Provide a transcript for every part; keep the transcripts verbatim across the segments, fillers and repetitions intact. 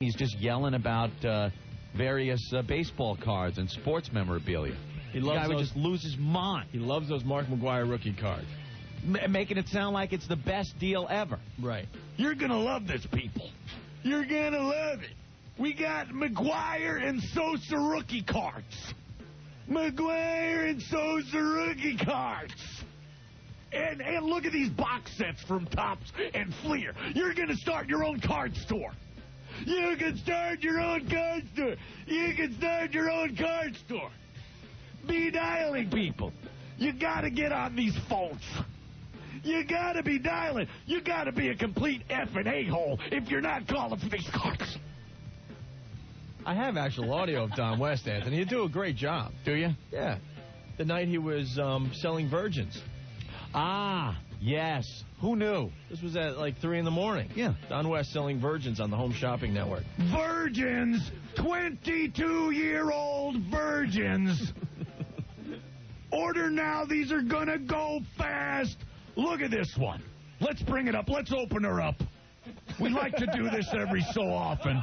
He's just yelling about uh, various uh, baseball cards and sports memorabilia. He the loves guy those, would just lose his mind. He loves those Mark McGwire rookie cards. M- making it sound like it's the best deal ever. Right. You're going to love this, people. You're going to love it. We got McGwire and Sosa rookie cards. McGwire and Sosa rookie cards. And, and look at these box sets from Topps and Fleer. You're going to start your own card store. You can start your own card store. You can start your own card store. Be dialing, people. You got to get on these phones. You got to be dialing. You got to be a complete effing a-hole if you're not calling for these cards. I have actual audio of Don West, Anthony. You do a great job. Do you? Yeah. The night he was um, selling virgins. Ah, yes. Who knew? This was at like three in the morning. Yeah. Don West selling virgins on the Home Shopping Network. Virgins. twenty-two-year-old virgins. Order now. These are going to go fast. Look at this one. Let's bring it up. Let's open her up. We like to do this every so often.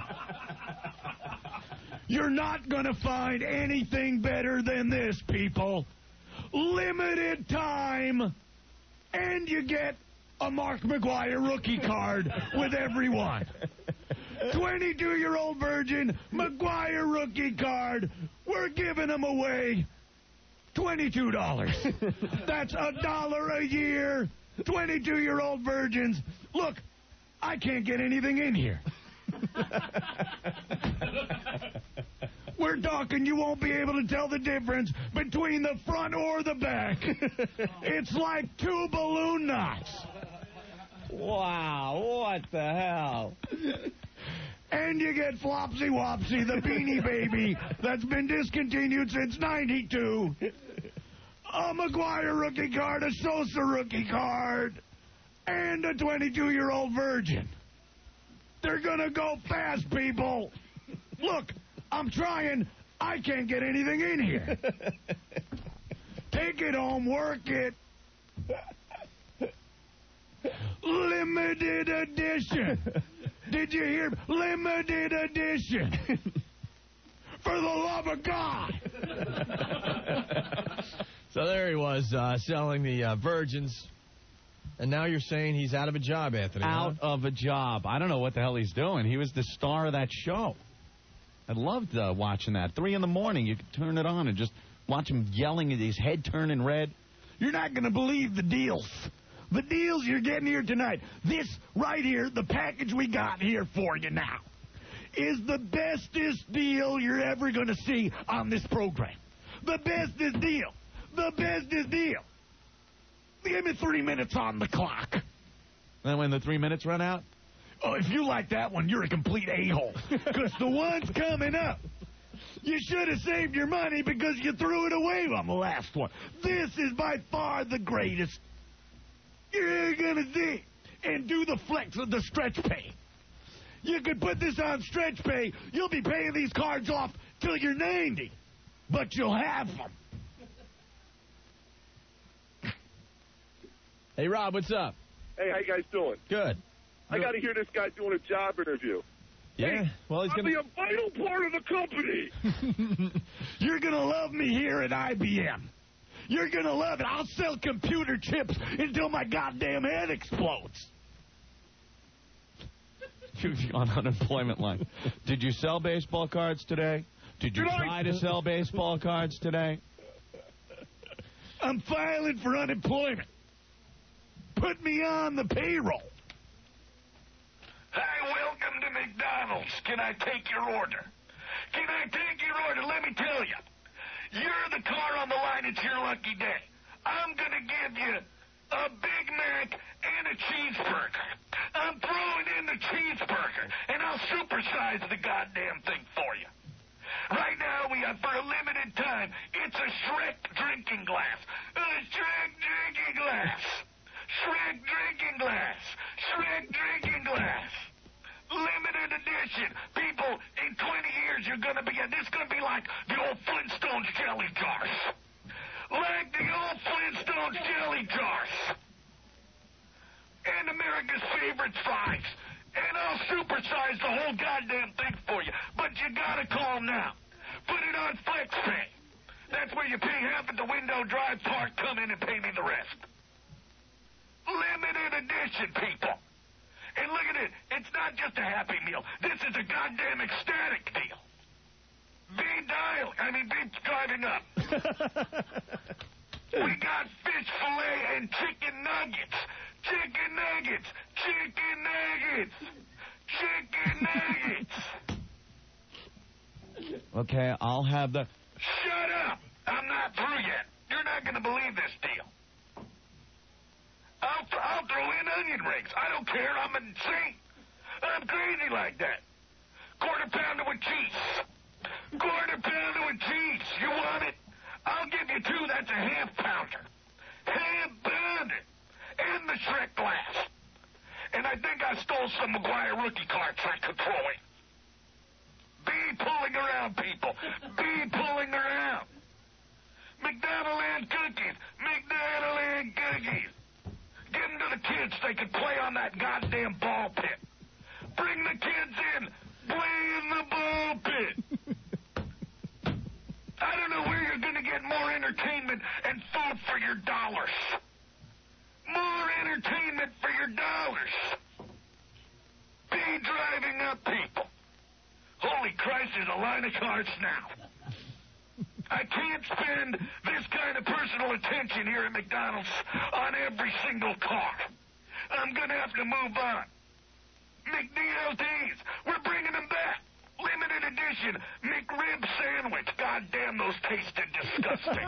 You're not going to find anything better than this, people. Limited time, and you get a Mark McGwire rookie card with every one. twenty-two-year-old virgin, McGwire rookie card. We're giving them away. twenty-two dollars. That's a dollar a year. twenty-two-year-old virgins. Look, I can't get anything in here. We're talking you won't be able to tell the difference between the front or the back. It's like two balloon knots. Wow, what the hell? And you get Flopsy Wopsy, the Beanie Baby, that's been discontinued since ninety-two. A McGwire rookie card, a Sosa rookie card, and a twenty-two-year-old virgin. They're going to go fast, people. Look, I'm trying. I can't get anything in here. Take it home, work it. Limited edition. Did you hear? Limited edition. For the love of God. So there he was, uh, selling the uh, virgins. And now you're saying he's out of a job, Anthony. Out huh? of a job. I don't know what the hell he's doing. He was the star of that show. I loved uh, watching that. Three in the morning, you could turn it on and just watch him yelling at his head turning red. You're not going to believe the deals. The deals you're getting here tonight. This right here, the package we got here for you now, is the bestest deal you're ever going to see on this program. The bestest deal. The bestest deal. Give me three minutes on the clock. Then when the three minutes run out? Oh, if you like that one, you're a complete a-hole. Because the one's coming up. You should have saved your money because you threw it away on the last one. This is by far the greatest you're going to see. And do the flex of the stretch pay. You could put this on stretch pay. You'll be paying these cards off till you're ninety. But you'll have them. Hey, Rob, what's up? Hey, how you guys doing? Good. I got to hear this guy doing a job interview. Yeah? Hey, well, he's I'll going be a vital part of the company. You're going to love me here at I B M. You're going to love it. I'll sell computer chips until my goddamn head explodes. On unemployment line. Did you sell baseball cards today? Did you Did try I? to sell baseball cards today? I'm filing for unemployment. Put me on the payroll. Hi, welcome to McDonald's. Can I take your order? Can I take your order? Let me tell you. You're the car on the line. It's your lucky day. I'm going to give you a Big Mac and a cheeseburger. I'm throwing in the cheeseburger, and I'll supersize the goddamn thing for you. Right now, we have, for a limited time, it's a Shrek drinking glass. A Shrek drinking glass. Shrek drinking glass. Shrek drinking glass. Limited edition. People, in twenty years, you're going to be, this is going to be like the old Flintstones jelly jars. Like the old Flintstones jelly jars. And America's favorite fries. And I'll supersize the whole goddamn thing on flex pay. That's where you pay half at the window, drive, park, come in, and pay me the rest. Limited edition, people. And look at it. It's not just a Happy Meal. This is a goddamn ecstatic deal. Be dial. I mean, be driving up. We got fish fillet and chicken nuggets. Chicken nuggets. Chicken nuggets. Chicken nuggets. Okay, I'll have the... Shut up. I'm not through yet. You're not going to believe this deal. I'll, I'll throw in onion rings. I don't care. I'm insane. I'm crazy like that. Quarter pounder with cheese. Quarter pounder with cheese. You want it? I'll give you two. That's a half pounder. Half pounder. And the Shrek glass. And I think I stole some McGuire rookie cards I could throw in. Be pulling around, people. Be pulling around. McDonald Land cookies. McDonald Land cookies. Give them to the kids. They can play on that goddamn ball pit. Bring the kids in. Play in the ball pit. I don't know where you're going to get more entertainment and food for your dollars. More entertainment for your dollars. Be driving up, people. Holy Christ, there's a line of cars now. I can't spend this kind of personal attention here at McDonald's on every single car. I'm going to have to move on. McDLTs, we're bringing them back. Limited edition McRib sandwich. God damn, those tasted disgusting.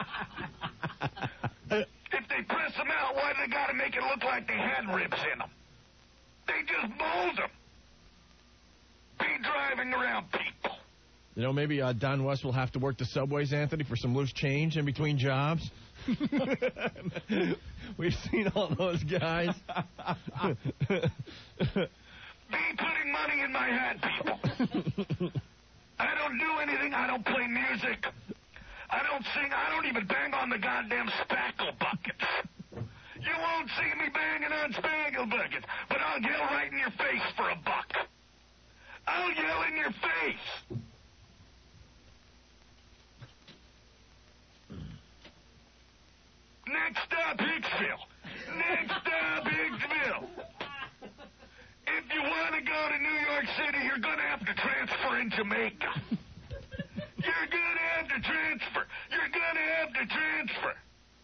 If they press them out, why do they got to make it look like they had ribs in them? They just mold them. Be driving around, people. You know, maybe uh, Don West will have to work the subways, Anthony, for some loose change in between jobs. We've seen all those guys. Be putting money in my hat, people. I don't do anything. I don't play music. I don't sing. I don't even bang on the goddamn spackle buckets. You won't see me banging on spackle buckets, but I'll yell right in your face for a buck. I'll yell in your face. Next stop, Hicksville. Next stop, Hicksville. If you want to go to New York City, you're going to have to transfer in Jamaica. You're going to have to transfer. You're going to have to transfer.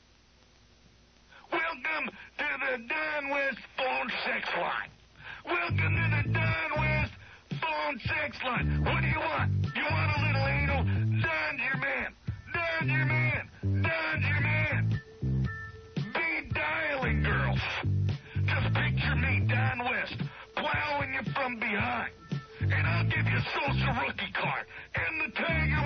Welcome to the Don West phone sex line. Welcome to the Don West phone sex line. What do you want? You want a little anal? Don's your man. Don's your man. Don's your man. Be dialing, girls. Just picture me, Don West, plowing you from behind. And I'll give you a social rookie card and the Tiger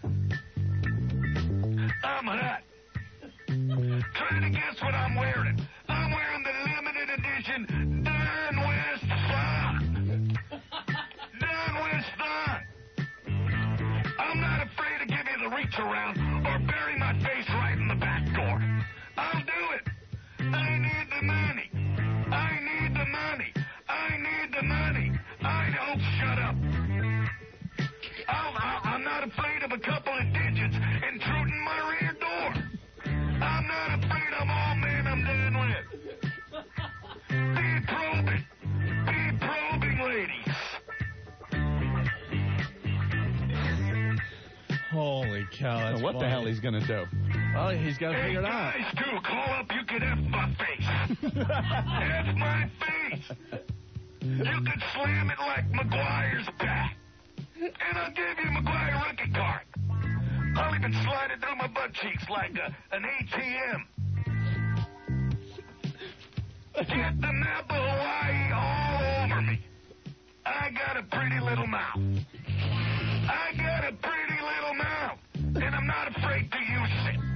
Wood. I'm hot. Try to guess what I'm wearing. I'm wearing the limited edition Don West thong. Don West thong. I'm not afraid to give you the reach around or bury my face right in the back door. I'll do it. I need the money. I need the money. I need the money. I don't shut up. I'll, I'll, I'm not afraid of a couple of digits intruding my rear door. I'm not afraid of all men I'm done with. Be probing. Be probing, ladies. Holy cow, that's what funny. the hell he's going to do? Well, he's got to Hey, figure it out. guys, too, call up. You can F my face. F my face. You can slam it like McGuire's back. And I'll give you McGuire rookie card. I'll even slide it through my butt cheeks like a, an A T M. Get the map of Hawaii all over me. I got a pretty little mouth. I got a pretty little mouth. And I'm not afraid to use it.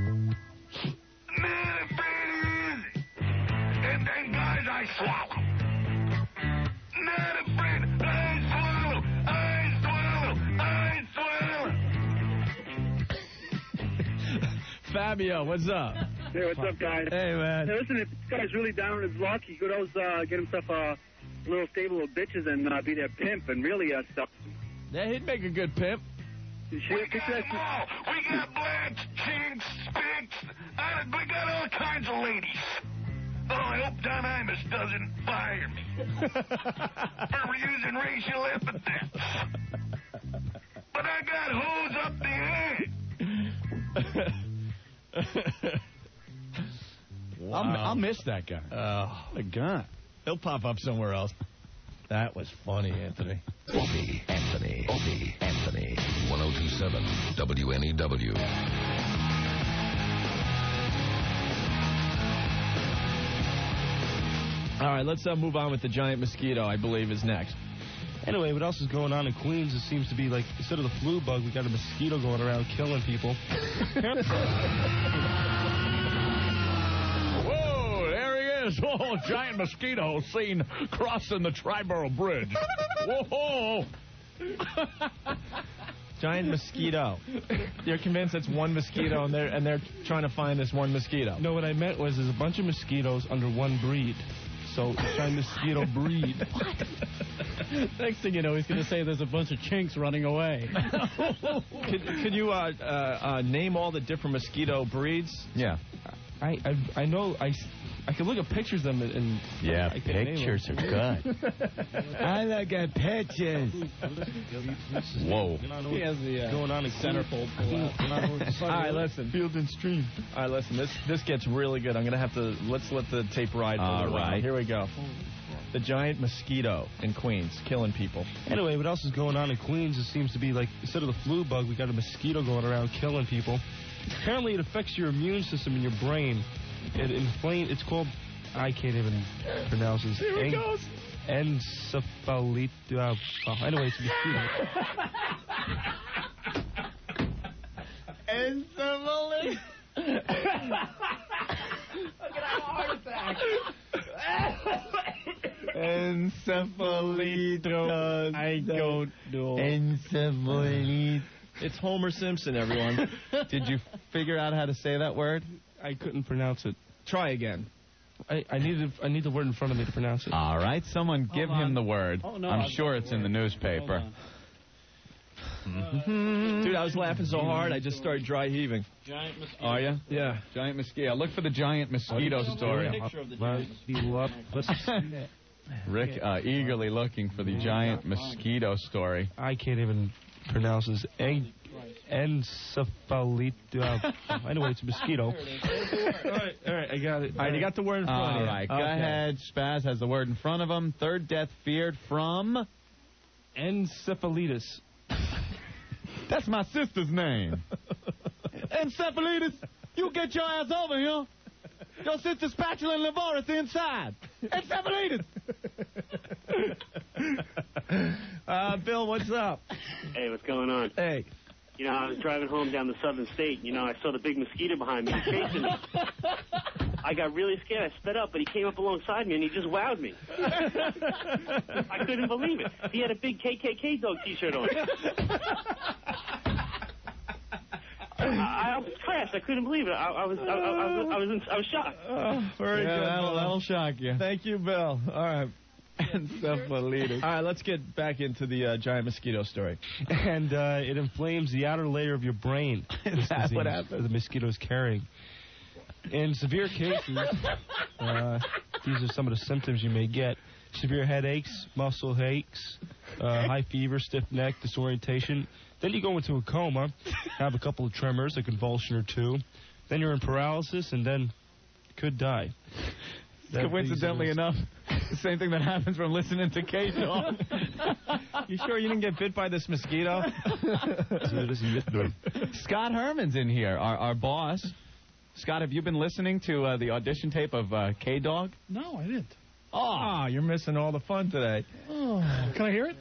Not afraid to use it. And then, guys, I swallow. Not afraid. I swallow. I swallow. I swallow. Fabio, what's up? Hey, what's up, guys? Hey, man. Hey, listen, if this guy's really down on his luck, he could always uh, get himself a little stable of bitches and uh, be their pimp and really uh, stuff. Yeah, he'd make a good pimp. We got them all. We got blacks, chinks, spicks. Uh, we got all kinds of ladies. Oh, I hope Don Imus doesn't fire me for using racial epithets. But I got hose up the head. Wow. I'll, I'll miss that guy. Oh, the guy. He'll pop up somewhere else. That was funny, Anthony. Opie Anthony. Opie Anthony. one oh two point seven W N E W. All right, let's uh, move on with the giant mosquito, I believe, is next. Anyway, what else is going on in Queens? It seems to be like, instead of the flu bug, we got a mosquito going around killing people. Whoa, there he is. Oh, giant mosquito seen crossing the Triborough Bridge. Whoa. Giant mosquito. You're convinced it's one mosquito, and they're, and they're trying to find this one mosquito. No, what I meant was there's a bunch of mosquitoes under one breed. So it's giant mosquito breed. What? Next thing you know, he's going to say there's a bunch of chinks running away. could, could you uh, uh, uh, name all the different mosquito breeds? Yeah. I I, I know I, I can look at pictures of them and yeah, I pictures are good. I look at pictures. Whoa. He has the uh, going on in centerfold. All right, listen. Field and Stream. All right, listen. This this gets really good. I'm gonna have to let's let the tape ride. For all a while. right. Here we go. The giant mosquito in Queens killing people. Anyway, what else is going on in Queens? It seems to be like, instead of the flu bug, we got a mosquito going around killing people. Apparently, it affects your immune system in your brain. It inflames. It's called. I can't even pronounce this. Here it goes. Encephalitis. Uh, oh, anyway, it's a mosquito. Encephalitis. I'm gonna have a heart attack. Encephalitis. I don't know. Encephalitis. It's Homer Simpson, everyone. Did you figure out how to say that word? I couldn't pronounce it. Try again. I, I need I need the word in front of me to pronounce it. All right, someone give Hold him on. the word. Oh, no, I'm I've sure got it's the in the word. newspaper. Dude, I was laughing so hard, I just started dry heaving. Giant mosquito. Are you? Yeah. Giant mosquito. Look for the giant mosquito story. Picture of the Well, giant you up. Let's, Rick uh, eagerly looking for the giant mosquito story. I can't even pronounce this. En- Encephalitis. Uh, anyway, it's a mosquito. all right, all right, I got it. All right, you got the word in front of All you. right, go Okay. ahead. Spaz has the word in front of him. Third death feared from... Encephalitis. That's my sister's name. Encephalitis, you get your ass over here. Your sister's spatula and laboratory inside. Encephalitis. Uh, Bill, what's up? Hey, what's going on? Hey. You know, I was driving home down the southern state. You know, I saw the big mosquito behind me chasing me. I got really scared. I sped up, but he came up alongside me, and he just wowed me. I couldn't believe it. He had a big K K K dog T-shirt on. I, I was crashed. I couldn't believe it. I, I was, I, I, I was, I was, in, I was shocked. Oh, very Yeah, good. that'll, Bill. that'll shock you. Thank you, Bill. All right. Encephalitis. All right, let's get back into the uh, giant mosquito story. And uh, it inflames the outer layer of your brain. Is that what disease happens? The mosquito is carrying. In severe cases, uh, these are some of the symptoms you may get. Severe headaches, muscle aches, uh, high fever, stiff neck, disorientation. Then you go into a coma, have a couple of tremors, a convulsion or two. Then you're in paralysis, and then could die. That Coincidentally these are- enough, the same thing that happens from listening to K-Dog. You sure you didn't get bit by this mosquito? Scott Herman's in here, our, our boss. Scott, have you been listening to uh, the audition tape of uh, K-Dog? No, I didn't. Oh, you're missing all the fun today. Oh, can I hear it?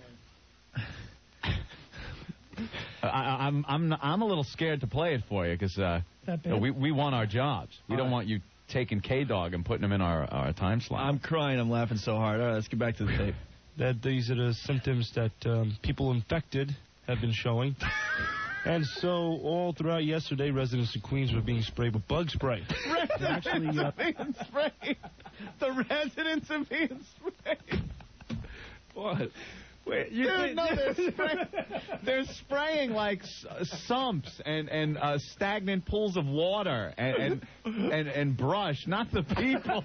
I, I'm I'm I'm a little scared to play it for you because uh, That bad? we we want our jobs. We All don't right. want you taking K-Dog and putting him in our, our time slot. I'm crying. I'm laughing so hard. All right, let's get back to the tape. That these are the symptoms that um, people infected have been showing. And so all throughout yesterday, residents of Queens were being sprayed with bug spray. Actually, uh, being sprayed. The residents are being sprayed. What? Wait, you Dude, no, they're, spray- they're spraying like s- sumps and and uh, stagnant pools of water and and, and and brush, not the people.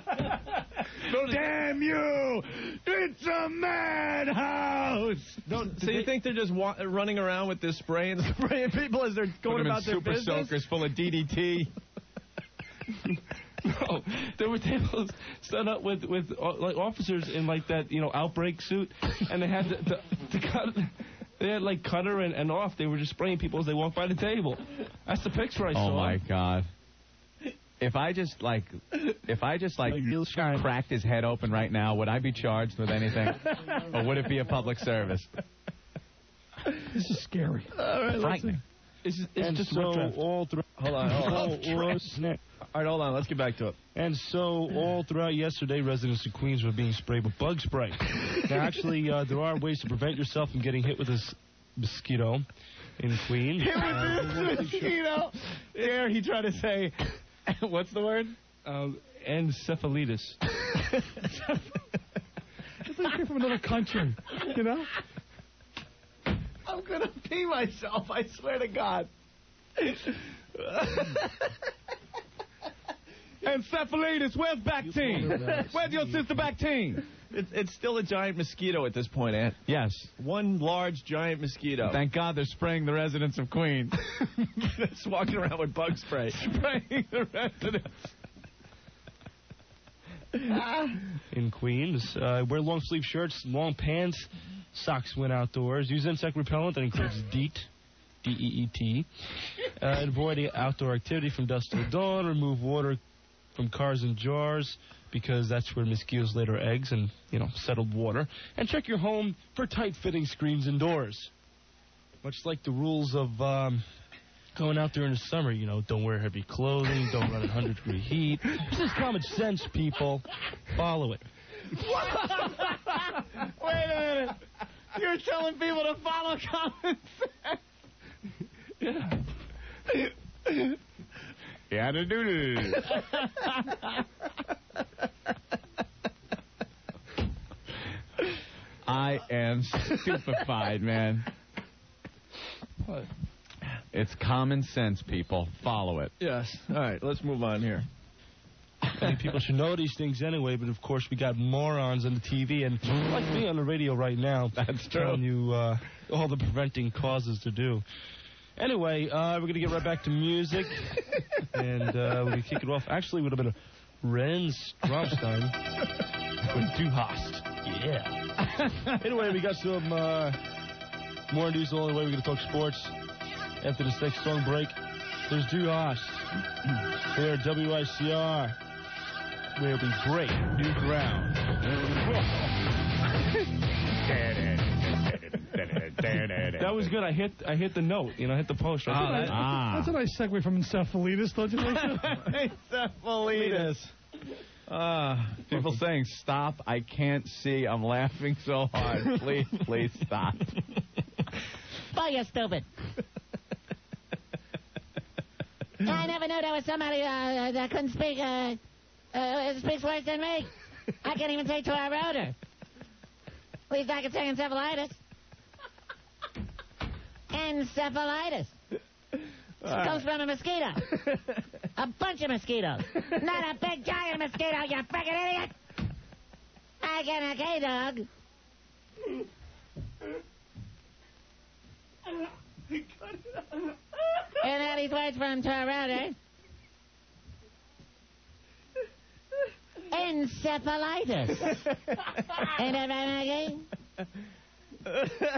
Damn you! It's a madhouse. No, so you think they're just wa- running around with this spray and spraying people as they're going Put 'em about in their super business? soakers full of D D T. No, there were tables set up with with uh, like officers in like that you know outbreak suit, and they had to, to, to cut. They had like cutter and, and off. They were just spraying people as they walked by the table. That's the picture I saw. Oh my God! If I just like, if I just like cracked his head open right now, would I be charged with anything, or would it be a public service? This is scary. All right, Frightening. It's, it's And just so ripped. all through. Hold on, hold on. all, all, All right, hold on. Let's get back to it. And so all throughout yesterday, residents of Queens were being sprayed with bug spray. Now, actually, uh, there are ways to prevent yourself from getting hit with this mosquito in Queens. Hit with Uh, this mosquito. There, he tried to say, what's the word? Um, encephalitis. It's like you're from another country, you know? I'm gonna pee myself. I swear to God. Encephalitis, where's Bactine? Where's your sister Bactine? It's, it's still a giant mosquito at this point, Ant. Yes. One large giant mosquito. Thank God they're spraying the residents of Queens. It's walking around with bug spray. Spraying the residents. In Queens, uh, wear long sleeve shirts, long pants, socks when outdoors. Use insect repellent that includes DEET, D E E T. Uh, avoid outdoor activity from dusk till dawn. Remove water from cars and jars because that's where mosquitoes lay their eggs and, you know, settled water. And check your home for tight-fitting screens indoors. Much like the rules of um, going out there in the summer, you know, don't wear heavy clothing, don't run at one hundred degree heat. This is common sense, people. Follow it. Wait a minute. You're telling people to follow common sense. Yeah. Yeah, to do this. I am stupefied, man. What? It's common sense, people. Follow it. Yes. All right, let's move on here. I think people should know these things anyway, but of course we got morons on the T V and like me on the radio right now. That's true. Telling you uh, all the preventing causes to do. Anyway, uh, we're going to get right back to music, and uh, we're going to kick it off. Actually, it would have been a Renz Stromstein with Du Hast. Yeah. Anyway, we got some uh, more news the only way we're going to talk sports. After this next song break, there's Du Hast. Here at W I C R, where we break new ground. That was good. I hit I hit the note. You know, I hit the post. That's, a nice, Ah. that's a nice segue from encephalitis, don't you think? Encephalitis. Uh, people saying, stop, I can't see, I'm laughing so hard. Please, please stop. Boy, you're stupid. I never knew there was somebody uh, that couldn't speak, uh, uh, speaks worse than me. I can't even say Toyota. At least I can say encephalitis. Encephalitis. Uh. Comes from a mosquito. A bunch of mosquitoes. Not a big giant mosquito, you frickin' idiot. I can a K-dog. And now these words from Toronto. Encephalitis. Ain't that right, Maggie?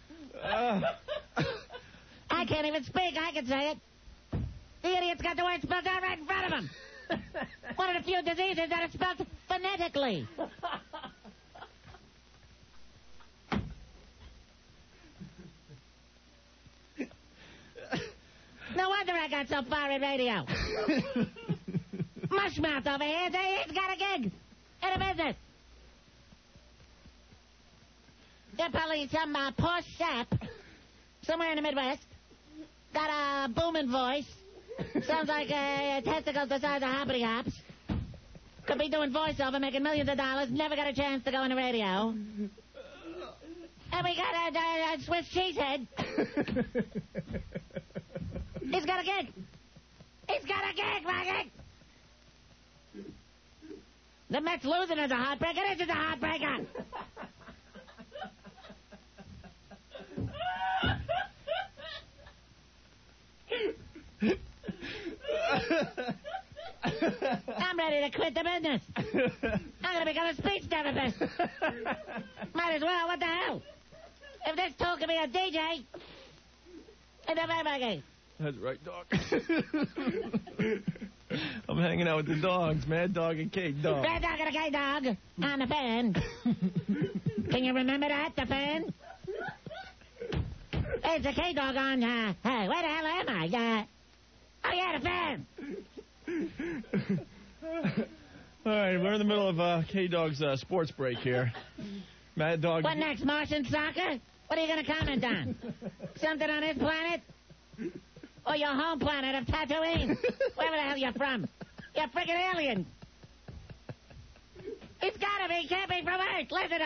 I can't even speak. I can say it. The idiot's got the word spelled out right in front of him. One of the few diseases that is spelled phonetically. No wonder I got so far in radio. Mushmouth over here, he's got a gig in a business. They're probably some uh, poor sap somewhere in the Midwest. Got a booming voice. Sounds like uh, testicles the size of hoppity hops. Could be doing voiceover, making millions of dollars. Never got a chance to go on the radio. And we got a, a, a Swiss cheesehead. He's got a gig. He's got a gig, Maggie. The Mets losing is a heartbreaker. This is a heartbreaker. I'm ready to quit the business. I'm going to become a speech therapist. Might as well. What the hell? If this tool can be a D J, it's a very game. That's right, dog. I'm hanging out with the dogs, Mad Dog and Cake Dog. Mad Dog and a Cake Dog on the fan. Can you remember that, the fan? It's a Cake Dog on, uh, hey, where the hell am I? Uh, oh, yeah, the fan. All right, we're in the middle of uh, K-Dog's uh, sports break here. Mad Dog. What next, Martian soccer? What are you going to comment on? Something on this planet? Or your home planet of Tatooine? Wherever the hell you're from. You're freaking alien. It's got to be. He can't be from Earth. Listen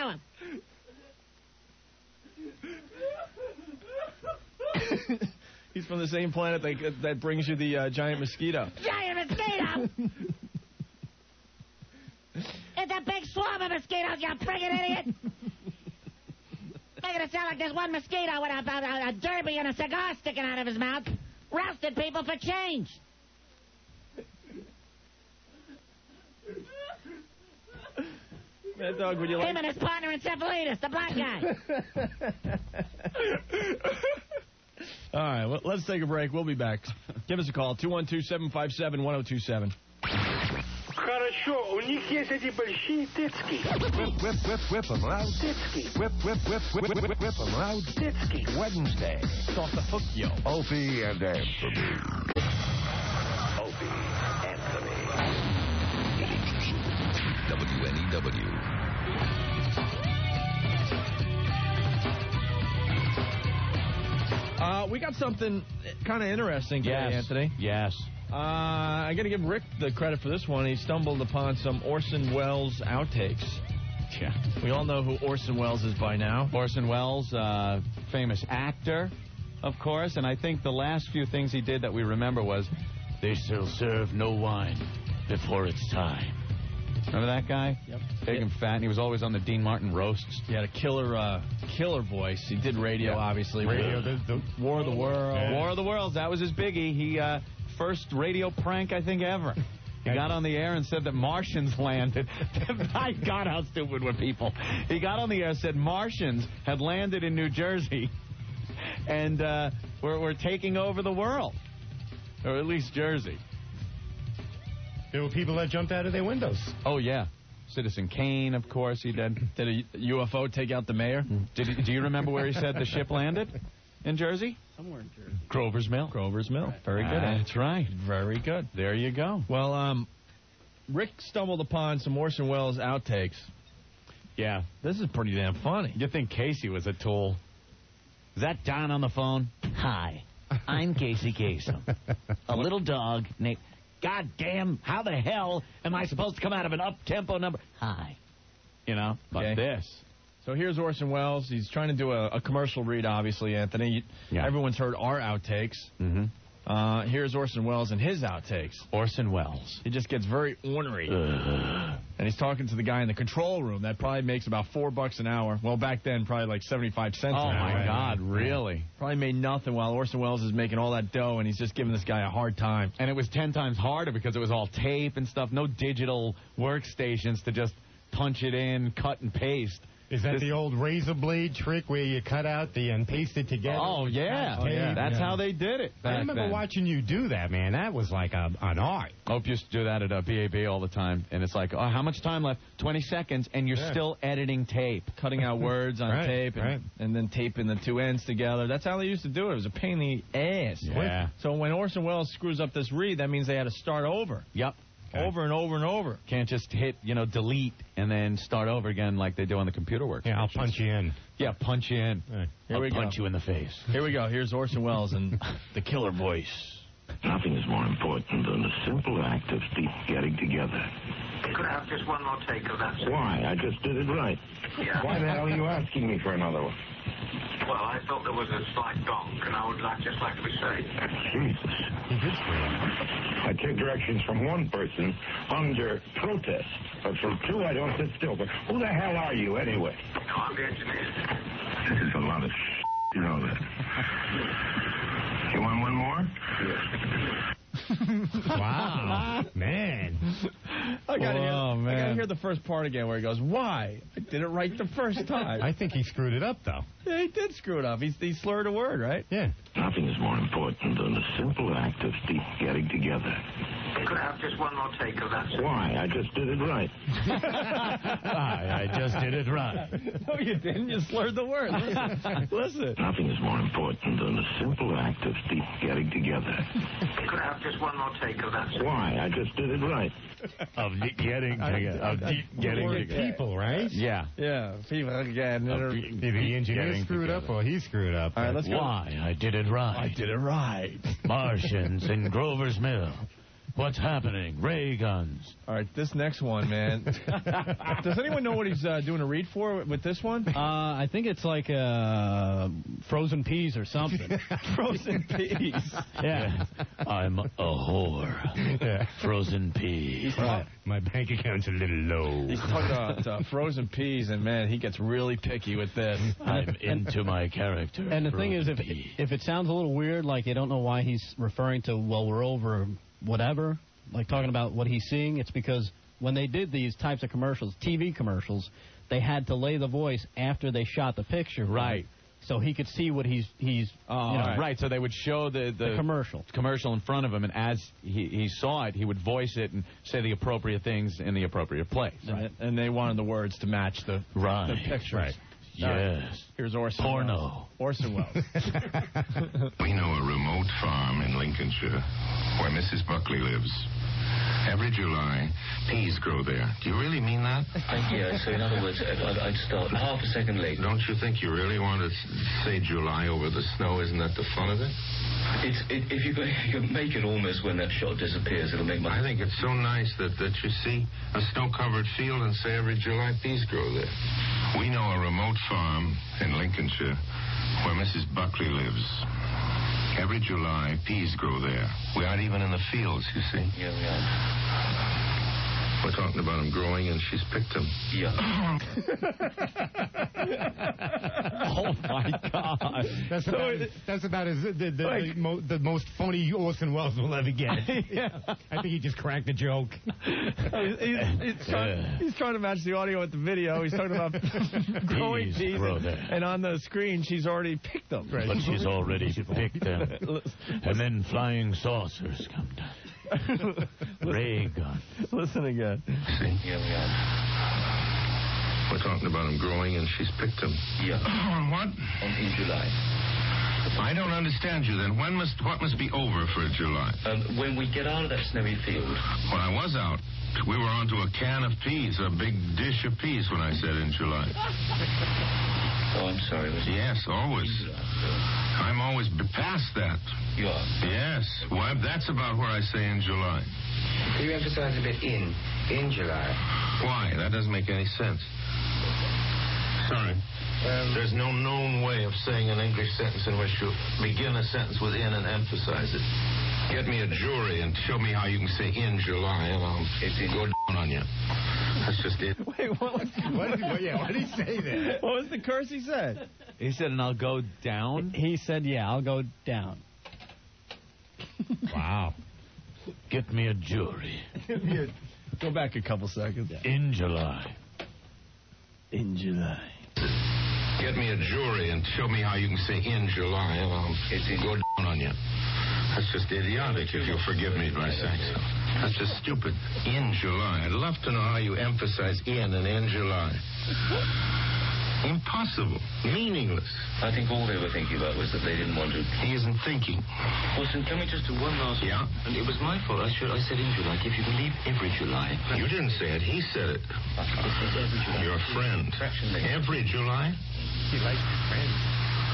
to him. He's from the same planet that, that brings you the uh, giant mosquito. Giant mosquito? It's a big swarm of mosquitoes, you friggin' idiot. Making it sound like there's one mosquito with a, a, a derby and a cigar sticking out of his mouth, roasting people for change. Mad Dog, would you like... Him and his partner in Cephalitis, the black guy. All right, well, let's take a break. We'll be back. Give us a call, two one two, seven five seven, one oh two seven. Хорошо, у них есть эти большие тецки. Whip, whip, whip, whip them loud. Тецки. Whip, whip, whip, whip, whip, whip, whip them loud. Тецки. Wednesday. It's off the hook, yo. Opie and Anthony. Opie, Anthony. W N E W. Uh, we got something kind of interesting today, Yes. Anthony. Yes. Uh, I got to give Rick the credit for this one. He stumbled upon some Orson Welles outtakes. Yeah. We all know who Orson Welles is by now. Orson Welles, uh, famous actor, of course, and I think the last few things he did that we remember was, they still serve no wine before it's time. Remember that guy? Yep. Big Yeah. and fat, and he was always on the Dean Martin roasts. He had a killer, uh, killer voice. He did radio, Yeah. obviously. Radio, the, the War of the World. Yeah. War of the Worlds, that was his biggie. He, uh, first radio prank, I think, ever. He got on the air and said that Martians landed. My God, how stupid were people. He got on the air and said Martians had landed in New Jersey and uh, were, were taking over the world, or at least Jersey. There were people that jumped out of their windows. Oh, yeah. Citizen Kane, of course, he did. Did a U F O take out the mayor? Did he, do you remember where he said the ship landed? In Jersey? Somewhere in Jersey. Grover's Mill. Grover's Mill. Very good. That's right. Very good. There you go. Well, um, Rick stumbled upon some Orson Welles outtakes. Yeah. This is pretty damn funny. You think Casey was a tool? Is that Don on the phone? Hi, I'm Casey Kasem. A little dog named... God damn, how the hell am I supposed to come out of an up-tempo number? Hi. You know, like Okay. this. So here's Orson Welles. He's trying to do a, a commercial read, obviously, Anthony. Yeah. Everyone's heard our outtakes. Mm-hmm. Uh, here's Orson Welles and his outtakes. Orson Welles. He just gets very ornery. And he's talking to the guy in the control room. That probably makes about four bucks an hour. Well, back then, probably like seventy-five cents Oh, an hour. my God, really? Probably made nothing while Orson Welles is making all that dough, and he's just giving this guy a hard time. And it was ten times harder because it was all tape and stuff. No digital workstations to just punch it in, cut and paste. Is that This- the old razor blade trick where you cut out the and paste it together? Oh, yeah. Oh, yeah. That's Yeah. how they did it I back remember then. watching you do that, man. That was like a, an art. Hope used to do that at uh, B A B all the time. And it's like, oh, how much time left? twenty seconds, and you're Yeah. still editing tape. Cutting out words on Right, tape and, right. and then taping the two ends together. That's how they used to do it. It was a pain in the ass. Yeah. So when Orson Welles screws up this read, that means they had to start over. Yep. Over and over and over. Can't just hit, you know, delete and then start over again like they do on the computer work. Yeah, I'll punch you in. Yeah, punch you in. Right. Here I'll we punch go. you in the face. Here we go. Here's Orson Welles and the killer voice. Nothing is more important than the simple act of getting together. Could I have just one more take of that? Why? I just did it right. Yeah. Why the hell are you asking me for another one? Well, I thought there was a slight gong, and I would like, just like to be safe. Jesus. He did screw up. I take directions from one person under protest. But from two, I don't sit still. But who the hell are you, anyway? No, I'm the engineer. This is a lot of shit. You know that. You want one more? Wow. Man. I gotta, Whoa, hear, man. I gotta hear the first part again where he goes, why? I did it right the first time. I think he screwed it up, though. Yeah, he did screw it up. He, he slurred a word, right? Yeah. Nothing is more important than the simple act of getting together. Could I have just one more take of that? Why? I just did it right. I, I just did it right. No, you didn't. You slurred the word. Listen. Listen. Nothing is more important than the simple act of getting together. Could I have just one more take of that? Why? I just did it right. Of getting together. Of getting together. People, right? Yeah. Yeah. People again. Either the engineer screwed up or he screwed up. All right, let's go. Why? I did it right. I did it right. Martians in Grover's Mill. What's happening? Ray guns. All right, this next one, man. Does anyone know what he's uh, doing a read for with this one? Uh, I think it's like uh, frozen peas or something. Frozen peas. Yeah. I'm a whore. Yeah. Frozen peas. Right. My bank account's a little low. He's talking about uh, frozen peas, and man, he gets really picky with this. I'm into my character. And the thing is, if Pea. if it sounds a little weird, like you don't know why he's referring to, well, we're over whatever, like talking about what he's seeing, it's because when they did these types of commercials, T V commercials, they had to lay the voice after they shot the picture. Right. So he could see what he's, he's Oh, you know, right. right. So they would show the, the, the commercial. commercial in front of him, and as he, he saw it, he would voice it and say the appropriate things in the appropriate place. Right. And they wanted the words to match the, Right. the picture. Right. Yes. Right. Here's Orson Porno. Welles. Orson Welles. We know a remote farm in Lincolnshire where Missus Buckley lives. Every July, peas grow there. Do you really mean that? Yeah, so in other words, I'd, I'd start half a second late. Don't you think you really want to say July over the snow? Isn't that the fun of it? It's, it, if you could, you could make it almost when that shot disappears, it'll make my... I think it's so nice that, that you see a snow-covered field and say every July peas grow there. We know a remote farm in Lincolnshire where Missus Buckley lives. Every July, peas grow there. We aren't even in the fields, you see. Yeah, we are. We're talking about them growing, and she's picked them. Yeah. Oh, my God. That's about, as, that's about as the, the, Like- the, mo- the most phony Orson Welles will ever get. Yeah. I think he just cracked the joke. he's, he's, trying, Yeah. he's trying to match the audio with the video. He's talking about growing Peas peas, grow and, there. and on the screen, she's already picked them. Right. But she's already picked them. And then flying saucers come down. Ray guns. Listen again. See? Yeah, we are. We're talking about them growing, and she's picked them. Yeah. What? On, in July. I don't understand you, then. When must, what must be over for July? Um, when we get out of that snowy field, When I was out, we were onto a can of peas, a big dish of peas when I said in July. oh, I'm sorry. Was it Yes, always. I'm always b- past that. You are. Yes. Well, that's about where I say in July. Can you emphasize a bit in, in July? Why? That doesn't make any sense. Sorry. Um, There's no known way of saying an English sentence in which you begin a sentence with in and emphasize it. Get me a jury and show me how you can say in July, and I'll go down on you. That's just it. Wait, what was, What did, what, yeah, what did he say there? what was the curse he said? He said, and I'll go down. He said, yeah, I'll go down. Wow. Get me a jury. Go back a couple seconds. In July. In July. Get me a jury and show me how you can say in July, and I'll go down on you. That's just idiotic, if you'll forgive me by saying so. That's just stupid. In July. I'd love to know how you emphasize in and in July. Impossible. Meaningless. I think all they were thinking about was that they didn't want to... He isn't thinking. Wilson, can we just do one last... Yeah? And it was my fault. I should. I said in July. If you can leave every July... You didn't say it. He said it. It says every July. Your friend. Fraction later. Every July? He likes his friends.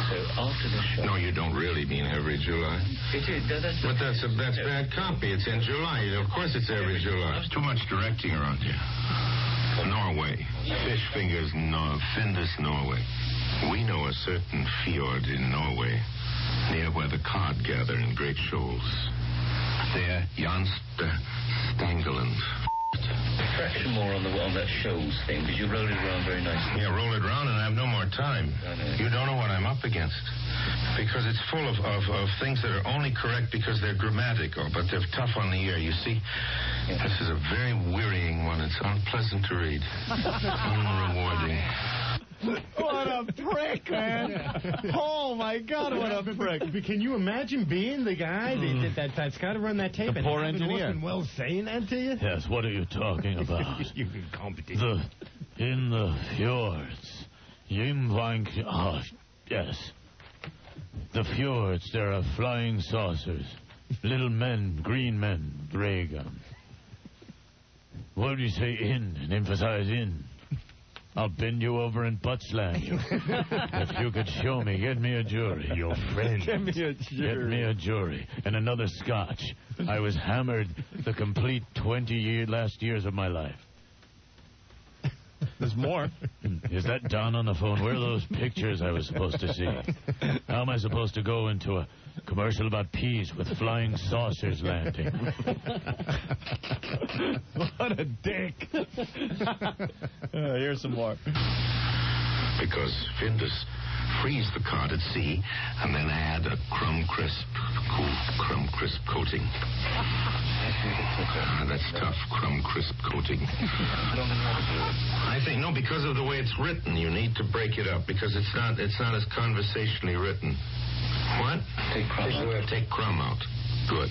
So after the show... No, you don't really mean every July. It is. That, that's but that's a, that's bad copy. It's in July. Of course it's every July. There's too much directing around here. Norway. Fish fingers, no, Findus, Norway. We know a certain fjord in Norway, near where the cod gather in great shoals. There, Janst Stangeland. A fraction more on the on that shows thing, because you rolled it around very nicely. Yeah, roll it around, and I have no more time. You don't know what I'm up against. Because it's full of, of, of things that are only correct because they're grammatical, but they're tough on the ear. You see, this is a very wearying one. It's unpleasant to read. Unrewarding. What a prick, man. Oh, my God, what a prick. But can you imagine being the guy Mm. that, that, that's got to run that tape? The and poor having engineer. Orson Welles saying that to you? Yes, what are you talking about? You incompetent. The, in the fjords. Yimvank. Oh, yes. The fjords, there are flying saucers. Little men, green men, ray guns. What do you say in and emphasize in? I'll bend you over and butt slam you. If you could show me, get me a jury. Your friend. Get me a jury. Get me a jury. And another scotch. I was hammered the complete twenty year, last years of my life. There's more. Is that Don on the phone? Where are those pictures I was supposed to see? How am I supposed to go into a commercial about peas with flying saucers landing? What a dick. Uh, here's some more. Because Findus freeze the cod at sea and then add a crumb crisp, cool crumb crisp coating. Ah, that's tough, crumb crisp coating. I think no, because of the way it's written, you need to break it up because it's not it's not as conversationally written. What? Take crumb out. Take crumb out. Good.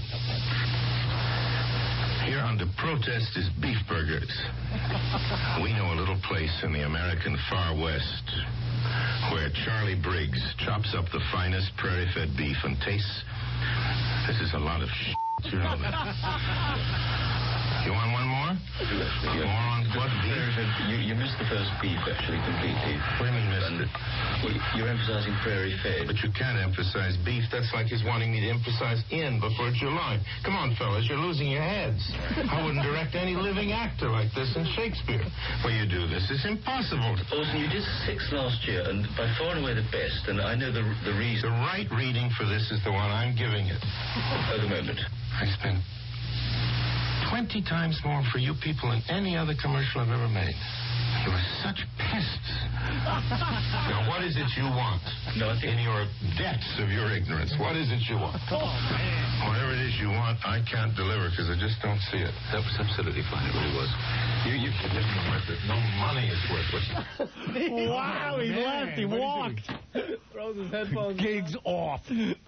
Here under protest is beef burgers. We know a little place in the American far west where Charlie Briggs chops up the finest prairie-fed beef and tastes... This is a lot of shit, you know that. You want one more? Yeah. More on what beef? You, you missed the first beef, actually, completely. What do you mean missed it? Well, you're emphasizing prairie fed. But you can't emphasize beef. That's like he's wanting me to emphasize in before July. Come on, fellas, you're losing your heads. I wouldn't direct any living actor like this in Shakespeare. Well, you do this. It's impossible. Orson, you did six last year, and by far and away the best, and I know the the reason. The right reading for this is the one I'm giving it. At the moment. I spent twenty times more for you people than any other commercial I've ever made. You are such pests. Now, what is it you want? No, I think... In your depths of your ignorance, what is it you want? Oh, man. Whatever it is you want, I can't deliver because I just don't see it. That was absolutely fine. It really was. You, you can live worth it. No money is worth it. Wow, he man. left. He What walked. Throws his headphones. Gig's off.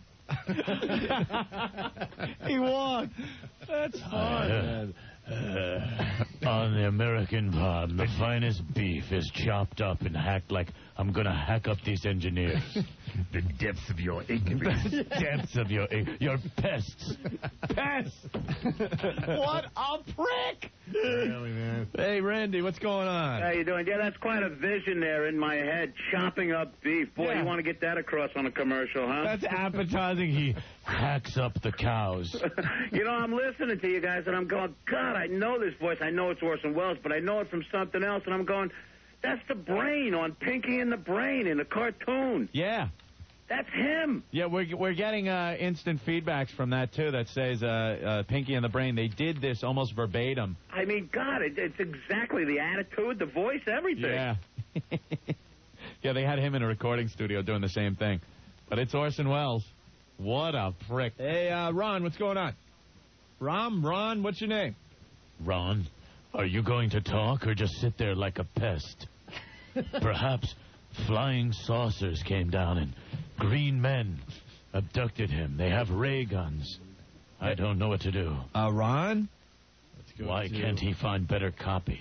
He walked. That's hard, man. Uh, on the American farm, the finest beef is chopped up and hacked like I'm going to hack up these engineers. The depths of your ignorance. The depths of your... Your pests. Pests. What a prick. Really, man. Hey, Randy, what's going on? How you doing? Yeah, that's quite a vision there in my head, chopping up beef. Boy, Yeah. you want to get that across on a commercial, huh? That's appetizing. He hacks up the cows. You know, I'm listening to you guys, and I'm going, God, I know this voice. I know it's Orson Welles, but I know it from something else, and I'm going, that's the Brain on Pinky and the Brain in the cartoon. Yeah. That's him. Yeah, we're we're getting uh, instant feedbacks from that, too, that says uh, uh, Pinky and the Brain, they did this almost verbatim. I mean, God, it, it's exactly the attitude, the voice, everything. Yeah. Yeah, they had him in a recording studio doing the same thing. But it's Orson Welles. What a prick. Hey, uh, Ron, what's going on? Ron, Ron, what's your name? Ron, are you going to talk or just sit there like a pest? Perhaps flying saucers came down and green men abducted him. They have ray guns. I don't know what to do. Uh, Ron? Why to- can't he find better copy?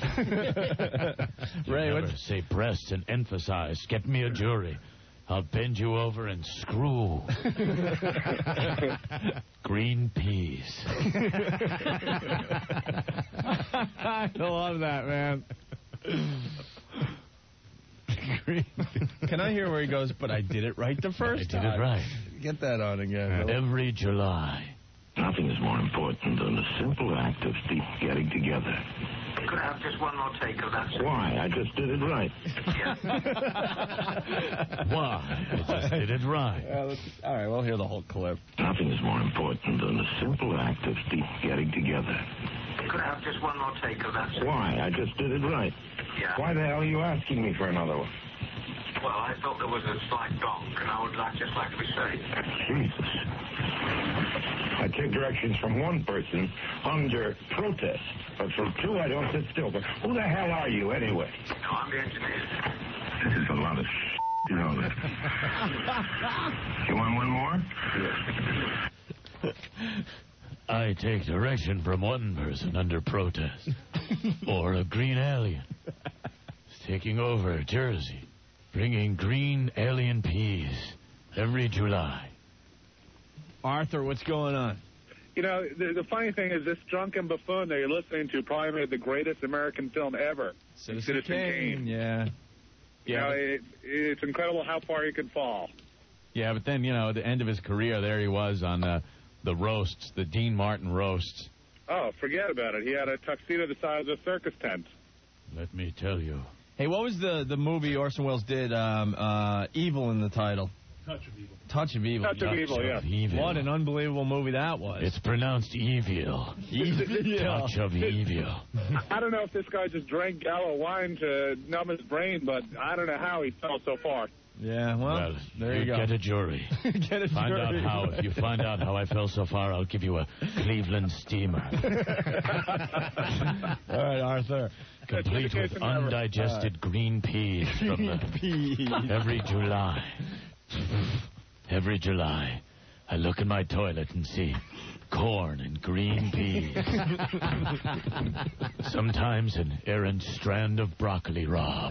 Ray, Never what's... say breasts and emphasize. Get me a jury. I'll bend you over and screw. Green peas. I love that, man. Can I hear where he goes, but I did it right the first I did time? it right. Get that on again. Every July. Nothing is more important than the simple act of deep getting together. Could I have just one more take of that? Why? I just did it right. Why? I just did it right. Uh, let's, all right, we'll hear the whole clip. Nothing is more important than the simple act of deep getting together. Could I have just one more take of that? Why? I just did it right. Yeah. Why the hell are you asking me for another one? Well, I thought there was a slight donk, and I would like, just like to be safe. Jesus. I take directions from one person under protest, but from two I don't sit still. But who the hell are you, anyway? No, I'm the engineer. This is a lot of you know that. You want one more? I take direction from one person under protest. Or a green alien. Taking over Jersey. Bringing green alien peas every July. Arthur, what's going on? You know, the, the funny thing is this drunken buffoon that you're listening to probably made the greatest American film ever. Citizen Kane. Yeah. You know, it, it's incredible how far he could fall. Yeah, but then, you know, at the end of his career, there he was on the, the roasts, the Dean Martin roasts. Oh, forget about it. He had a tuxedo the size of a circus tent. Let me tell you. Hey, what was the, the movie Orson Welles did, um, uh, Evil in the title? Touch of Evil. Touch of Evil. Touch of Evil, yeah. Evil. What an unbelievable movie that was. It's pronounced evil. Evil. Touch of evil. I don't know if this guy just drank Gallo wine to numb his brain, but I don't know how he fell so far. Yeah, well, well there you, you go. get a jury. Get a find jury. out how. If you find out how I fell so far, I'll give you a Cleveland steamer. All right, Arthur. Complete with undigested right. green peas from the peas. Every July. Every July, I look in my toilet and see corn and green peas. Sometimes an errant strand of broccoli rabe.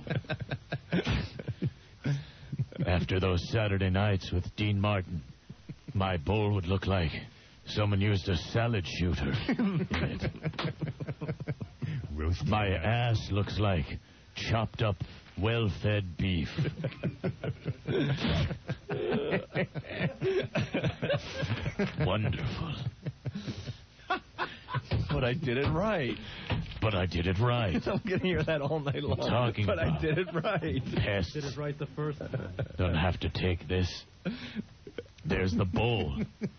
After those Saturday nights with Dean Martin, my bowl would look like someone used a salad shooter in it. My ass looks like chopped up, well-fed beef. Wonderful. But I did it right. But I did it right. I'm going to hear that all night long. Talking but about I did it right. Pests. Did it right the first time. Don't have to take this. There's the bowl.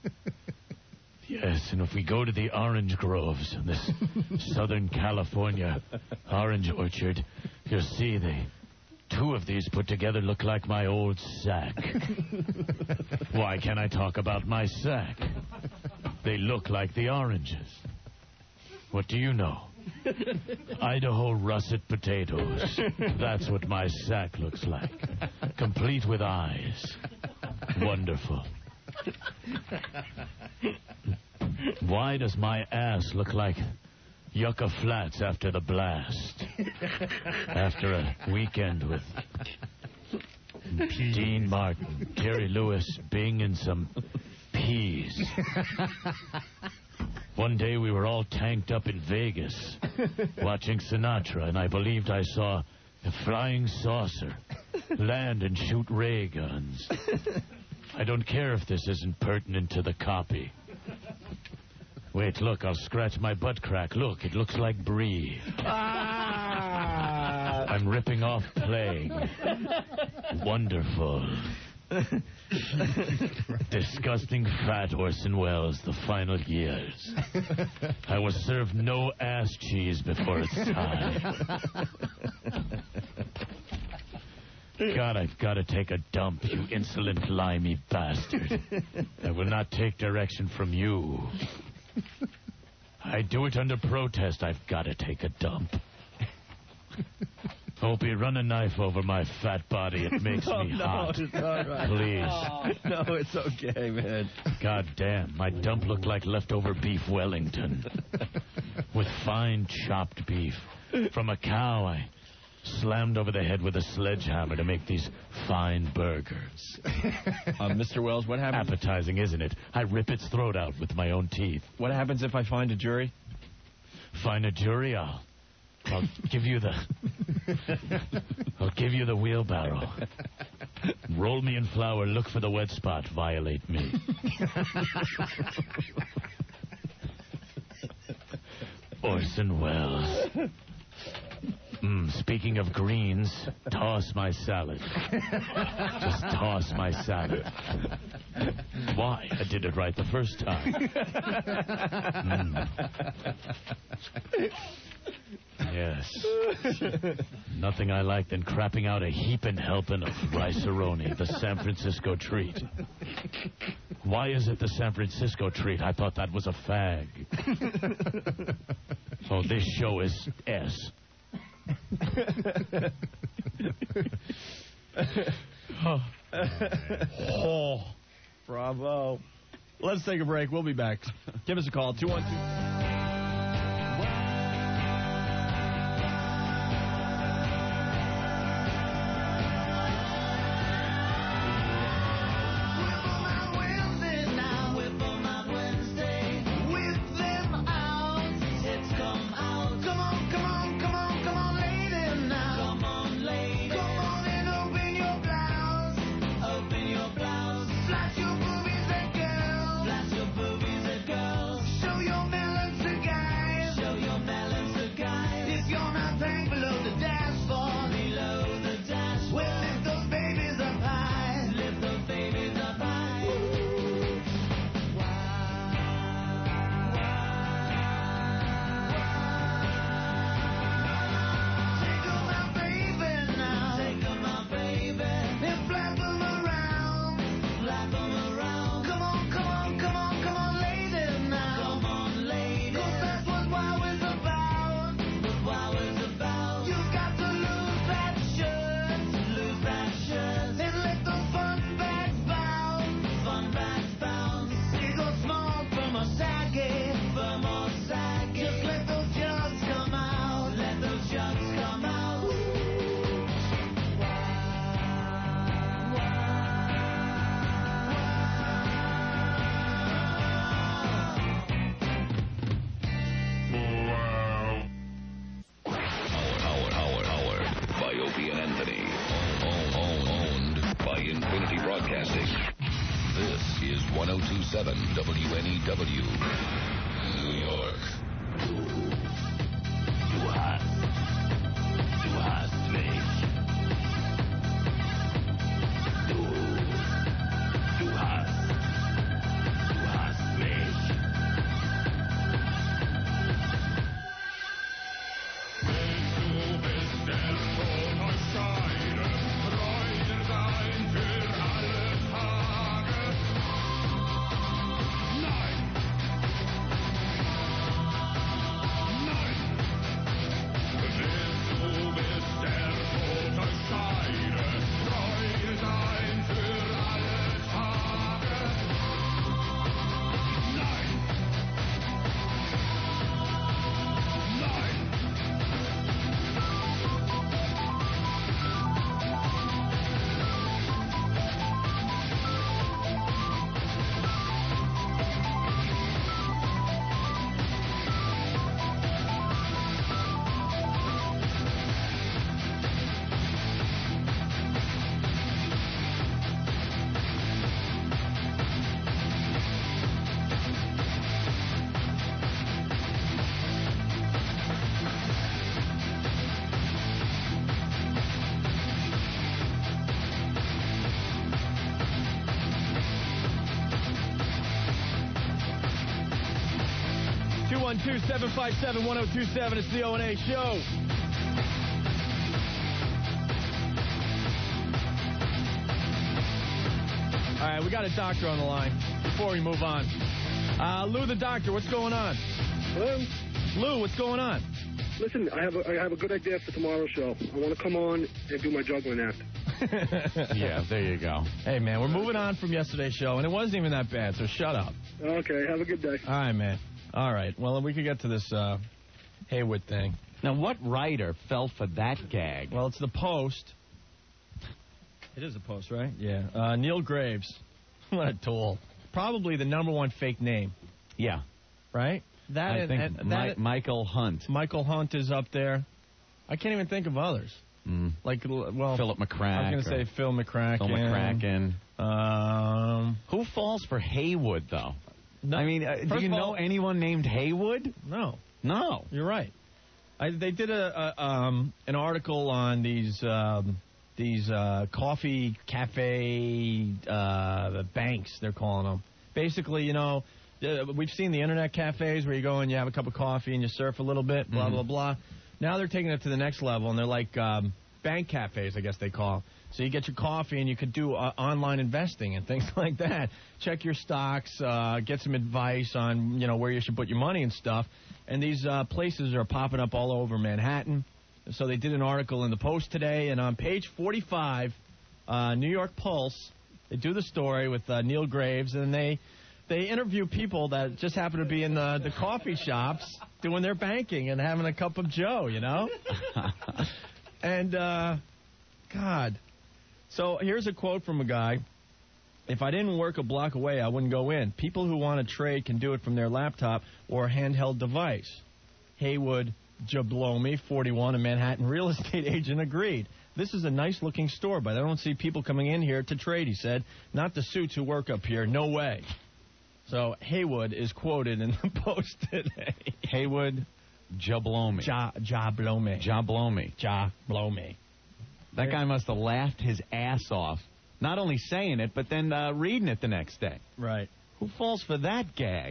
Yes, and if we go to the orange groves in this Southern California orange orchard, you'll see the two of these put together look like my old sack. Why can't I talk about my sack? They look like the oranges. What do you know? Idaho russet potatoes. That's what my sack looks like. Complete with eyes. Wonderful. Why does my ass look like Yucca Flats after the blast? After a weekend with Dean Martin, Jerry Lewis, Bing, and some peas. One day we were all tanked up in Vegas watching Sinatra, and I believed I saw a flying saucer land and shoot ray guns. I don't care if this isn't pertinent to the copy. Wait, look, I'll scratch my butt crack. Look, it looks like brie. Ah. I'm ripping off plague. Wonderful. Disgusting fat Orson Welles, the final years. I was served no ass cheese before its time. God, I've got to take a dump, you insolent, limey bastard. I will not take direction from you. I do it under protest. I've got to take a dump. Opie, run a knife over my fat body. It makes no, me no, hot. It's all right. Please. Oh, no, it's okay, man. God damn, my dump looked like leftover beef Wellington. With fine chopped beef. From a cow I slammed over the head with a sledgehammer to make these fine burgers. Uh, Mister Wells, what happens? Appetizing, isn't it? I rip its throat out with my own teeth. What happens if I find a jury? Find a jury, I'll I'll give you the... I'll give you the wheelbarrow. Roll me in flour, look for the wet spot, violate me. Orson Welles. Mm, speaking of greens, toss my salad. Just toss my salad. Why? I did it right the first time. Mm. Yes. Nothing I like than crapping out a heaping helping of rice-a-roni, the San Francisco treat. Why is it the San Francisco treat? I thought that was a fag. So this show is S. oh. oh, bravo. Let's take a break. We'll be back. Give us a call, two one two. one oh two point seven W N E W, New York. Du hast, du hast mich. Du, du hast, du hast mich. Du bist der Tod aus Scheide, Freude sein für alle Tage. Nein! Nein! Du bist der Tod aus Scheide, Freude sein für alle Tage. Nein! Nein! two one two, seven five seven, one oh two seven. It's the O and A Show. All right, we got a doctor on the line before we move on. Uh, Lou the doctor, what's going on? Hello? Lou, what's going on? Listen, I have a, I have a good idea for tomorrow's show. I want to come on and do my juggling act. Yeah, there you go. Hey, man, we're moving on from yesterday's show, and it wasn't even that bad, so shut up. Okay, have a good day. All right, man. All right. Well, we could get to this uh, Haywood thing. Now, what writer fell for that gag? Well, it's the Post. It is the Post, right? Yeah. Uh, Neil Graves. What a tool. Probably the number one fake name. Yeah. Right? That I and, think and, Mi- that, Michael Hunt. Michael Hunt is up there. I can't even think of others. Mm. Like, well, Philip McCracken. I was going to say Phil McCracken. Phil McCracken. Um, Who falls for Haywood, though? No, I mean, uh, do you know all, anyone named Haywood? No. No. You're right. I, they did a, a um, an article on these um, these uh, coffee cafe uh, banks, they're calling them. Basically, you know, uh, we've seen the internet cafes where you go and you have a cup of coffee and you surf a little bit, blah, mm-hmm. blah, blah. Now they're taking it to the next level, and they're like um, bank cafes, I guess they call them. So you get your coffee and you could do uh, online investing and things like that. Check your stocks, uh, get some advice on, you know, where you should put your money and stuff. And these uh, places are popping up all over Manhattan. So they did an article in the Post today, and on page forty-five, uh, New York Pulse, they do the story with uh, Neil Graves, and they they interview people that just happen to be in the, the coffee shops doing their banking and having a cup of Joe, you know? and, uh, God. So here's a quote from a guy. If I didn't work a block away, I wouldn't go in. People who want to trade can do it from their laptop or handheld device. Haywood Jablomi, forty-one, a Manhattan real estate agent, agreed. This is a nice-looking store, but I don't see people coming in here to trade, he said. Not the suits who work up here. No way. So Haywood is quoted in the Post today. Haywood Jablomi. Ja, Jablomi. Jablomi. Jablomi. That guy must have laughed his ass off. Not only saying it, but then uh, reading it the next day. Right. Who falls for that gag?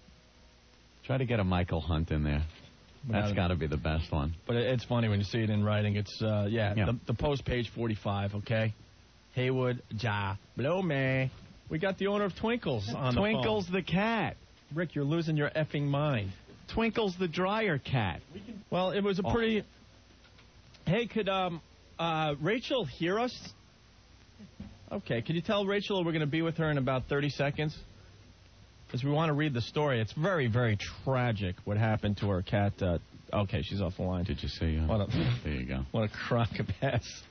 Try to get a Michael Hunt in there. That's got to be the best one. But it's funny when you see it in writing. It's, uh, yeah, yeah. The, the Post page forty-five, okay? Haywood, Ja, blow me. We got the owner of Twinkles on Twinkles the phone. the cat. Rick, you're losing your effing mind. Twinkles the dryer cat. Well, it was a pretty... Oh. Hey, could um, uh, Rachel hear us? Okay, could you tell Rachel we're going to be with her in about thirty seconds? Because we want to read the story. It's very, very tragic what happened to our cat. Uh, okay, she's off the line. Did you see? Uh, what a, there you go. What a crock of ass.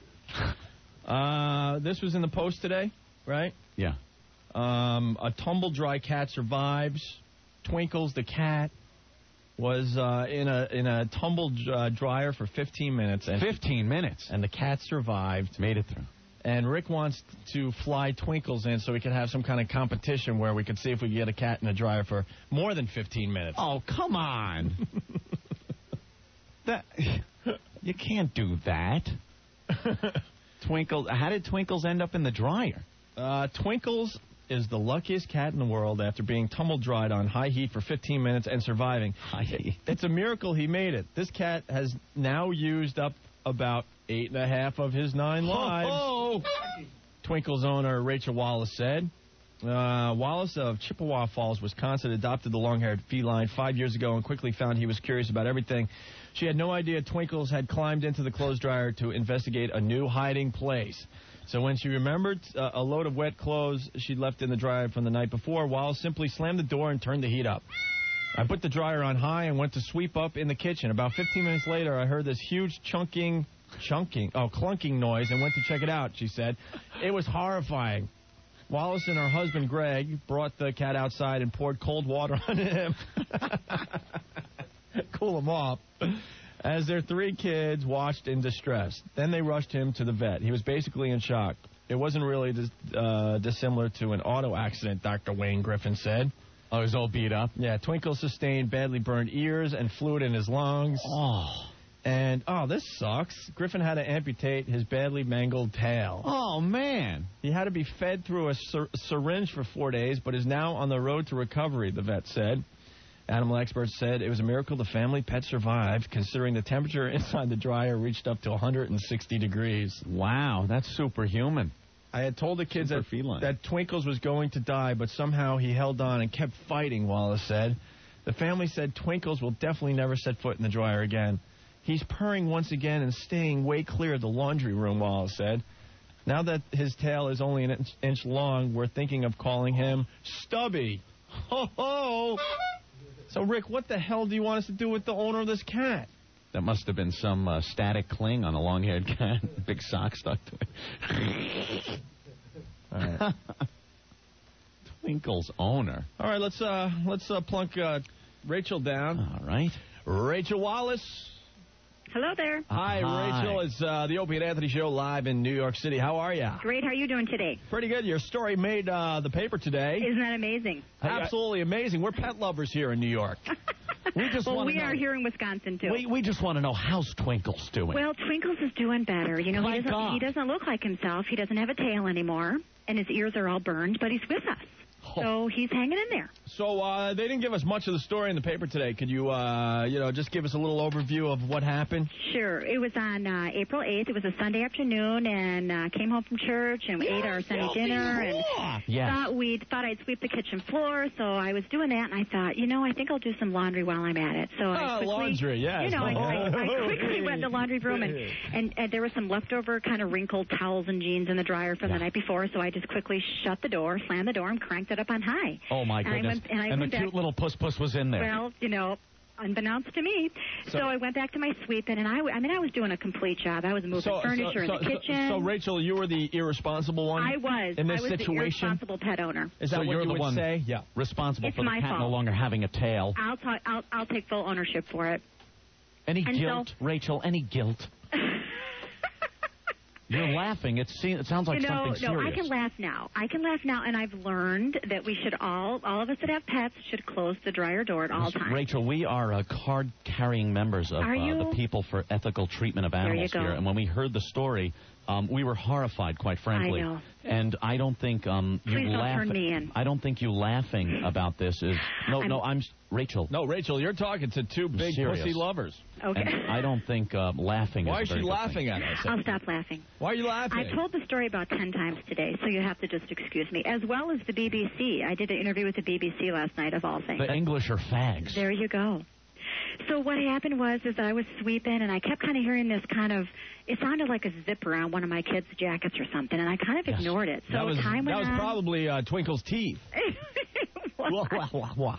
Uh, this was in the Post today, right? Yeah. Um, a tumble-dry cat survives. Twinkles the cat was uh, in a in a tumble uh, dryer for fifteen minutes. And fifteen minutes? And the cat survived. Made it through. And Rick wants to fly Twinkles in so we can have some kind of competition where we can see if we can get a cat in a dryer for more than fifteen minutes. Oh, come on. that You can't do that. Twinkles. How did Twinkles end up in the dryer? Uh, Twinkles is the luckiest cat in the world after being tumble-dried on high heat for fifteen minutes and surviving. High heat. It's a miracle he made it. This cat has now used up about eight and a half of his nine lives. Oh, Twinkle's owner, Rachel Wallace, said. Uh, Wallace of Chippewa Falls, Wisconsin, adopted the long-haired feline five years ago and quickly found he was curious about everything. She had no idea Twinkles had climbed into the clothes dryer to investigate a new hiding place. So when she remembered uh, a load of wet clothes she'd left in the dryer from the night before, Wallace simply slammed the door and turned the heat up. I put the dryer on high and went to sweep up in the kitchen. About fifteen minutes later, I heard this huge chunking, chunking, oh, clunking noise and went to check it out, she said. It was horrifying. Wallace and her husband, Greg, brought the cat outside and poured cold water on him. Cool him off. As their three kids watched in distress. Then they rushed him to the vet. He was basically in shock. It wasn't really dis- uh, dissimilar to an auto accident, Doctor Wayne Griffin said. Oh, he was all beat up? Yeah, Twinkle sustained badly burned ears and fluid in his lungs. Oh. And, oh, this sucks. Griffin had to amputate his badly mangled tail. Oh, man. He had to be fed through a syr- syringe for four days, but is now on the road to recovery, the vet said. Animal experts said it was a miracle the family pet survived, considering the temperature inside the dryer reached up to one hundred sixty degrees. Wow, that's superhuman. I had told the kids that, that Twinkles was going to die, but somehow he held on and kept fighting, Wallace said. The family said Twinkles will definitely never set foot in the dryer again. He's purring once again and staying way clear of the laundry room, Wallace said. Now that his tail is only an inch, inch long, we're thinking of calling him Stubby. Ho ho! So, Rick, what the hell do you want us to do with the owner of this cat? That must have been some uh, static cling on a long-haired cat. Big sock stuck to it. All right. Twinkle's owner. All right, let's uh, let's uh, plunk uh, Rachel down. All right. Rachel Wallace, Hello there. Hi, Hi. Rachel. It's uh, the Opie and Anthony Show live in New York City. How are you? Great. How are you doing today? Pretty good. Your story made uh, the paper today. Isn't that amazing? Absolutely amazing. We're pet lovers here in New York. We just well, want we to know. are here in Wisconsin, too. We, we just want to know how's Twinkle's doing. Well, Twinkles is doing better. You know, My he doesn't, God. he doesn't look like himself. He doesn't have a tail anymore, and his ears are all burned, but he's with us. So he's hanging in there. So uh, they didn't give us much of the story in the paper today. Could you, uh, you know, just give us a little overview of what happened? Sure. It was on uh, April eighth. It was a Sunday afternoon, and uh, came home from church, and we ate our Sunday dinner, and Yes. thought we thought I'd sweep the kitchen floor. So I was doing that, and I thought, you know, I think I'll do some laundry while I'm at it. So I Ah, quickly, laundry, yes. You know, I, I, I quickly went to the laundry room, and, and, and there was some leftover kind of wrinkled towels and jeans in the dryer from the night before. So I just quickly shut the door, slammed the door, and cranked it up on high. Oh, my And I goodness. went- and I the went back- cute little puss puss was in there. Well, you know, unbeknownst to me. So, So- I went back to my sweeping, and I, w- I mean, I was doing a complete job. I was moving So, furniture so, in the so, kitchen. So, Rachel, you were the irresponsible one I was. in this I was situation? the irresponsible pet owner. Is that so what you're you the would one say? Yeah. responsible It's for the my cat no fault. longer having a tail. I'll, ta- I'll, I'll take full ownership for it. Any And so- guilt, Rachel? Any guilt? You're laughing. It, seems, it sounds like you know, something no, serious. I can laugh now. I can laugh now, and I've learned that we should all, all of us that have pets, should close the dryer door at all times. Rachel, we are uh, card-carrying members of Are uh, you? the People for Ethical Treatment of There you Animals go. here, and when we heard the story, um, we were horrified, quite frankly. I know. And I don't think um, you Please don't laugh- turn me in. I don't think you laughing about this is no, I'm- no. I'm Rachel. No, Rachel, you're talking to two big serious. pussy lovers. Okay. And I don't think uh, laughing. Why is is a she very good laughing thing. at us? I'll stop laughing. Why are you laughing? I told the story about ten times today, so you have to just excuse me. As well as the B B C. I did an interview with the B B C last night, of all things. The English are fags. There you go. So what happened was is I was sweeping, and I kept kind of hearing this kind of, it sounded like a zipper on one of my kids' jackets or something, and I kind of ignored it. So that was, time that went was on. probably uh, Twinkle's teeth. Wah, wah, wah, wah.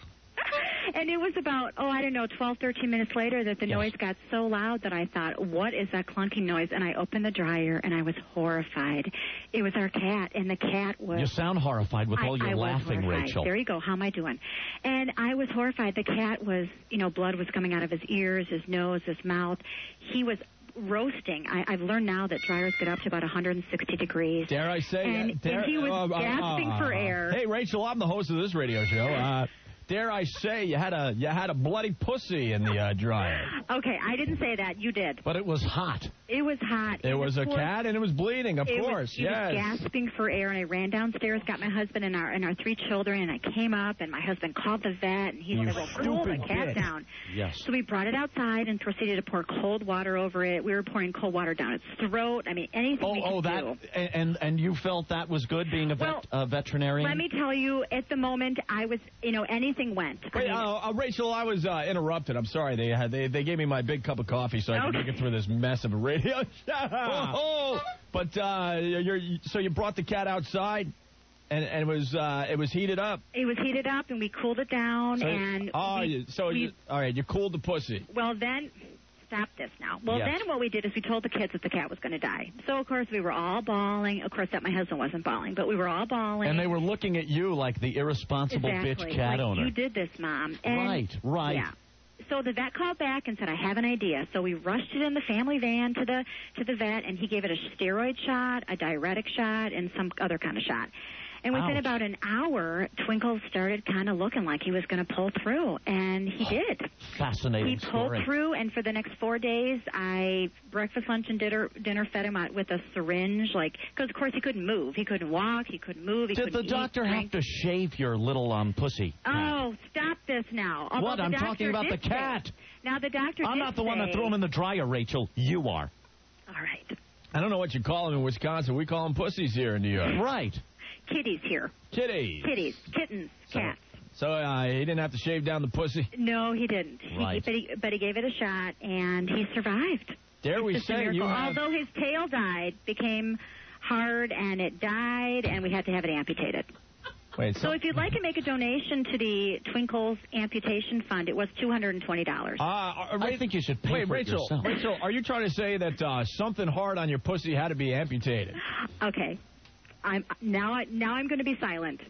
And it was about, oh, I don't know, twelve, thirteen minutes later that the noise got so loud that I thought, what is that clunking noise? And I opened the dryer, and I was horrified. It was our cat, and the cat was... You sound horrified with all I, your I was laughing, horrified. Rachel. There you go. How am I doing? And I was horrified. The cat was, you know, blood was coming out of his ears, his nose, his mouth. He was roasting. I, I've learned now that dryers get up to about one hundred sixty degrees. Dare I say? And, uh, dare, and he was uh, uh, gasping uh, for uh, air. Hey, Rachel, I'm the host of this radio show. Uh, dare I say you had a you had a bloody pussy in the uh, dryer? Okay, I didn't say that. You did. But it was hot. It was hot. It And was of a course- cat and it was bleeding, of It was- course. he yes. was gasping for air, and I ran downstairs, got my husband and our and our three children, and I came up, and my husband called the vet, and he You said, "Well, cool the stupid cat kid." down." Yes. So we brought it outside and proceeded to pour cold water over it. We were pouring cold water down its throat. I mean, anything Oh, we could oh, that do. and, and and you felt that was good being a vet, Well, uh, veterinarian. Let me tell you, at the moment, I was, you know, anything went. I Wait, mean, uh, uh, Rachel, I was uh, interrupted. I'm sorry. They had they they gave me my big cup of coffee so I could Okay. make it through this mess of a radio show. But uh, you're, so you brought the cat outside, and, and it was uh, it was heated up. it was heated up, and we cooled it down, So, and oh, we, you, so we, you, all right, you cooled the pussy. well, then. Stop this now. Well, Yes. then what we did is we told the kids that the cat was going to die. So, of course, we were all bawling. Of course, that my husband wasn't bawling, but we were all bawling. And they were looking at you like the irresponsible exactly. bitch cat like, owner. You did this, Mom. And, Right, right. Yeah. So the vet called back and said, I have an idea. So we rushed it in the family van to the to the vet, and he gave it a steroid shot, a diuretic shot, and some other kind of shot. And within Ouch. about an hour, Twinkle started kind of looking like he was going to pull through, and he did. Fascinating He pulled story. through, and for the next four days, I breakfast, lunch, and dinner dinner fed him out with a syringe, like because of course he couldn't move, he couldn't walk, he couldn't move, he Did couldn't the eat, doctor drink. have to shave your little um pussy? Oh, stop this now! Although What? the I'm doctor talking about the did say- cat. Now the doctor. I'm did not the one that say- threw him in the dryer, Rachel. You are. All right, I don't know what you call them in Wisconsin. We call them pussies here in New York. Right. kitties here. Kitties. Kitties, kittens, So- cats. So uh, he didn't have to shave down the pussy. No, he didn't. He- Right. but, he, but he gave it a shot, and he survived. Dare we It's just a say you miracle. have... Although his tail died, became hard, and it died, and we had to have it amputated. Wait, So if you'd like to make a donation to the Twinkles Amputation Fund, it was two hundred twenty dollars. Uh, uh, I think you should pay Wait, for Rachel, it yourself. Rachel, are you trying to say that uh, something hard on your pussy had to be amputated? Okay. I'm now. I, now I'm going to be silent.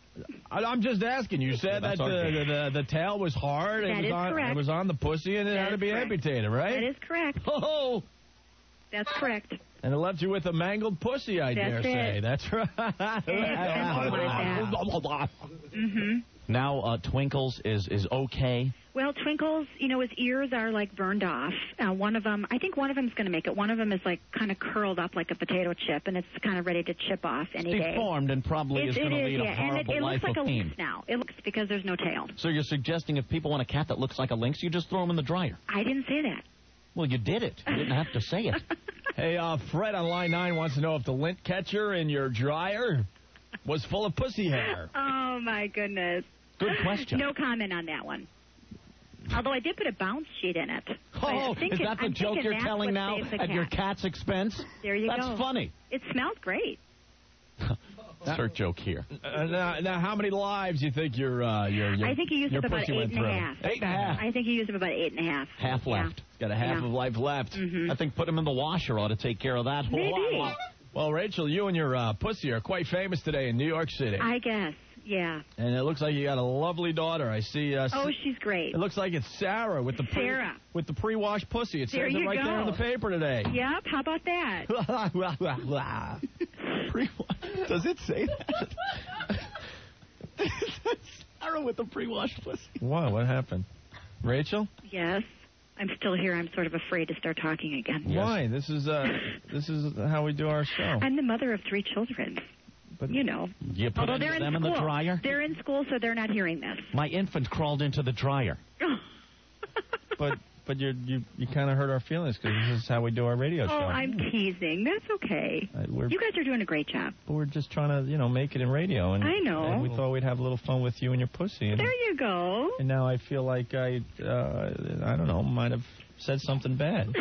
I, I'm just asking. You said that's that our the, game. the the tail was hard. That it was is on, correct. It was on the pussy, and it That had to is be correct. amputated, right? That is correct. Oh. That's correct. And it left you with a mangled pussy, I That's dare it. say. That's right. Mm-hmm. Now, uh, Twinkles is, is okay. Well, Twinkles, you know, his ears are like burned off. Uh, one of them, I think one of them's going to make it. One of them is like kind of curled up like a potato chip, and it's kind of ready to chip off any day. Deformed and probably It- is it going to is, lead yeah. a horrible and it, it life looks like of a pain. lynx now. It looks because there's no tail. So you're suggesting if people want a cat that looks like a lynx, you just throw them in the dryer? I didn't say that. Well, you did it. You didn't have to say it. Hey, uh, Fred on line nine wants to know if the lint catcher in your dryer was full of pussy hair. Oh, my goodness. Good question. No comment on that one. Although I did put a bounce sheet in it. Oh, I'm is thinking- that the I'm joke thinking you're that's telling what now saves the at your cat. cat's expense? There you That's go. funny. It smells great. Insert joke here. Uh, now, now, how many lives do you think your uh, your, your I think he used your up about pussy eight went and a through? half. Eight and a half. I think he used up about eight and a half. Half Yeah. left. Got a half Yeah. of life left. Mhm. I think put him in the washer ought to take care of that. Maybe. Well, Rachel, you and your uh, pussy are quite famous today in New York City. I guess. Yeah. And it looks like you got a lovely daughter. I see. Uh, Oh, she's great. It looks like it's Sarah with the pre- Sarah. with the pre-washed pussy. It There says it you right there go. in the paper today. Yep. How about that? Does it say that? Sarah with the pre-washed pussy. What? What happened? Rachel? Yes. I'm still here. I'm sort of afraid to start talking again. Why? This is uh, this is how we do our show. I'm the mother of three children. But you know. You put Although they're them in in school. the dryer? They're in school, so they're not hearing this. My infant crawled into the dryer. But but you you you kind of hurt our feelings because this is how we do our radio Oh, show. I'm teasing. That's okay. Uh, we're, You guys are doing a great job. but we're just trying to you know make it in radio, and I know. and we thought we'd have a little fun with you and your pussy. And, There you go. and now I feel like I uh, I don't know might have said something bad.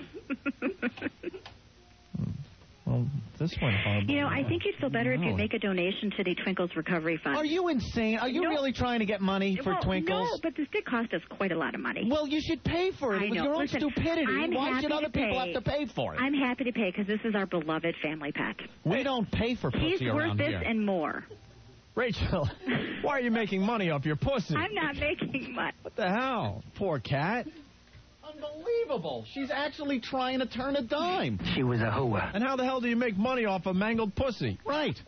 Well, this went horrible. You know, I think you'd feel better if No. you make a donation to the Twinkles Recovery Fund. Are you insane? Are you No. really trying to get money for well, Twinkles? No, but this did cost us quite a lot of money. Well, you should pay for it. I It was know. your own Listen, stupidity. I'm Why happy should other to people pay. have to pay for it? I'm happy to pay because this is our beloved family pet. We don't pay for pussy He's worth around this here. and more. Rachel, why are you making money off your pussy? I'm not making much. What the hell? Poor cat. Unbelievable. She's actually trying to turn a dime. She was a hooah. And how the hell do you make money off a mangled pussy? Right.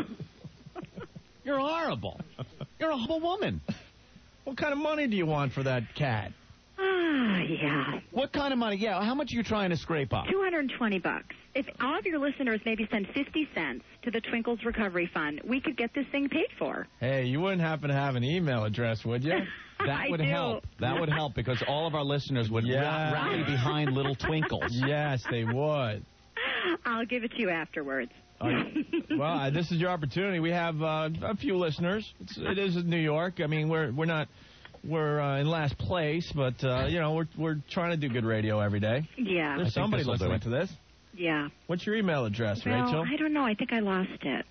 You're horrible. You're a horrible woman. What kind of money do you want for that cat? Ah, yeah. What kind of money? Yeah, how much are you trying to scrape up? two hundred twenty bucks. If all of your listeners maybe send fifty cents to the Twinkles Recovery Fund, we could get this thing paid for. Hey, you wouldn't happen to have an email address, would you? That I would do. help. That would help because all of our listeners would Yeah. ra- rally behind little Twinkles. Yes, they would. I'll give it to you afterwards. Uh, well, uh, this is your opportunity. We have uh, a few listeners. It's, it is in New York. I mean, we're we're not we're uh, in last place, but uh, you know we're we're trying to do good radio every day. Yeah. There's somebody this'll do listening it. to this. Yeah. What's your email address, Well, Rachel? I don't know. I think I lost it.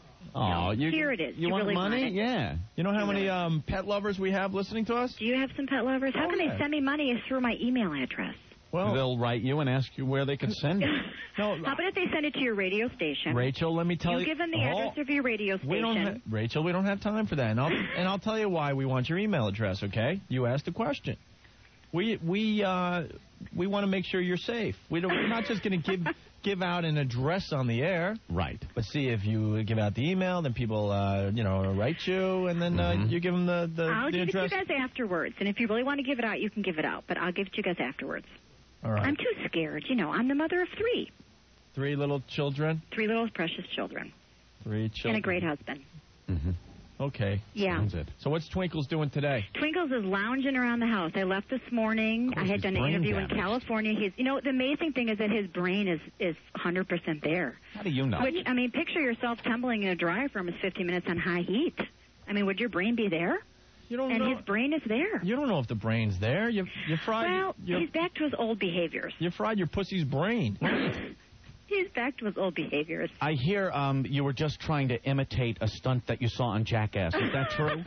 Oh, you Here it is. You, You want really money? want it? Yeah. You know how many um, pet lovers we have listening to us? Do you have some pet lovers? How Oh, can yeah. they send me money through my email address? Well, They'll write you and ask you where they can send it. no, How about if they send it to your radio station? Rachel, let me tell you you. give them the Oh, address of your radio station. We don't ha- Rachel, we don't have time for that. And I'll, and I'll tell you why we want your email address, okay? You asked a question. We we uh, we want to make sure you're safe. We don't, we're not just going to give give out an address on the air. Right. But see, if you give out the email, then people, uh, you know, write you, and then uh, you give them the, the, I'll the give address. it to you guys afterwards. And if you really want to give it out, you can give it out. But I'll give it to you guys afterwards. All right. I'm too scared. You know, I'm the mother of three. Three little children. Three little precious children. Three children. And a great husband. Mm-hmm. Okay. Yeah. Sounds it. So what's Twinkles doing today? Twinkles is lounging around the house. I left this morning. I had he's done an brain interview damaged. in California. He's, you know, the amazing thing is that his brain is is one hundred percent there. How do you know? Which, I mean, picture yourself tumbling in a dryer for almost fifty minutes on high heat. I mean, would your brain be there? You don't and know. his brain is there. You don't know if the brain's there. You you fried. Well, you, he's back to his old behaviors. you fried your pussy's brain. He's back to his old behaviors. I hear um, you were just trying to imitate a stunt that you saw on Jackass. Is that true?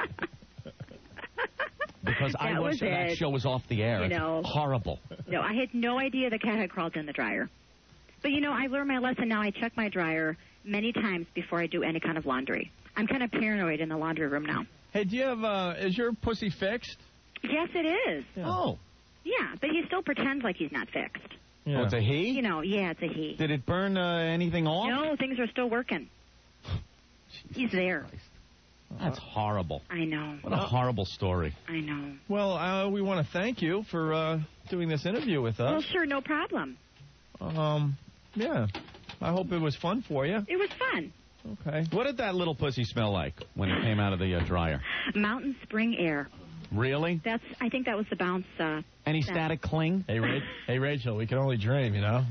Because I That wish was that it. show was off the air. You It's know. horrible. No, I had no idea the cat had crawled in the dryer. But, you know, I learned my lesson now. I check my dryer many times before I do any kind of laundry. I'm kind of paranoid in the laundry room now. Hey, do you have, uh, is your pussy fixed? Yes, it is. Yeah. Oh. Yeah, but he still pretends like he's not fixed. Yeah. Oh, it's a he? You know, yeah, it's a he. Did it burn uh, anything off? No, things are still working. He's there. That's horrible. I know. What a horrible story. I know. Well, uh, we want to thank you for uh, doing this interview with us. Well, sure, no problem. Um, yeah. I hope it was fun for you. It was fun. Okay. What did that little pussy smell like when it came out of the uh, dryer? Mountain spring air. Really? That's. I think that was the bounce. Uh, Any that. static cling? Hey, Ra- hey, Rachel, we can only dream, you know?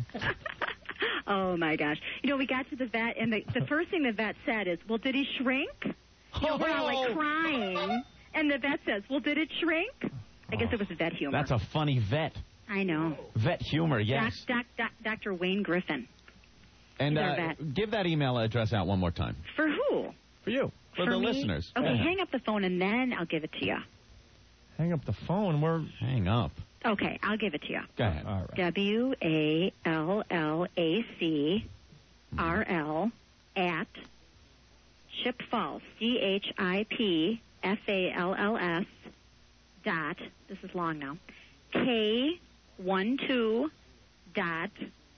Oh, my gosh. You know, we got to the vet, and the, the first thing the vet said is, well, did he shrink? You know, we're all like crying. And the vet says, well, did it shrink? I guess it was vet humor. That's a funny vet. I know. Vet humor, yes. Doc, doc, doc, Doctor Wayne Griffin. And He's our uh, vet. give that email address out one more time. For who? For you. For, For the me? listeners. Okay, Yeah. hang up the phone, and then I'll give it to you. Hang up the phone. We're... Hang up. Okay, I'll give it to you. Go ahead. All right. W A L L A C R L at Chip Falls, C H I P F A L L S dot, this is long now, K one two dot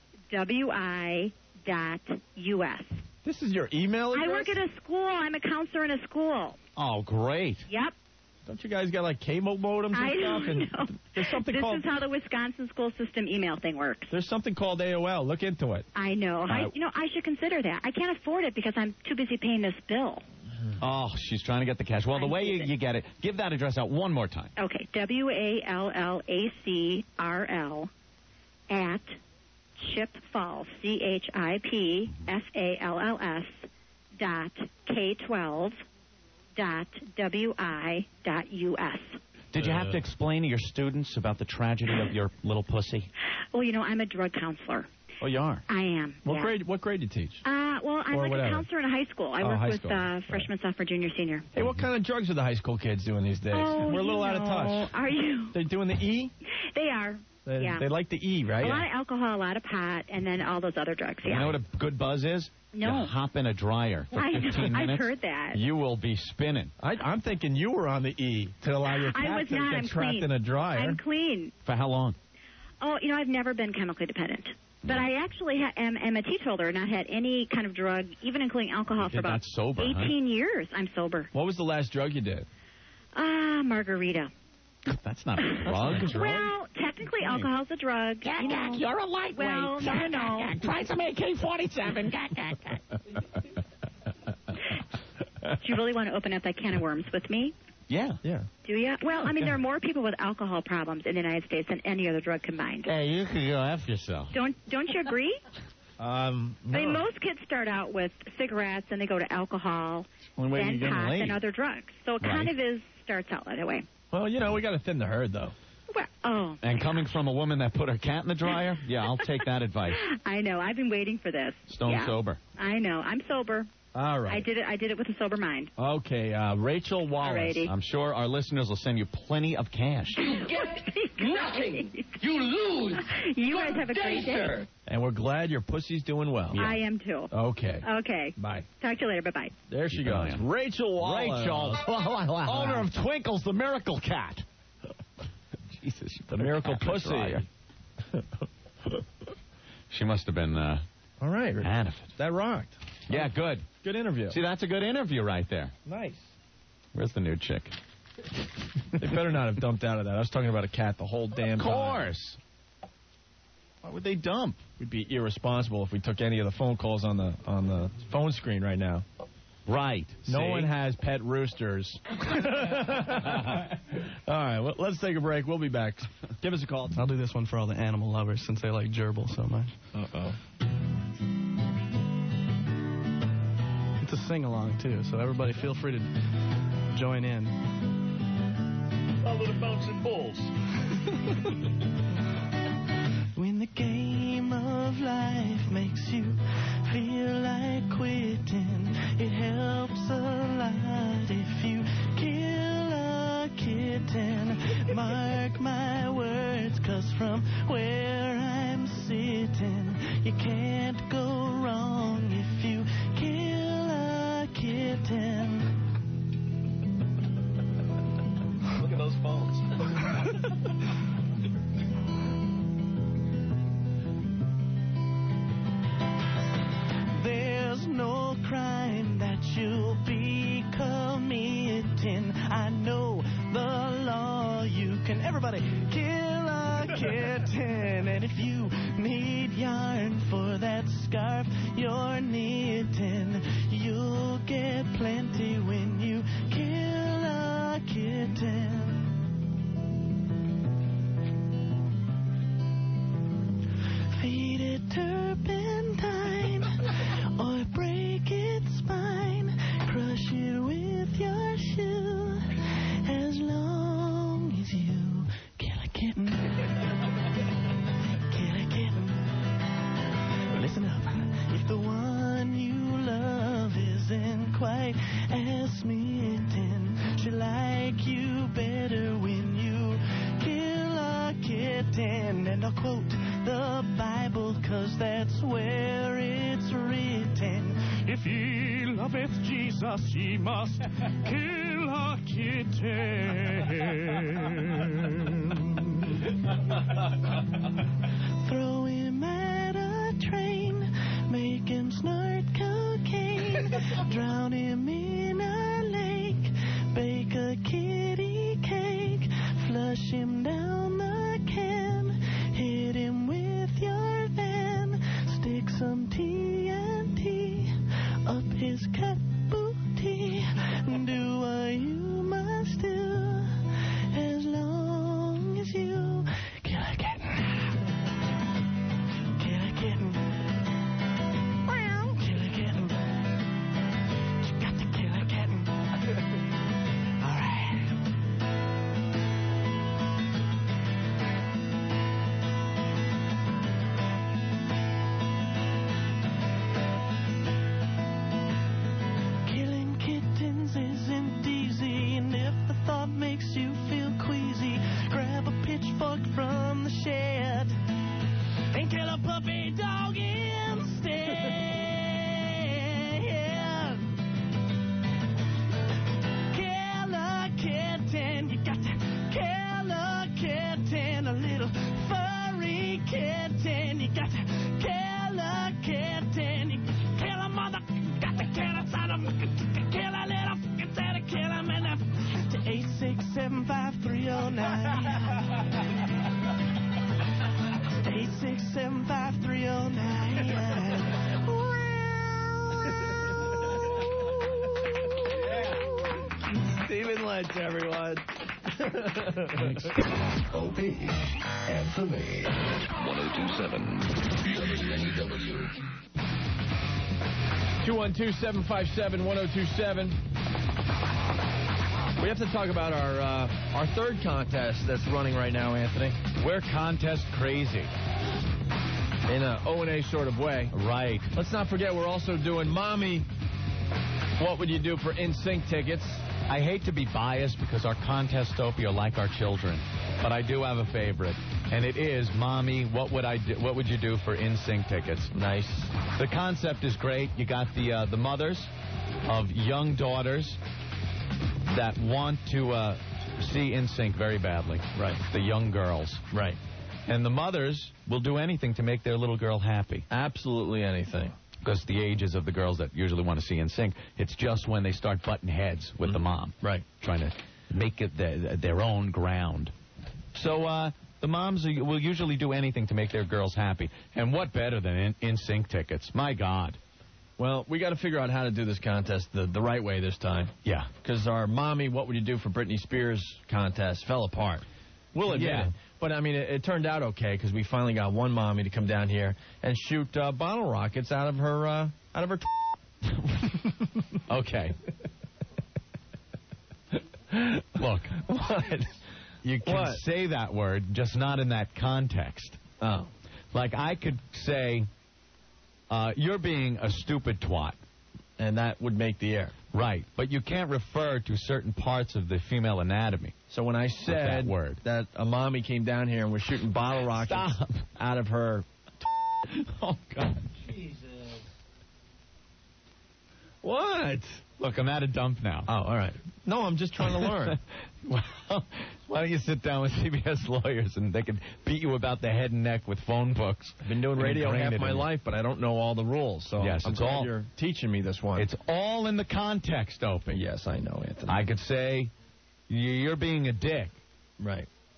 W I dot U S. This is your email address? I work at a school. I'm a counselor in a school. Oh, great. Yep. Don't you guys got, like, cable modems and I stuff? don't And know. There's something This called... is how the Wisconsin school system email thing works. There's something called A O L. Look into it. I know. I, Uh, you know, I should consider that. I can't afford it because I'm too busy paying this bill. Oh, she's trying to get the cash. Well, the I way need you, it. you get it, give that address out one more time. Okay, W A L L A C R L at Chip Falls, C H I P F A L L S dot K twelve dot W I dot U S. Did you have to explain to your students about the tragedy of your little pussy? Well, you know, I'm a drug counselor. Oh, you are? I am. What yeah. grade What grade do you teach? Uh, well, I'm Or like whatever. a counselor in a high school. I Oh, work high with school. uh, freshman, sophomore, junior, senior. Hey, what kind of drugs are the high school kids doing these days? Oh, We're a little you out of know. touch. Are you? They're doing the E? They are. They, yeah. they like the E, right? A lot of alcohol, a lot of pot, and then all those other drugs. Yeah. You know what a good buzz is? No. You hop in a dryer for I know. fifteen I've minutes. heard that. You will be spinning. I, I'm thinking you were on the E to allow your I cat was to not. get I'm trapped clean. in a dryer. I'm clean. For how long? Oh, you know, I've never been chemically dependent. But I actually ha- am, am a teetotaler, not had any kind of drug, even including alcohol, for You're about not sober, huh? eighteen years. I'm sober. What was the last drug you did? Ah, margarita. That's not a drug. Well, technically, alcohol's a drug. Gak, you gak, know. you're a lightweight. Well, no, no, no. Gak, gak, try some A K forty-seven. Gak, gak, gak. Do you really want to open up that can of worms with me? Yeah. Yeah. Do you? Well, I mean, there are more people with alcohol problems in the United States than any other drug combined. Hey, you could go F yourself. Don't Don't you agree? Um, no. I mean, most kids start out with cigarettes, and they go to alcohol, One way then you get pot, laid. and other drugs. So it kind Right. of is starts out that way. Well, you know, we got to thin the herd, though. Well, oh, And coming from a woman that put her cat in the dryer, yeah, I'll take that advice. I know. I've been waiting for this. Stone Yeah. sober. I know. I'm sober. All right. I did it. I did it with a sober mind. Okay, uh, Rachel Wallace. Alrighty. I'm sure our listeners will send you plenty of cash. You get nothing. You lose. You guys have a great day. And we're glad your pussy's doing well. I am too. Okay. Okay. Bye. Talk to you later. Bye bye. There she goes. Yeah. Rachel Wallace. Rachel, owner of Twinkles, the Miracle Cat. Jesus, she put The her miracle cat in the pussy. dryer. She must have been uh, All right. out of it. That rocked. Yeah, good. Good interview. See, that's a good interview right there. Nice. Where's the new chick? They better not have dumped out of that. I was talking about a cat the whole damn Of time. course. Why would they dump? We'd be irresponsible if we took any of the phone calls on the on the phone screen right now. Right. No See? one has pet roosters. All right, well, let's take a break. We'll be back. Give us a call. I'll do this one for all the animal lovers since they like gerbil so much. Uh-oh. It's a sing-along, too, so everybody feel free to join in. Follow the bouncing bulls. When the game of life makes you feel like quitting, it helps a lot if you kill a kitten. Mark my words, 'cause from where I'm sitting, you can't go wrong if you kill a kitten. And if you need yarn for that scarf you're knitting, you'll get plenty when you kill a kitten. Feed it turpentine or break its spine. Crush it with your shoe as long as you kill a kitten. Kill a kitten. Listen up. If the one you love isn't quite as smitten, she'll like you better when you kill a kitten. And I'll quote the Bible, 'cause that's where it's written. If ye loveth Jesus, ye must kill a kitten. Throw him at a train, make him snort cocaine, drown him in a lake, bake a kitty cake, flush him down the can, hit him with your van, stick some T N T up his cat booty, do what you must do as long as you kill a kitten. Kill a kitten. Kill a kitten. You got to kill a kitten. All right. Killing kittens isn't easy, and if the thought makes you feel queasy, grab a pitchfork from the shed and kill a puppy dog instead. Kill a kitten, you got to kill a kitten, a little furry kitten, you got to kill a kitten, you kill a mother, got to kill a son of, kill a little, got to kill him enough to eight six seven five three oh nine. eight six seven five three oh nine. Stephen Lynch, everyone. O P and for me. one oh two seven W N E W. two one two, seven five seven, one oh two seven. We have to talk about our uh, our third contest that's running right now, Anthony. We're contest crazy. In a O and A sort of way. Right. Let's not forget we're also doing Mommy, what would you do for N Sync tickets? I hate to be biased because our contest-opie are like our children, but I do have a favorite, and it is Mommy, what would I do? What would you do for N Sync tickets? Nice. The concept is great. You got the uh, the mothers of young daughters that want to uh, see N Sync very badly. Right. The young girls. Right. And the mothers will do anything to make their little girl happy. Absolutely anything. Because the ages of the girls that usually want to see N Sync, it's just when they start butting heads with mm-hmm. the mom. Right. Trying to make it their, their own ground. So uh, the moms will usually do anything to make their girls happy. And what better than N Sync tickets? My God. Well, we got to figure out how to do this contest the, the right way this time. Yeah. Because our Mommy, what would you do for Britney Spears contest fell apart. We'll admit Yeah. it. But, I mean, it, it turned out okay because we finally got one Mommy to come down here and shoot uh, bottle rockets out of her, uh, out of her... T- okay. Look. What? You can What? say that word, just not in that context. Oh. Like, I could say, uh, you're being a stupid twat. And that would make the air. Right. But you can't refer to certain parts of the female anatomy. So when I said that, word. that a mommy came down here and was shooting bottle rockets Stop. out of her... Oh, God. Jesus. What? Look, I'm at a dump now. Oh, all right. No, I'm just trying to learn. Well, why don't you sit down with C B S lawyers and they can beat you about the head and neck with phone books. I've been doing radio ingrain half it my in- life, but I don't know all the rules. So Yes, I'm it's glad all- you're teaching me this one. It's all in the context, Opie. Yes, I know, Anthony. I could say, you're being a dick. Right.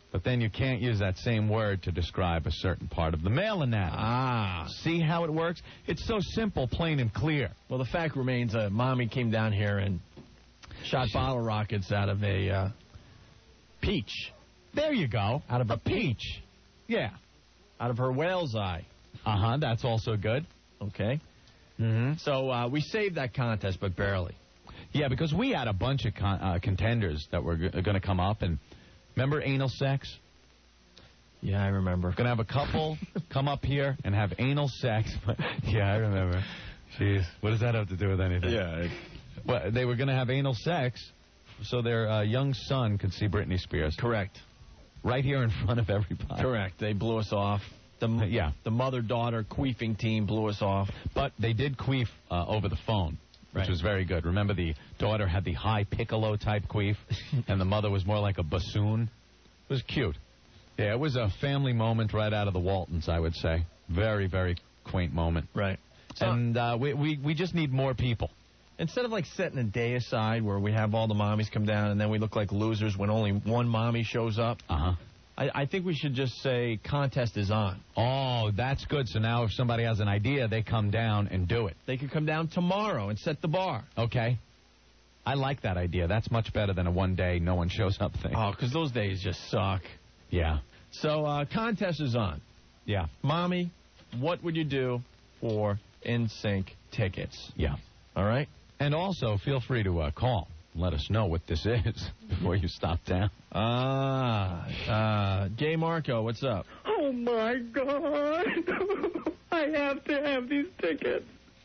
But then you can't use that same word to describe a certain part of the male anatomy. Ah. See how it works? It's so simple, plain and clear. Well, the fact remains, uh, Mommy came down here and shot bottle rockets out of a uh, peach. There you go. Out of a, a peach. peach. Yeah. Out of her whale's eye. Uh-huh, that's also good. Okay. Mm-hmm. So uh, we saved that contest, but barely. Yeah, because we had a bunch of con- uh, contenders that were g- going to come up. And remember anal sex? Yeah, I remember. Going to have a couple come up here and have anal sex. Yeah, I remember. Jeez, what does that have to do with anything? Yeah. It... Well, they were going to have anal sex so their uh, young son could see Britney Spears. Correct. Right here in front of everybody. Correct. They blew us off. The, yeah. The mother-daughter queefing team blew us off. But they did queef uh, over the phone, which right. was very good. Remember, the daughter had the high piccolo-type queef, and the mother was more like a bassoon. It was cute. Yeah, it was a family moment right out of the Waltons, I would say. Very, very quaint moment. Right. So, and uh, we, we, we just need more people. Instead of, like, setting a day aside where we have all the mommies come down and then we look like losers when only one mommy shows up, uh-huh. I, I think we should just say contest is on. Oh, that's good. So now if somebody has an idea, they come down and do it. They could come down tomorrow and set the bar. Okay. I like that idea. That's much better than a one-day no one shows up thing. Oh, because those days just suck. Yeah. So uh, contest is on. Yeah. Mommy, what would you do for N Sync tickets? Yeah. All right? And also, feel free to uh, call. Let us know what this is before you stop down. Ah, uh, Gay Marco, what's up? Oh, my God. I have to have these tickets.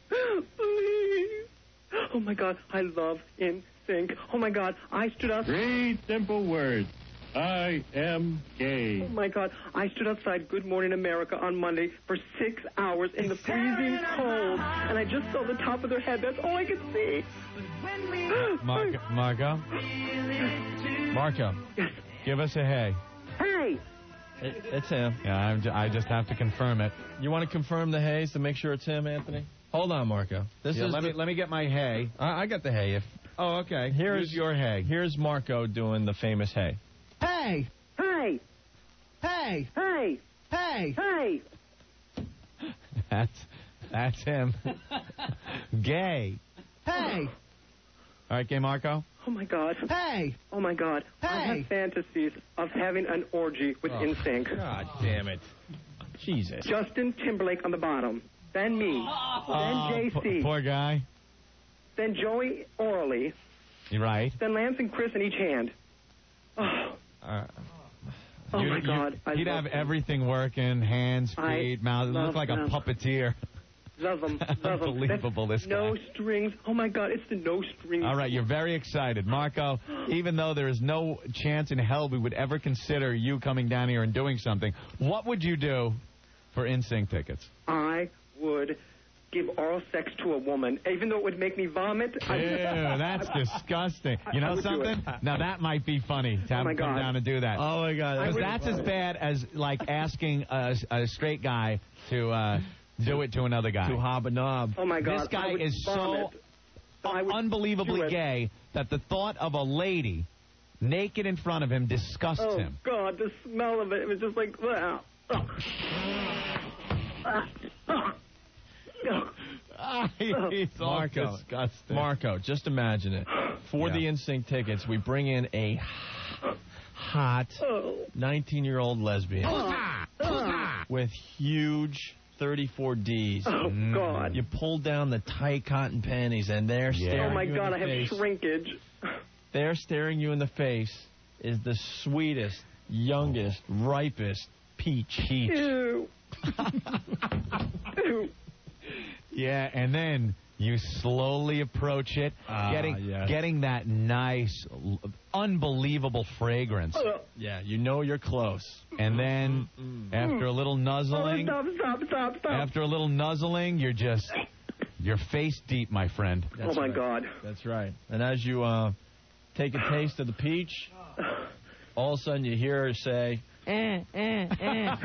Please. Oh, my God. I love N Sync. Oh, my God. I stood up. Three simple words. I am gay. Oh, my God. I stood outside Good Morning America on Monday for six hours in the freezing cold, and I just saw the top of their head. That's all I could see. Marco? Marco? Marco. Yes. Give us a hey. Hey. It, it's him. Yeah, I'm j- I just have to confirm it. You want to confirm the hays to make sure it's him, Anthony? Hold on, Marco. This yeah, is let the... me let me get my hay. I, I got the hay. If oh, okay. Here's, Here's your hay. Here's Marco doing the famous hay. Hey. Hey. Hey. Hey. Hey. Hey. That's that's him. Gay. Hey. All right, Gay Marco. Oh, my God. Hey. Oh, my God. Hey. I have fantasies of having an orgy with oh, N Sync. God damn it. Jesus. Justin Timberlake on the bottom. Then me. Oh, then J C. P- poor guy. Then Joey Orally. You're right. Then Lance and Chris in each hand. Oh. Uh, oh, you, my God. You, I he'd have them. everything working, hands, feet, I mouth. It looked like them. a puppeteer. Love them. Love them. Unbelievable, That's this guy. No strings. Oh, my God. It's the no strings. All right, you're very excited. Marco, even though there is no chance in hell we would ever consider you coming down here and doing something, what would you do for N Sync tickets? I would give oral sex to a woman, even though it would make me vomit. Ew, that's disgusting. You know something? Now, that might be funny to have oh him come God. down and do that. Oh, my God. Because that's as bad as, like, asking a, a straight guy to uh, do it to another guy. To hob a knob. Oh, my God. This guy is vomit. so unbelievably gay that the thought of a lady naked in front of him disgusts oh, him. Oh, God, the smell of it. It was just like, wow. Oh. Ah. Oh. Ah, he's Marco, disgusting. Marco, just imagine it. For yeah. the N Sync tickets, we bring in a hot nineteen-year-old lesbian with huge thirty-four Ds. Oh, God. You pull down the tight cotton panties, and they're yeah. staring Oh, my you God, in the I have face. shrinkage. They're staring you in the face is the sweetest, youngest, ripest peach. Peach. Ew. Ew. Yeah, and then you slowly approach it, uh, getting yes. getting that nice, unbelievable fragrance. Uh, yeah, you know you're close. And then mm-hmm. after a little nuzzling, oh, stop, stop, stop, stop. after a little nuzzling, you're just you're face deep, my friend. That's oh my right. God. That's right. And as you uh, take a taste of the peach, all of a sudden you hear her say, Eh, eh, eh.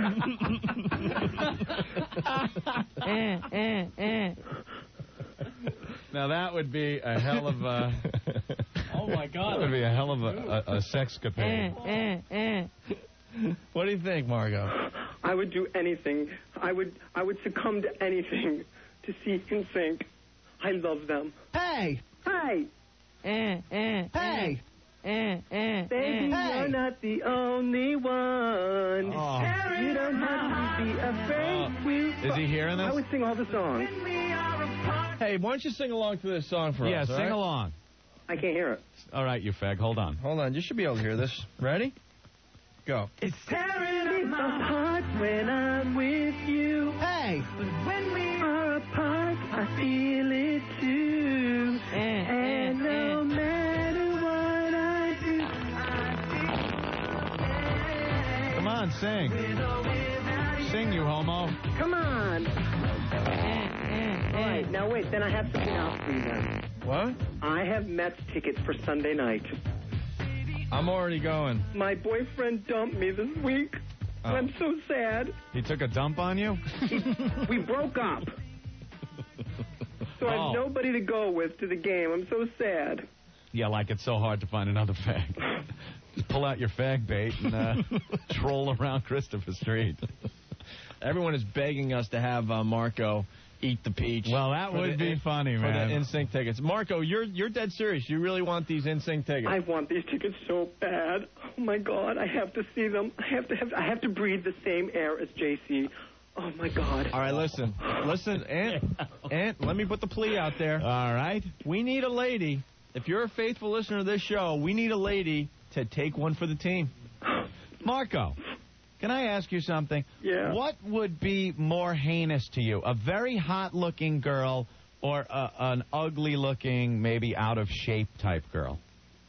eh, eh, eh. Now that would be a hell of a. Oh my God! That would be a hell of a, a, a sexcapade. Eh, eh, eh. What do you think, Margot? I would do anything. I would I would succumb to anything to see N Sync. I love them. Hey! Hey! Eh, eh, Hey! eh, eh, Baby, eh. you're not the only one. Oh. You don't have to be afraid. We Is he hearing this? I would sing all the songs. Hey, why don't you sing along to this song for Yeah, us? all sing right? along. I can't hear it. All right, you fag. Hold on. Hold on, you should be able to hear this. Ready? Go. It's tearing my heart when I'm with you. Hey! But when we are apart, I feel it too. Eh, And eh, no eh. matter what I do, Come on, sing. Sing, you homo. come on. Eh, All right, now wait, then I have something else for you then. What? I have Mets tickets for Sunday night. I'm already going. My boyfriend dumped me this week. Oh. I'm so sad. He took a dump on you? We broke up. So I Oh. have nobody to go with to the game. I'm so sad. Yeah, like it's so hard to find another fag. Just pull out your fag bait and uh, troll around Christopher Street. Everyone is begging us to have uh, Marco eat the peach. Well, that for would the- be funny, for man. the N Sync tickets. Marco, you're you're dead serious. You really want these N Sync tickets? I want these tickets so bad. Oh my God, I have to see them. I have to have. I have to breathe the same air as J C. Oh my God. All right, listen, listen, Aunt, Aunt, let me put the plea out there. All right. We need a lady. If you're a faithful listener to this show, we need a lady to take one for the team. Marco, can I ask you something? Yeah. What would be more heinous to you, a very hot-looking girl or a, an ugly-looking, maybe out-of-shape type girl?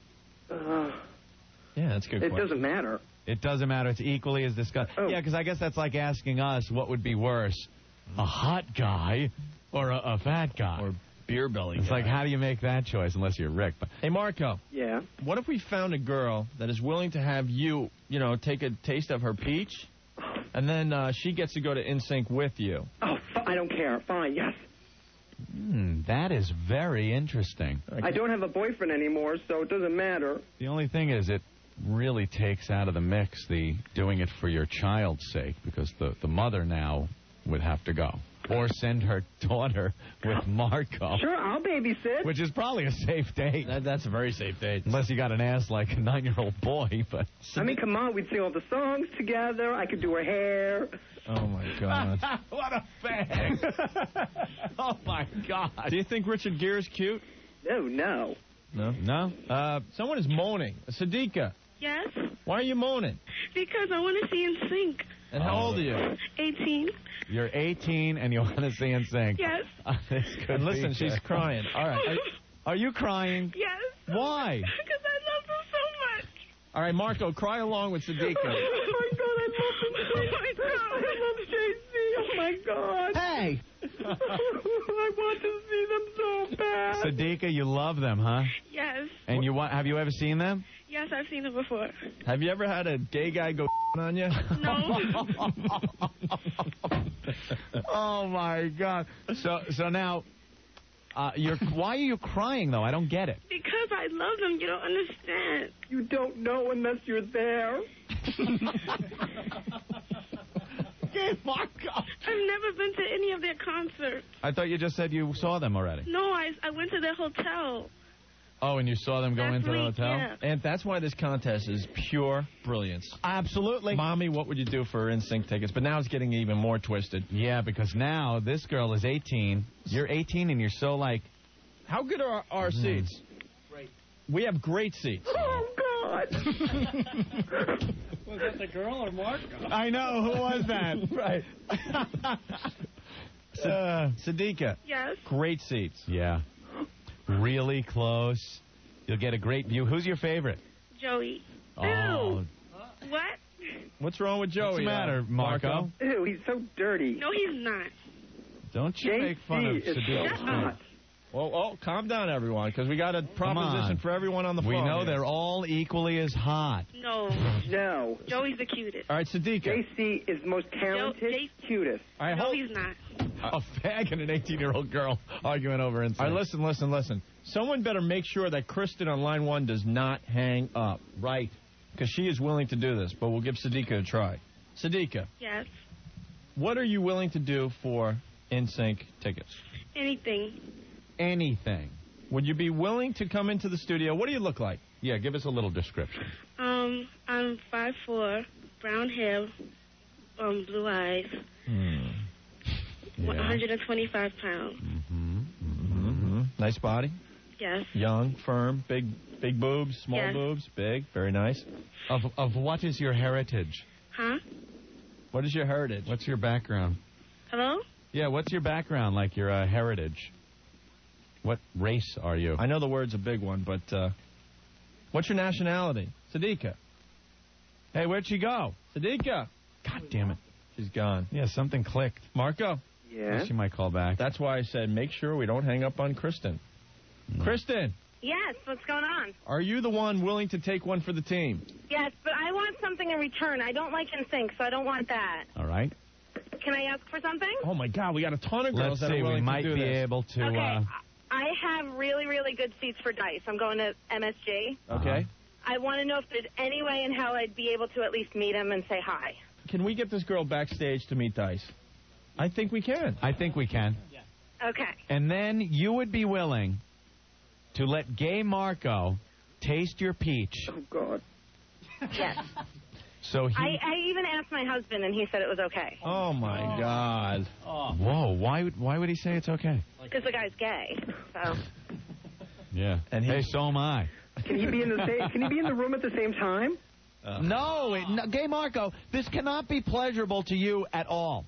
Uh, Yeah, that's a good it question. doesn't matter. It doesn't matter. It's equally as disgusting. Oh. Yeah, because I guess that's like asking us what would be worse, a hot guy or a, a fat guy. Or beer belly. It's guy. like, how do you make that choice unless you're Rick? But Hey, Marco, Yeah. what if we found a girl that is willing to have you, you know, take a taste of her peach, and then uh, she gets to go to N Sync with you? Oh, f- I don't care. Fine. Yes. Hmm, that is very interesting. I don't have a boyfriend anymore, so it doesn't matter. The only thing is it really takes out of the mix the doing it for your child's sake, because the, the mother now would have to go. Or send her daughter with Marco. Sure, I'll babysit. Which is probably a safe date. That, that's a very safe date. Unless you got an ass like a nine-year-old boy, but... I mean, come on, we'd sing all the songs together. I could do her hair. Oh, my God. What a fag. Oh, my God. Do you think Richard Gere is cute? No, no. No. No? Uh, someone is moaning. Sadiqa, Yes, why are you moaning? because I want to see N Sync. And how old are you? eighteen. You're eighteen and you want to see N Sync. Yes. This could And listen, be she's good. crying. All right. Are, are you crying? Yes. Why? Because I love them so much. All right, Marco, cry along with Sadiqa. Oh my God, I love him. Oh my God. I love J C. Oh my God. Hey! I want to see them so bad. Sadiqa, you love them, huh? Yes. And you want? Have you ever seen them? Yes, I've seen them before. Have you ever had a gay guy go on you? No. Oh my God! So so now, uh, you're why are you crying though? I don't get it. Because I love them. You don't understand. You don't know unless you're there. I've never been to any of their concerts. I thought you just said you saw them already. No, I, I went to their hotel. Oh, and you saw them go Last into the week, hotel? yeah. And that's why this contest is pure brilliance. Absolutely. Mommy, what would you do for N Sync tickets? But now it's getting even more twisted. Yeah, because now this girl is eighteen. You're eighteen and you're so like... How good are our, our seats? Great. We have great seats. Oh, God. Was that the girl or Mark? I know. Who was that? Right. uh, Sadiqa. Yes. Great seats. Yeah. Really close. You'll get a great view. Who's your favorite? Joey. Oh. What? What's wrong with Joey? What's the matter, uh, Marco? Ew, he's so dirty. No, he's not. Don't you J C make fun of is Sadiqa. so hot. Well, oh, calm down, everyone, because we got a proposition on. for everyone on the phone. We know here. they're all equally as hot. No. No. Joey's the cutest. All right, Sadiqa. J C is the most talented, J- cutest. All right, No, hold. he's not. A fag and an eighteen-year-old girl arguing over N Sync. All right, listen, listen, listen. Someone better make sure that Kristen on line one does not hang up. Right. because she is willing to do this, but we'll give Sadika a try. Sadika, Yes. what are you willing to do for N Sync tickets? Anything. Anything. Would you be willing to come into the studio? What do you look like? Yeah, give us a little description. Um, I'm five foot four, brown hair, um, blue eyes, Hmm. one hundred twenty-five pounds. Mm-hmm. Nice body. Yes. Young, firm, big, big boobs, small Yes. boobs, big, very nice. Of of what is your heritage? Huh? What is your heritage? What's your background? Hello? Yeah, what's your background, like your uh, heritage? What race are you? I know the word's a big one, but uh, what's your nationality? Sadika. Hey, where'd she go? Sadika. God damn it. She's gone. Yeah, something clicked. Marco. Yeah? She might call back. That's why I said make sure we don't hang up on Kristen. Kristen, Yes, what's going on? are you the one willing to take one for the team? Yes, but I want something in return. I don't like N Sync, so I don't want that. All right. Can I ask for something? Oh, my God, we got a ton of girls Let's that see, are willing we might to do be this. able to... Okay, Uh, I have really, really good seats for Dice. I'm going to M S G. Okay. I want to know if there's any way in hell I'd be able to at least meet him and say hi. Can we get this girl backstage to meet Dice? I think we can. I think we can. Okay. And then you would be willing to let Gay Marco taste your peach. Oh, God. Yes. So he... I, I even asked my husband, and he said it was okay. Oh, my God. Whoa, why would, why would he say it's okay? Because the guy's gay. So. Yeah. And hey, so am I. Can he be in the same, Can he be in the room at the same time? Uh, no, it, no, Gay Marco, this cannot be pleasurable to you at all.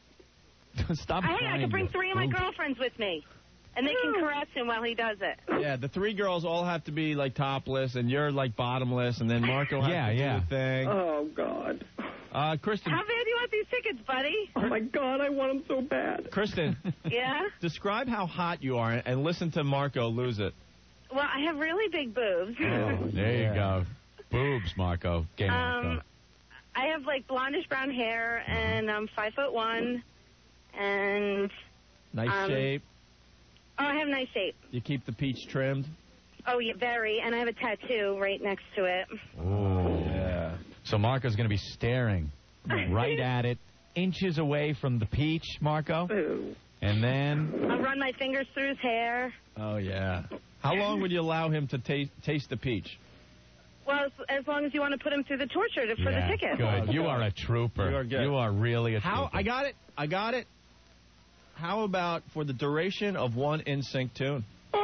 Stop Hey, I trying could bring to- three of my Oops. girlfriends with me, and they can caress him while he does it. Yeah, the three girls all have to be, like, topless, and you're, like, bottomless, and then Marco has Yeah, to yeah. do the thing. Oh, God. Uh, Kristen, How bad do you want these tickets, buddy? Oh, my God, I want them so bad. Kristen, Yeah? describe how hot you are, and listen to Marco lose it. Well, I have really big boobs. Oh, there you go. Boobs, Marco. Gay Marco. Um, I have like blondish brown hair, and I'm five foot one, and Nice Um, shape. oh, I have nice shape. You keep the peach trimmed. Oh, yeah, very, and I have a tattoo right next to it. Oh, yeah. So Marco's going to be staring right at it, inches away from the peach, Marco. And then... I'll run my fingers through his hair. Oh, yeah. How long would you allow him to taste taste the peach? Well, as, as long as you want to put him through the torture to, for yeah, the ticket. Good. You are a trooper. You are good. You are really a How? trooper. I got it. I got it. How about for the duration of one N Sync tune?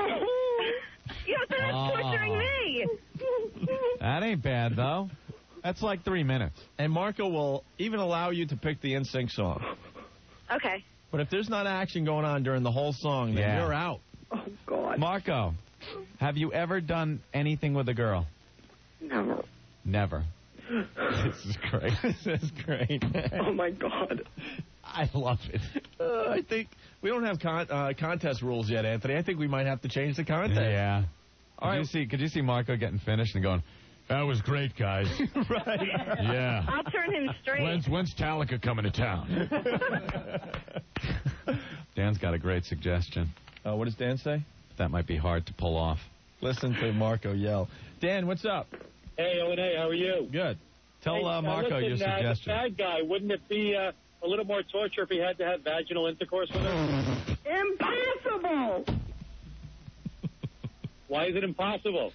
You have to Oh. torturing me. That ain't bad, though. That's like three minutes. And Marco will even allow you to pick the N Sync song. Okay. But if there's not action going on during the whole song, then Yeah. you're out. Oh, God. Marco, have you ever done anything with a girl? Never. Never. This is great. This is great. Oh, my God. I love it. Uh, I think we don't have con- uh, contest rules yet, Anthony. I think we might have to change the contest. Yeah. All Could right. you see? Could you see Marco getting finished and going, "That was great, guys." Right. Yeah. I'll turn him straight. When's, when's Metallica coming to town? Dan's got a great suggestion. Uh, what does Dan say? That might be hard to pull off. Listen to Marco yell. Dan, what's up? Hey, O and A, how are you? Good. Tell Hey, uh, Marco listen, your uh, suggestion. the bad guy, wouldn't it be uh, a little more torture if he had to have vaginal intercourse with her? Impossible! Why is it impossible?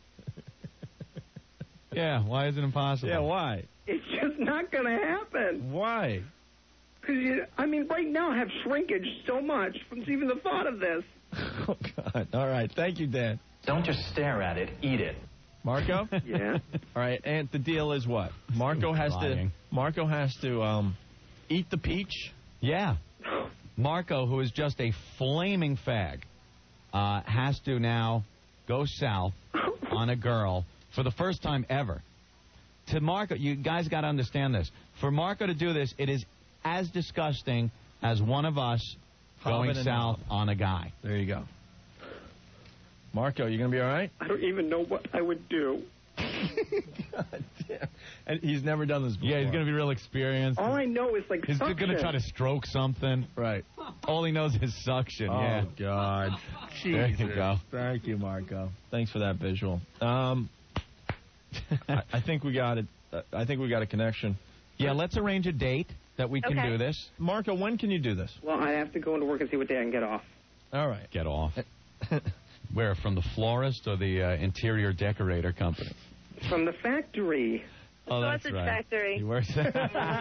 Yeah, why is it impossible? Yeah, why? It's just not going to happen. Why? Because, you, I mean, right now I have shrinkage so much from even the thought of this. Oh, God. All right. Thank you, Dan. Don't just stare at it, eat it. Marco? Yeah. All right, and the deal is what? Marco has to Lying. Marco has to um eat the peach. Yeah. Marco, who is just a flaming fag, uh, has to now go south on a girl for the first time ever. To Marco, you guys got to understand this. For Marco to do this, it is as disgusting as one of us going Hobbit and south Hobbit. on a guy. There you go. Marco, you gonna be all right? I don't even know what I would do. God damn. And he's never done this before. Yeah, he's going to be real experienced. All I know is, like, He's suction. going to try to stroke something. Right. All he knows is suction, Oh, yeah. God. There you Jesus. go. Thank you, Marco. Thanks for that visual. Um, I, I think we got it. Uh, I think we got a connection. Yeah, let's arrange a date that we can Okay. do this. Marco, when can you do this? Well, I have to go into work and see what day I can get off. All right. Get off. Where, from the florist or the uh, interior decorator company? From the factory. Oh, that's Sausage right. factory. He works there.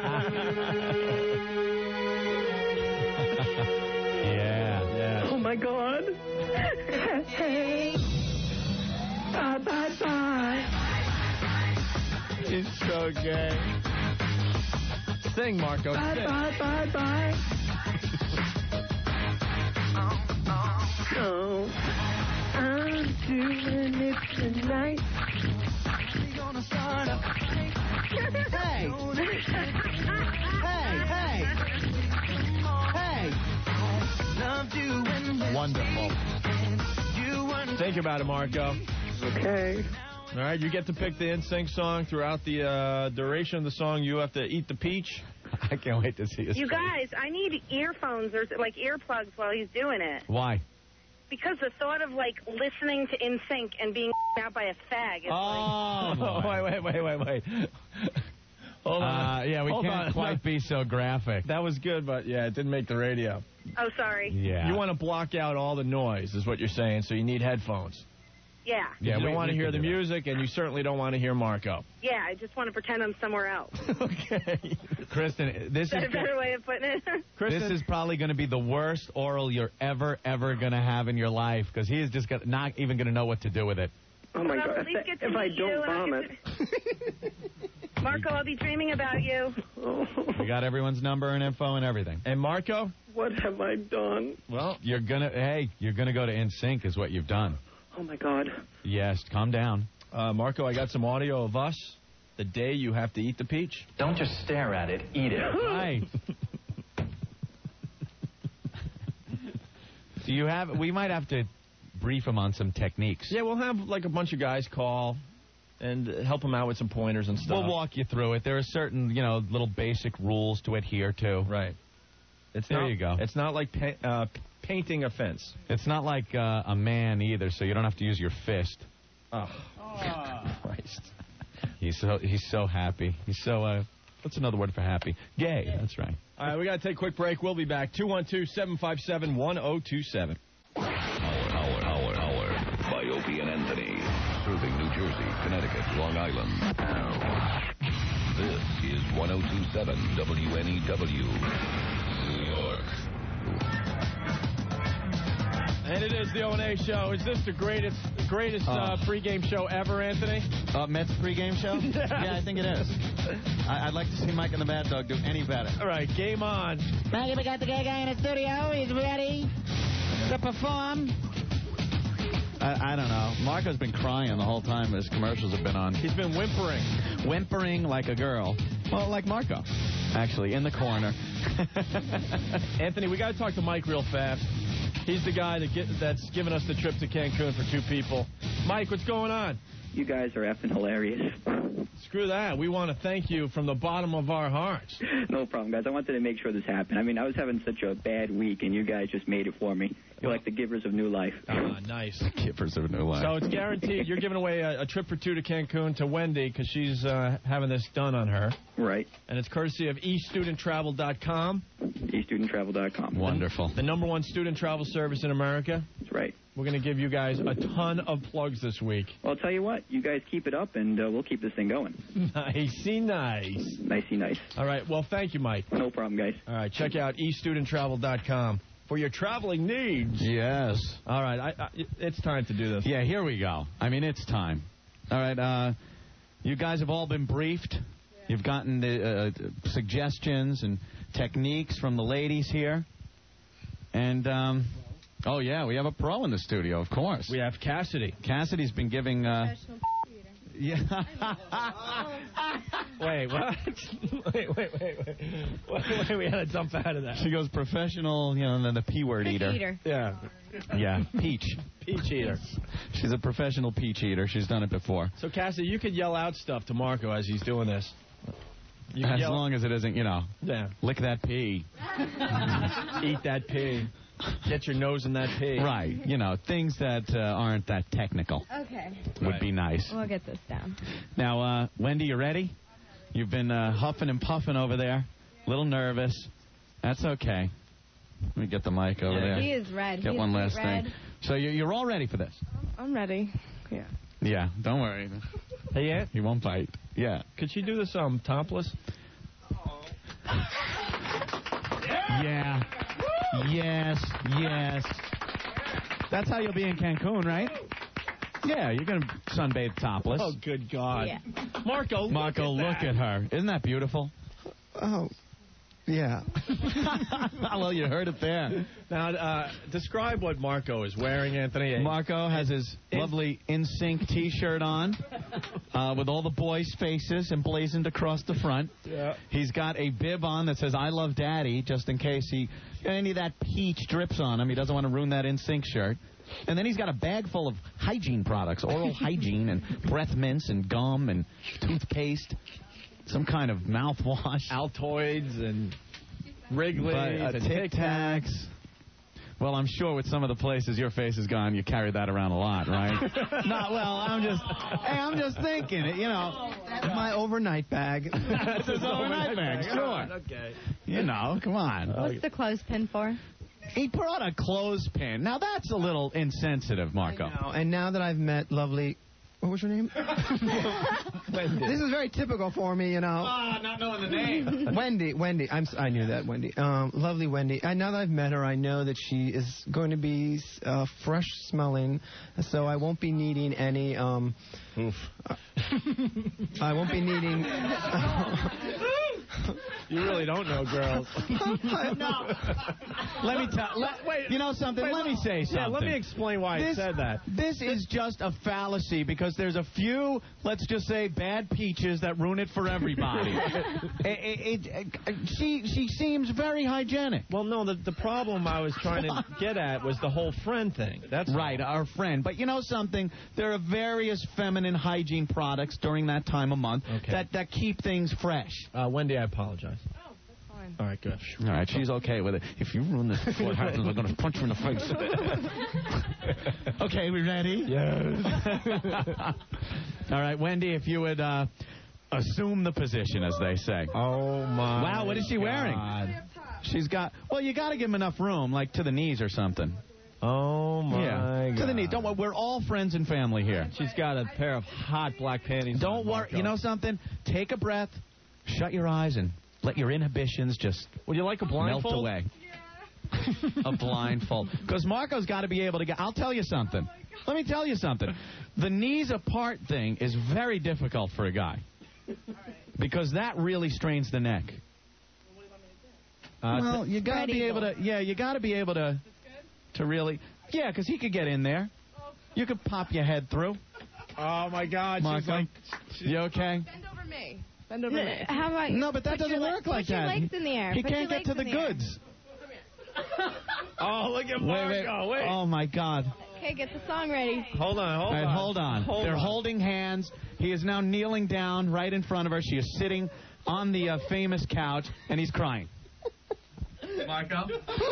Yeah. Yeah. Oh, my God. Hey. Bye, bye, bye. He's so gay. Sing, Marco. Bye, Sing. bye, bye, bye. Oh, I'm doing it tonight. We're gonna start a fight. Hey. Hey, hey. Hey. Love doing this. Wonderful. Think about it, Marco. Okay. All right, you get to pick the N Sync song throughout the uh, duration of the song. You have to eat the peach. I can't wait to see his You face. guys, I need earphones or like earplugs while he's doing it. Why? Because the thought of like listening to In Sync and being out by a fag is Oh, wait, wait, wait, wait, wait. Hold on. Uh, yeah, we Hold can't on. quite be so graphic. That was good, but yeah, it didn't make the radio. like, oh, sorry. Yeah. You want to block out all the noise, is what you're saying, so you need headphones. Yeah. Yeah, you we- don't want to we hear can the do that. music, and you certainly don't want to hear Marco. Yeah, I just want to pretend I'm somewhere else. Okay. Kristen, this Is that is a better way of putting it? this is probably going to be the worst oral you're ever, ever going to have in your life because he is just gonna, not even going to know what to do with it. Oh, my Well, God. at least If, get to if I meet you don't and I'll vomit. Marco, I'll be dreaming about you. We got everyone's number and info and everything. And Marco? What have I done? Well, You're going to, hey, you're going to go to N Sync is what you've done. Oh, my God. Yes, calm down. uh, Marco, I got some audio of us the day you have to eat the peach. Don't just stare at it, eat it. Right. Do you have, we might have to brief him on some techniques. Yeah, we'll have like a bunch of guys call and help him out with some pointers and stuff. We'll walk you through it. There are certain, you know, little basic rules to adhere to. Right. It's There not, you go. It's not like pa- uh, painting a fence. It's not like uh, a man either, so you don't have to use your fist. Oh, Christ. He's so he's so happy. He's so uh, what's another word for happy? Gay. That's right. All right, we got to take a quick break. We'll be back. two one two, seven five seven, one oh two seven. Howard, Howard, Howard, Howard. By Opie and Anthony. Serving New Jersey, Connecticut, Long Island. Now, this is one oh two seven W N E W, New York. And it is the O and A show. Is this the greatest greatest uh, pregame show ever, Anthony? Uh, Mets pregame show? Yeah, I think it is. I- I'd like to see Mike and the Mad Dog do any better. All right, game on. Maggie, we got the gay guy in the studio. He's ready to perform. I, I don't know. Marco's been crying the whole time his commercials have been on. He's been whimpering. Whimpering like a girl. Well, like Marco, actually, in the corner. Anthony, we got to talk to Mike real fast. He's the guy that get, that's given us the trip to Cancun for two people. Mike, what's going on? You guys are effing hilarious. Screw that. We want to thank you from the bottom of our hearts. No problem, guys. I wanted to make sure this happened. I mean, I was having such a bad week, and you guys just made it for me. You're like the givers of new life. Ah, nice. Givers of new life. So it's guaranteed. You're giving away a, a trip for two to Cancun to Wendy because she's uh, having this done on her. Right. And it's courtesy of e student travel dot com. e student travel dot com. Wonderful. The number one student travel service in America. That's right. We're going to give you guys a ton of plugs this week. Well, I'll tell you what. You guys keep it up, and uh, we'll keep this thing going. Nicey nice. Nicey nice. All right. Well, thank you, Mike. No problem, guys. All right. Check out e student travel dot com for your traveling needs. Yes. All right. I, I, it's time to do this. Yeah, here we go. I mean, it's time. All right. Uh, you guys have all been briefed. You've gotten the uh, suggestions and techniques from the ladies here. And, um, oh, yeah, we have a pro in the studio, of course. We have Cassidy. Cassidy's been giving... Uh, yeah. Wait, what? wait, wait, wait, wait. Wait, wait, we had to jump out of that. She goes professional, you know, the, the P word eater. Eater. Yeah. Yeah, peach. Peach eater. She's a professional peach eater. She's done it before. So, Cassidy, you could yell out stuff to Marco as he's doing this. You As yell, long as it isn't, you know, yeah. lick that pea. Eat that pea. Get your nose in that pee. Right. You know, things that uh, aren't that technical Okay. would be nice. We'll get this down. Now, uh, Wendy, you ready? You've been uh, huffing and puffing over there. A little nervous. That's okay. Let me get the mic over there. He is red. Get He one is last red. thing. So you're, you're all ready for this? I'm ready. Yeah. Yeah, don't worry. Hey, Aunt? He won't bite. Yeah. Could she do this um topless? Yeah. Yes, yes. That's how you'll be in Cancun, right? Yeah, you're going to sunbathe topless. Oh, good God. Yeah. Marco, look Marco, at look that. at her. Isn't that beautiful? Oh, yeah. Well, you heard it there. Now, uh, describe what Marco is wearing, Anthony. Marco has his lovely N Sync T-shirt on uh, with all the boys' faces emblazoned across the front. Yeah. He's got a bib on that says "I love Daddy," just in case he any of that peach drips on him. He doesn't want to ruin that N Sync shirt. And then he's got a bag full of hygiene products, oral hygiene and breath mints and gum and toothpaste. Some kind of mouthwash. Altoids and Wrigley's uh, and Tic Tacs. Well, I'm sure with some of the places your face has gone, you carry that around a lot, right? Not well. I'm just, hey, I'm just thinking, you know. My overnight bag. That's his overnight bag, sure. Okay. You know, come on. What's the clothespin for? He brought a clothespin. Now that's a little insensitive, Marco. I know. And now that I've met lovely. What was your name? Wendy. This is very typical for me, you know. Ah, not knowing the name. Wendy, Wendy. I'm. I knew that, Wendy. Um, lovely Wendy. And now that I've met her, I know that she is going to be uh, fresh smelling, so I won't be needing any. Um, Oof. Uh, I won't be needing. You really don't know girls. No. Let me tell. Let, wait. You know something? Wait, let me say something. Yeah, let me explain why this, I said that. This is just a fallacy because there's a few, let's just say, bad peaches that ruin it for everybody. it, it, it, it, she she seems very hygienic. Well, no, the the problem I was trying to get at was the whole friend thing. That's right, our friend. But you know something? There are various feminine hygiene products during that time of month Okay. that, that keep things fresh. Uh, Wendy, I apologize. Oh, that's fine. All right, good. All right, she's okay with it. If you ruin this before it happens, I'm going to punch you in the face. Okay, we ready? Yes. All right, Wendy, if you would uh, assume the position, as they say. Oh, my Wow, what is she God. wearing? She's got, well, you got to give him enough room, like to the knees or something. Oh, my yeah. God. To the knee. Don't worry, we're all friends and family here. She's got a pair of hot black panties. Don't on, worry. Marco. You know something? Take a breath, shut your eyes, and let your inhibitions just Would you like a blindfold? melt away. A blindfold. Because Marco's got to be able to get... I'll tell you something. Let me tell you something. The knees apart thing is very difficult for a guy. Because that really strains the neck. Uh, well, you got to be able to... Yeah, you got to be able to... To really... Yeah, because he could get in there. You could pop your head through. Oh, my God. Marco, She's like... you okay? Bend over me. Bend over me. How about No, but that put your doesn't le- work like put that. Put your legs in the air. He Put can't your get to legs the in air. goods. Oh, look at Marco. Wait, wait. Oh, my God. Okay, get the song ready. Hold on, hold All right, on. hold on. Hold They're on. holding hands. He is now kneeling down right in front of her. She is sitting on the uh, famous couch, and he's crying. Marco?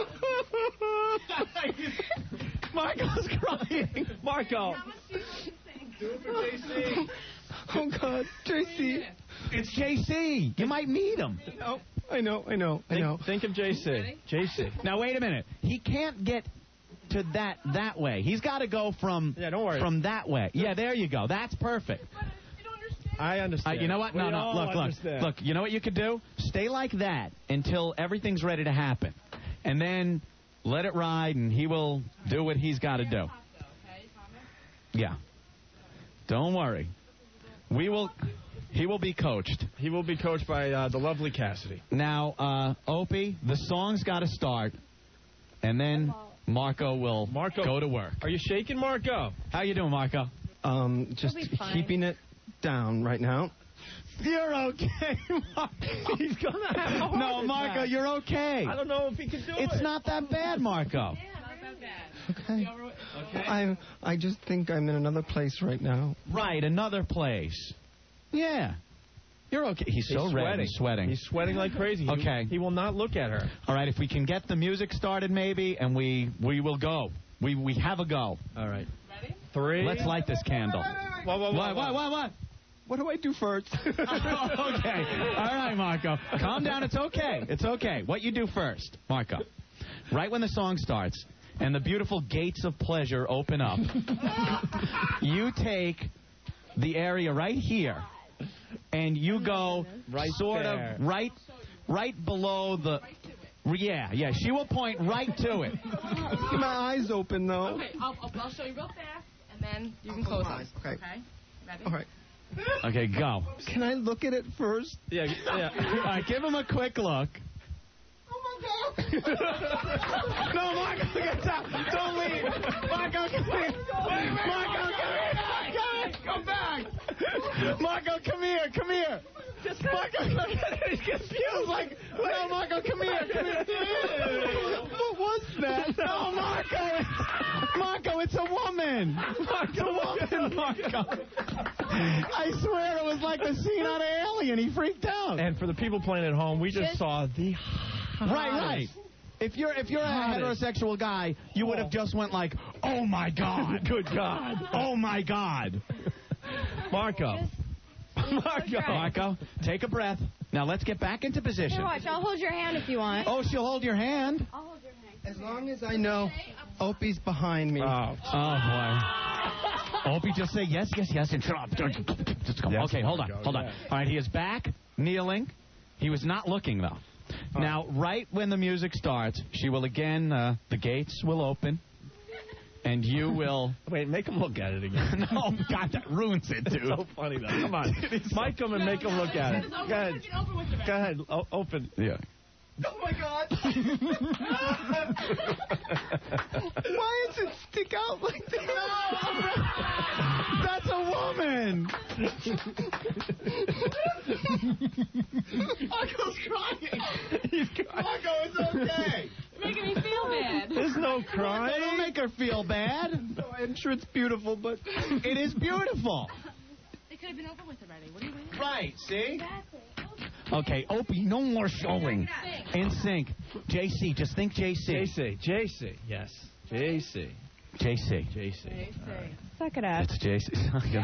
Marco's crying. Marco. Do it for J C. Oh, God. J C. It's J C. You might meet him. Oh, I know, I know, I Think, know. think of J C. J C. Now, wait a minute. He can't get to that that way. He's got to go from, Yeah, don't worry. from that way. Yeah, there you go. That's perfect. I Uh, understand. you know what? No, We no. all Look, look, understand. look. You know what you could do? Stay like that until everything's ready to happen, and then let it ride, and he will do what he's got to do. Yeah. Don't worry. We will. He will be coached. He will be coached by uh, the lovely Cassidy. Now, uh, Opie, the song's got to start, and then Marco will Marco, go to work. Are you shaking, Marco? How you doing, Marco? Um, just He'll be fine. keeping it down right now. You're okay, Marco. He's gonna have a heart No, Marco, attack. you're okay. I don't know if he can do it. It's not that bad, Marco. Okay. I I just think I'm in another place right now. Right, another place. Yeah. You're okay. He's so He's red. sweating. He's sweating. He's sweating like crazy. He- Okay. He will not look at her. All right, if we can get the music started, maybe, and we we will go. We we have a go. All right. Ready? Three. Let's light this candle. What, what, What, what, what, what? What do I do first? Okay. All right, Marco. Calm down. It's okay. It's okay. What you do first, Marco. Right when the song starts and the beautiful gates of pleasure open up, you take the area right here and you go Right sort there. of right right below the... Yeah, yeah. She will point right to it. My eyes open, though. Okay, I'll, I'll, I'll show you real fast, and then you can close them. Okay. Okay? Ready? All right. Okay, go. Can I look at it first? Yeah, yeah. All right, give him a quick look. No, Marco, get down. Don't leave. Marco, come here. Marco, come here. Come here. Come back. Marco, come here. Come here. Marco, look at it. He's confused. Like, no, Marco, come here. Come here. What was that? No, Marco. Marco, it's a woman. It's a woman, Marco. I swear it was like the scene on Alien. He freaked out. And for the people playing at home, we just saw the Right, right. If you're if you're a Hottest. heterosexual guy, you would have just went like, "Oh my God, Good God. oh my God." Marco. Marco. Marco, take a breath. Now let's get back into position. Here, watch. I'll hold your hand if you want. Oh, she'll hold your hand. I'll hold your hand. As long as I know Opie's behind me. Oh. Oh boy. Opie, just say yes, yes, yes, and shut up. Just go. Yes, Okay, hold on, go, hold on. yeah. All right, he is back, kneeling. He was not looking though. Now, right when the music starts, she will again. Uh, the gates will open, and you will. Wait, make him look at it again. No, God, that ruins it, dude. So funny, though. Come on. Mike, come and make him look at it. Go ahead. Go ahead. O- open. Yeah. Oh, my God. Why does it stick out like that? That's a woman. Marco's crying. He's crying. Marco, it's okay. You're making me feel bad. There's no crying. Don't make her feel bad. No, I'm sure it's beautiful, but It is beautiful. It could have been over with already. What are you waiting for? Right, see? Exactly. Okay, Opie, no more showing. In sync. J C, just think J C. J C. J C. Yes. J C. J C. J C. Suck it up. It's J C.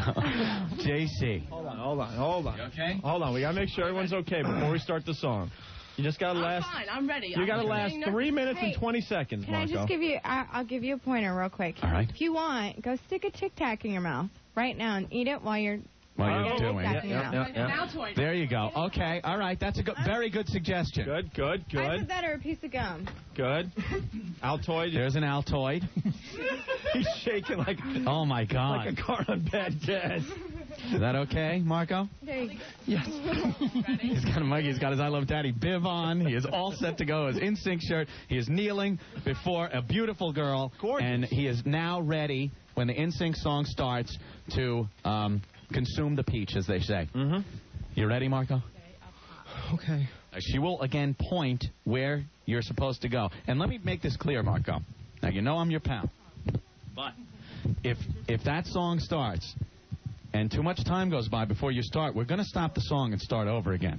J C. Hold on, hold on, hold on. You okay? Hold on. We got to make sure everyone's okay before we start the song. You just got to I'm last. fine. I'm ready. You I'm got to last getting nervous. three minutes Hey, and twenty seconds, Can I Marco. just give you, I, I'll give you a pointer real quick. All right. If you want, go stick a Tic Tac in your mouth right now and eat it while you're... While you're Oh, doing yeah, it. yeah, yeah, yeah. Altoid. There you go. Okay, all right. That's a good, very good suggestion. Good, good, I good, put that or a piece of gum. good. Altoid. There's an Altoid. He's shaking like, Oh, my God. like a car on bad gas. Is that okay, Marco? There you go. Yes. He's got a mug. He's got his I Love Daddy bib on. He is all set to go. His In Sync shirt. He is kneeling before a beautiful girl. Gorgeous. And he is now ready, when the In Sync song starts, to um, consume the peach, as they say. Mm-hmm. You ready, Marco? Okay. Uh, She will again point where you're supposed to go. And let me make this clear, Marco. Now, you know I'm your pal. But if if that song starts and too much time goes by before you start, we're going to stop the song and start over again.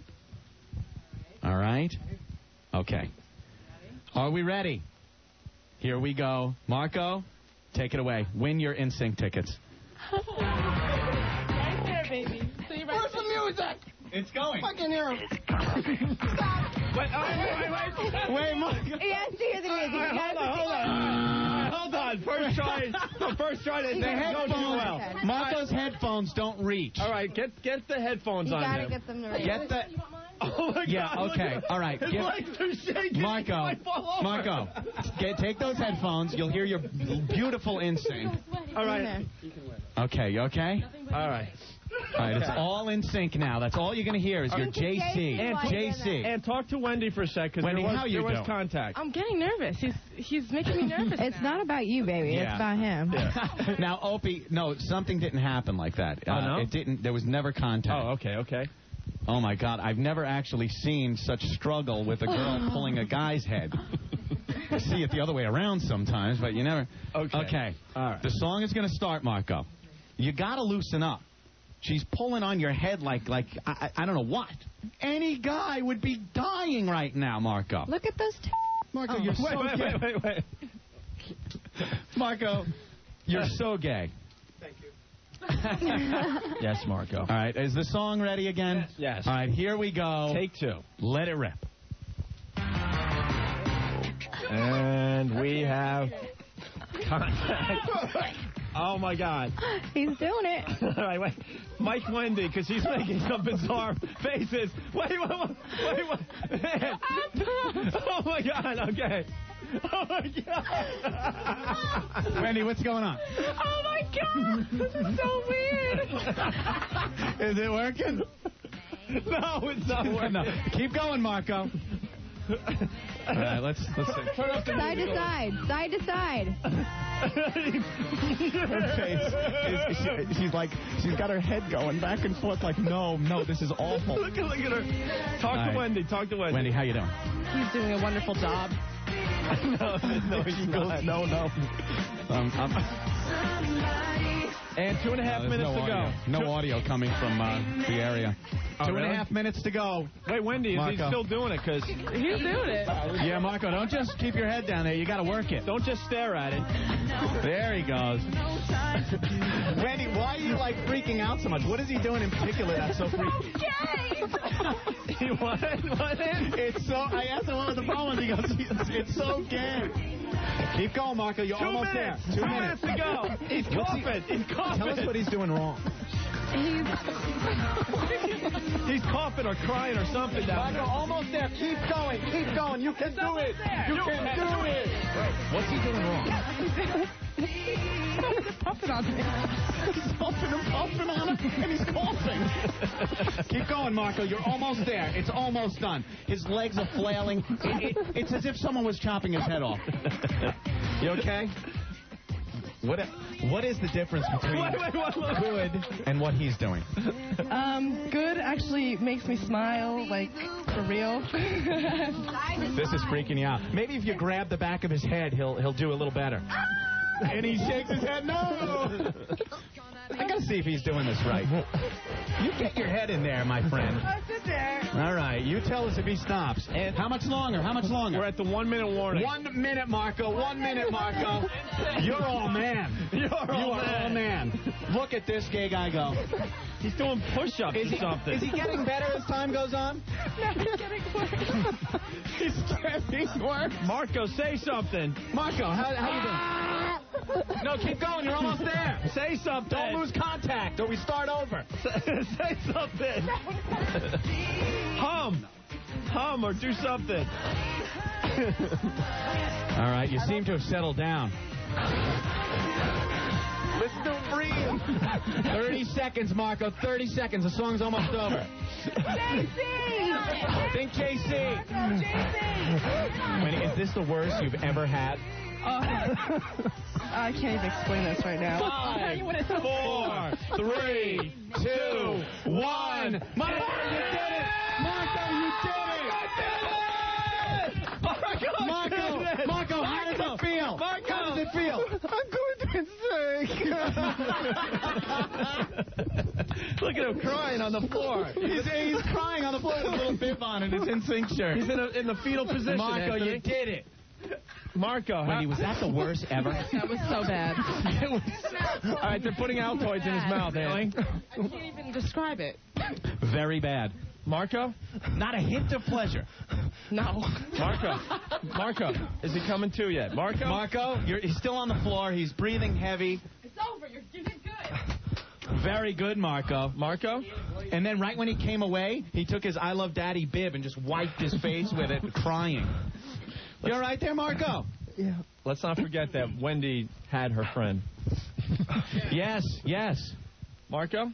All right? Okay. Are we ready? Here we go. Marco, take it away. Win your In Sync tickets. Right there, baby. So you're right. Where's the music? It's going. I can hear him. Wait, oh, wait, wait, wait. Wait, Marco. He has to hear the music. All right, You hold gotta on, hold on. All right, hold on. First try. The first try that The didn't go too headphones. well. Marco's headphones don't reach. All right, get get the headphones You on gotta him. get them to reach. Get the. Oh my Yeah, God, look okay, at- all right, His get- legs are shaking. Marco, He might fall over. Marco, get, take those headphones. You'll hear your beautiful In Sync. All right. Okay, you okay? All right. All right, it's all In Sync now. That's all you're going to hear is your J C. And J C. And talk to Wendy for a sec, because Wendy, there was, how you there was doing? contact. I'm getting nervous. He's he's making me nervous. It's not about you, baby. It's Yeah. about him. Now, Opie, no, something didn't happen like that. Oh, no? It didn't. There was never contact. Oh, okay, okay. Oh, my God. I've never actually seen such struggle with a girl pulling a guy's head. I see it the other way around sometimes, but you never. Okay. Okay. All right. The song is going to start, Marco. You got to loosen up. she's pulling on your head like, like I, I don't know what. Any guy would be dying right now, Marco. Look at those t- Marco, oh. you're so Wait, wait, gay. wait, wait, wait. Marco, you're so gay. Yes, Marco. All right, is the song ready again? Yes. Yes. All right, here we go. Take two. Let it rip. And we have contact. Oh, my God. He's doing it. All right, wait. Mike Wendy, because he's making some bizarre faces. Wait, wait, wait. wait, wait. Oh, my God. Okay. Oh, my God. Wendy, what's going on? Oh, my God. This is so weird. Is it working? No, it's not working. No. Keep going, Marco. All right, let's let's see. Turn up the Side to side. Side to side. Her face is, she, she's like, she's got her head going back and forth like, no, no, this is awful. Look, look at her. Talk All to right. Wendy. Talk to Wendy. Wendy, how you doing? He's doing a wonderful job. no, no, he's not. No, no. Um, I'm, And two and a half no, minutes no to audio. go. No two, audio coming from uh, the area. Oh, two and really? a half minutes to go. Wait, Wendy, is Marco. he still doing it? Because He's doing it. Yeah, Marco, don't just keep your head down there. You got to work it. Don't just stare at it. There he goes. Wendy, why are you like freaking out so much? What is he doing in particular that's so freaky? He what? What? It's so. I asked him what was the problem. He goes, it's, it's so gay. Keep going, Marco. You're Two almost minutes. there. Two, Two minutes. minutes to go. He's coughing. He's coughing. Tell us what he's doing wrong. He's coughing or crying or something down Marco, there. almost there. Keep going. Keep going. You can do it. You You can can do do it. What's he doing wrong? He's puffing on me. He's puffing and puffing on him, and he's coughing. Keep going, Marco. You're almost there. It's almost done. His legs are flailing. It, it, it's as if someone was chopping his head off. You okay? What What is the difference between Wait, wait, wait, wait. good and what he's doing? Um, good actually makes me smile, like, for real. This is freaking you out. Maybe if you grab the back of his head, he'll he'll do a little better. And he shakes his head. No. I gotta see if he's doing this right. You get your head in there, my friend. I'll sit there. All right, you tell us if he stops. And how much longer? How much longer? We're at the one minute warning. One minute, Marco. One minute, Marco. You're all man. You're all you are man. all man. Look at this gay guy go. He's doing push-ups Is or he, something. is he getting better as time goes on? No, he's getting worse. He's getting worse. Marco, say something. Marco, how, how you doing? No, keep going. You're almost there. Say something. Don't lose contact or we start over. Say something. Hum. Hum or do something. All right, you seem to have settled down. Listen to him breathe. thirty seconds, Marco. thirty seconds. The song's almost over. J C! Think J C. Marco, J C! Winnie, is this the worst you've ever had? Oh, I can't even explain this right now. Five, four, three, two, one. Marco, you did it! Marco, you did it! Marco, Marco, Marco, how does it feel? Marco. How does it feel? I'm going to sing. Look at him crying on the floor. He's, he's crying on the floor with a little bib on and his NSYNC shirt. He's in, a, in the fetal position. Marco, Anthony. you did it. Marco, Wendy, how- was that the worst ever? That was so bad. It was All right, they're putting Altoids in his mouth, Anthony. I can't even describe it. very bad. Marco? Not a hint of pleasure. No. Marco. Marco, is he coming to yet? Marco? Marco, you're, he's still on the floor. He's breathing heavy. It's over. You're, you did good. Very good, Marco. Marco? And then right when he came away, he took his I Love Daddy bib and just wiped his face with it, crying. You all right there, Marco? Yeah. Let's not forget that Wendy had her friend. Yes, yes. Marco?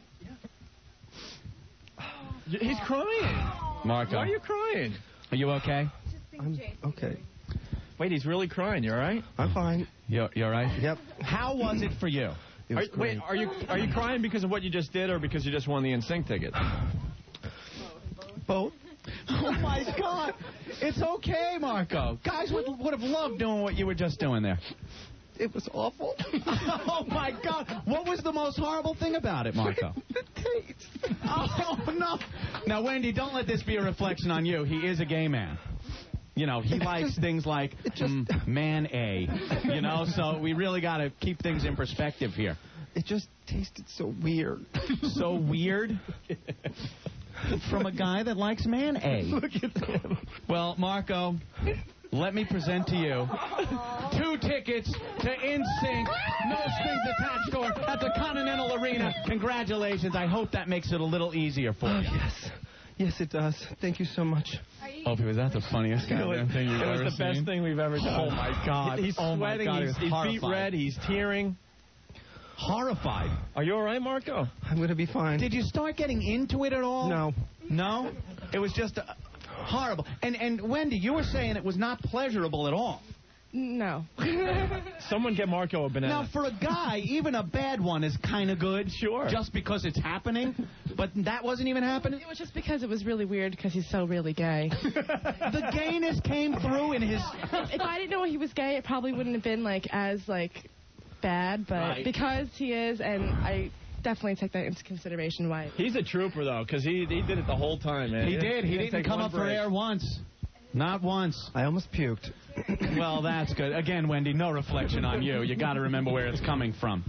Yeah. He's crying. Marco. Why are you crying? Are you okay? I'm okay. Wait, he's really crying. You all right? I'm fine. You you all right? Yep. How was it for you? It was Are, wait, great. are you are you crying because of what you just did or because you just won the NSYNC ticket? Both. Oh, my God. It's okay, Marco. Guys would would have loved doing what you were just doing there. it was awful. Oh, my God. What was the most horrible thing about it, Marco? The taste. Oh, no. Now, Wendy, don't let this be a reflection on you. He is a gay man. You know, he likes just, things like just, mm, man A. You know, so we really got to keep things in perspective here. It just tasted so weird. So weird? From a guy that likes man A. Look at him. Well, Marco, let me present to you two tickets to N Sync, no strings attached tour at the Continental Arena. Congratulations. I hope that makes it a little easier for Oh, you. yes. Yes, it does. Thank you so much. Opie, was that the funniest goddamn thing you've It ever was the best seen? thing we've ever done. Oh, my God. He's Oh, my sweating. God. He He's, was his feet horrified. red. He's tearing. Horrified. Are you all right, Marco? I'm going to be fine. Did you start getting into it at all? No. No? It was just uh, horrible. And, and, Wendy, you were saying it was not pleasurable at all. No. Someone get Marco a banana. Now, for a guy, even a bad one is kind of good. Sure. Just because it's happening. But that wasn't even happening? It was just because it was really weird because he's so really gay. The gayness came through in his... If I didn't know he was gay, it probably wouldn't have been, like, as, like, bad. But Right. because he is, and I definitely take that into consideration why. He's a trooper, though, because he, he did it the whole time, man. He did. He didn't take come one up for break. air once. Not once. I almost puked. Well, that's good. Again, Wendy, no reflection on you. You got to remember where it's coming from.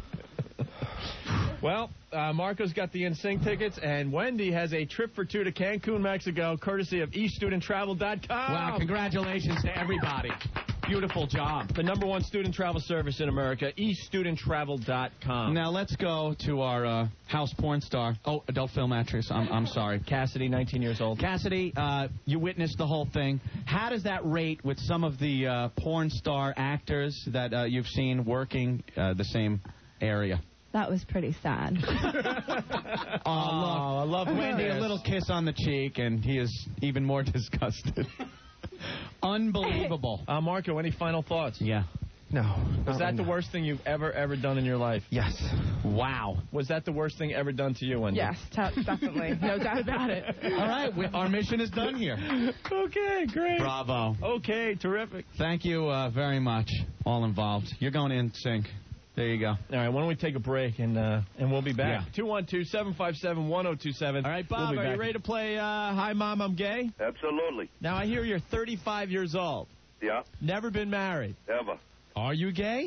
Well, uh, Marco's got the N Sync tickets, and Wendy has a trip for two to Cancun, Mexico, courtesy of e student travel dot com. Wow, congratulations to everybody. Beautiful job. The number one student travel service in America, e student travel dot com. Now, let's go to our uh, house porn star. Oh, adult film actress. I'm, I'm sorry. Cassidy, nineteen years old. Cassidy, uh, you witnessed the whole thing. How does that rate with some of the uh, porn star actors that uh, you've seen working uh, the same area? That was pretty sad. Oh, I love Wendy. A little kiss on the cheek, and he is even more disgusted. Unbelievable. Uh, Marco, any final thoughts? Yeah. No. Was that the worst thing you've ever, ever done in your life? Yes. Wow. Was that the worst thing ever done to you, Wendy? Yes, t- definitely. No doubt about it. All right, we, our mission is done here. Okay, great. Bravo. Okay, terrific. Thank you uh, very much, all involved. You're going in sync. There you go. All right, why don't we take a break, and uh, and we'll be back. Yeah. two one two, seven five seven, one oh two seven. All right, Bob, We'll be are you back. ready to play uh, Hi, Mom, I'm Gay? Absolutely. Now, I hear you're thirty-five years old. Yeah, Never been married. ever. Are you gay?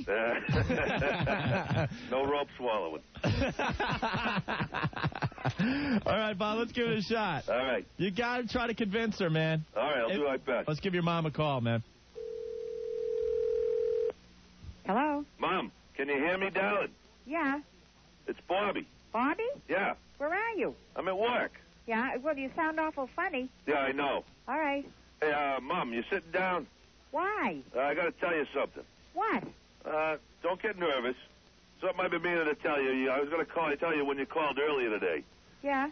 No rope swallowing. All right, Bob, let's give it a shot. All right. You got to try to convince her, man. All right, I'll If- do my best. Let's give your mom a call, man. Hello? Mom, can you hear me, darling? Yeah. It's Bobby. Bobby? Yeah, Where are you? I'm at work. Yeah, well, you sound awful funny. Yeah, I know. All right. Hey, uh, Mom, you sitting down? Why? Uh, I got to tell you something. What? Uh, don't get nervous. Something I've been meaning to tell you. I was going to call tell you when you called earlier today. Yeah?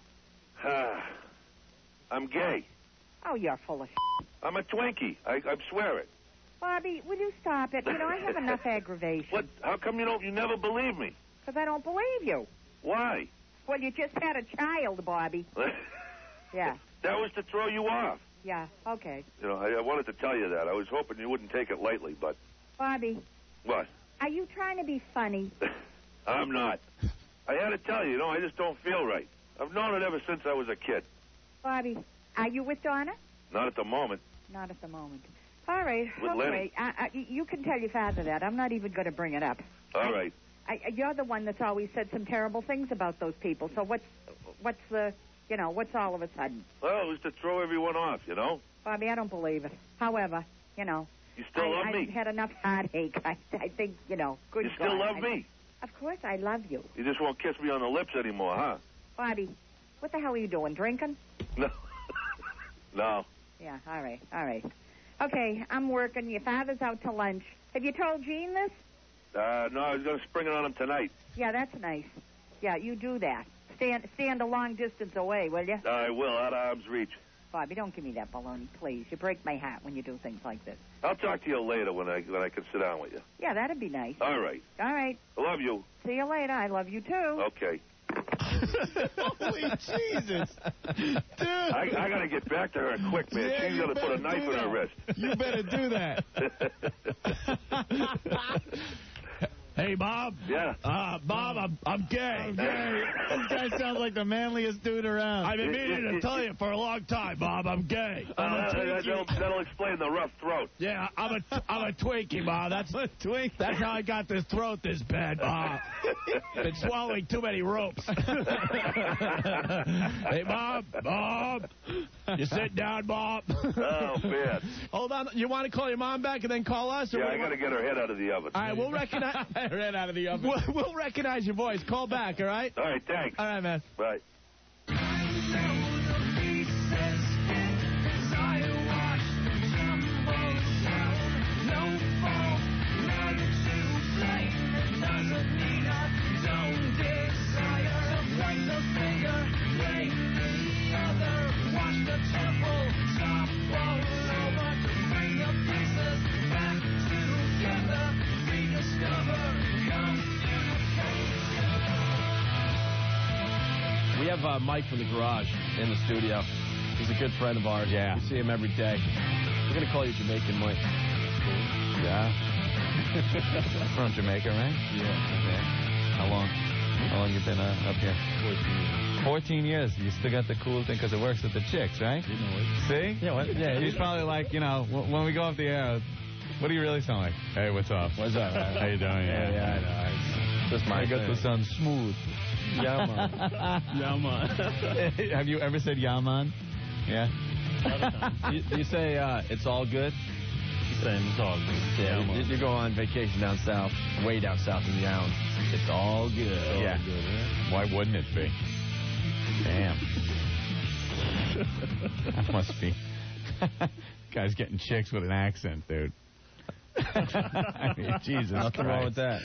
I'm gay. Oh, you're full of shit. I'm a Twinkie. I, I swear it. Bobby, will you stop it? You know, I have enough aggravation. What? How come you don't? You never believe me? Because I don't believe you. Why? Well, you just had a child, Bobby. Yeah. That was to throw you off. Yeah, okay. You know, I, I wanted to tell you that. I was hoping you wouldn't take it lightly, but Bobby, what? are you trying to be funny? I'm not. I had to tell you, you know, I just don't feel right. I've known it ever since I was a kid. Bobby, are you with Donna? Not at the moment. Not at the moment. All right. With okay. Lenny. I, I, you can tell your father that. I'm not even going to bring it up. All right. I, you're the one that's always said some terrible things about those people. So what's what's the, you know, what's all of a sudden? Well, it was to throw everyone off, you know? Bobby, I don't believe it. However, you know. You still I, love I've me? had enough heartache. I, I think, you know, good You still God, love I- me? Of course I love you. You just won't kiss me on the lips anymore, huh? Bobby, what the hell are you doing? Drinking? No. No. Yeah, all right, all right. Okay, I'm working. Your father's out to lunch. Have you told Gene this? Uh, no, I was going to spring it on him tonight. Yeah, that's nice. Yeah, you do that. Stand stand a long distance away, will you? I will, out of arm's reach. Bobby, don't give me that baloney, please. You break my heart when you do things like this. I'll talk to you later when I when I can sit down with you. Yeah, that'd be nice. All right. All right. I love you. See you later. I love you, too. Okay. Holy Jesus. Dude. I, I got to get back to her quick, man. Yeah, She's you going to put a better knife do in her that. wrist. You better do that. Hey, Bob. Yeah. Uh, Bob, I'm, I'm gay. I'm gay. This guy sounds like the manliest dude around. I've been meaning to tell you for a long time, Bob. I'm gay. I'm Uh, a that'll, Twinkie. that'll explain the rough throat. Yeah, I'm a, I'm a Twinkie, Bob. That's a twink. That's how I got this throat this bad, Bob. Been swallowing too many ropes. Hey, Bob. Bob. You sit down, Bob. Oh, man. Hold on. You want to call your mom back and then call us? Or Yeah, what I do you got to want? get her head out of the oven. All right, we'll recognize. Ran out of the oven. We'll, we'll recognize your voice. Call back, all right? All right, thanks. All right, man. Bye. We have uh, Mike from the garage in the studio. He's a good friend of ours. Yeah. We see him every day. We're going to call you Jamaican Mike. Yeah. From Jamaica, right? Yeah. yeah. How long? How long you been uh, up here? fourteen years. You still got the cool thing because it works with the chicks, right? You know it. See? Yeah, what? Yeah, He's probably like, you know, w- when we go off the air, what do you really sound like? Hey, what's up? What's up? How you doing? Yeah, yeah, I know. It's just my I got thing. to sound smooth. Yeah, man. Yeah, man. Have you ever said Yaman? Yeah. you, you say uh, it's all good? He's saying it's all good. Yeah, man. you, you go on vacation down south, way down south in the islands. It's all good. Yeah. Good, right? Why wouldn't it be? Damn. That must be. Guy's getting chicks with an accent, dude. I mean, Jesus Nothing Christ. wrong with that.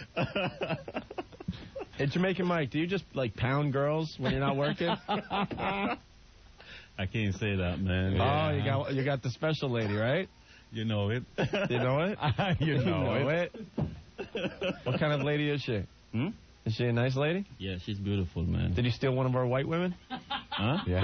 Hey, Jamaican Mike, do you just, like, pound girls when you're not working? I can't say that, man. Oh, you got you got the special lady, right? You know it. You know it? you know, know it. it? What kind of lady is she? Hmm? Is she a nice lady? Yeah, she's beautiful, man. Did you steal one of our white women? Huh? Yeah.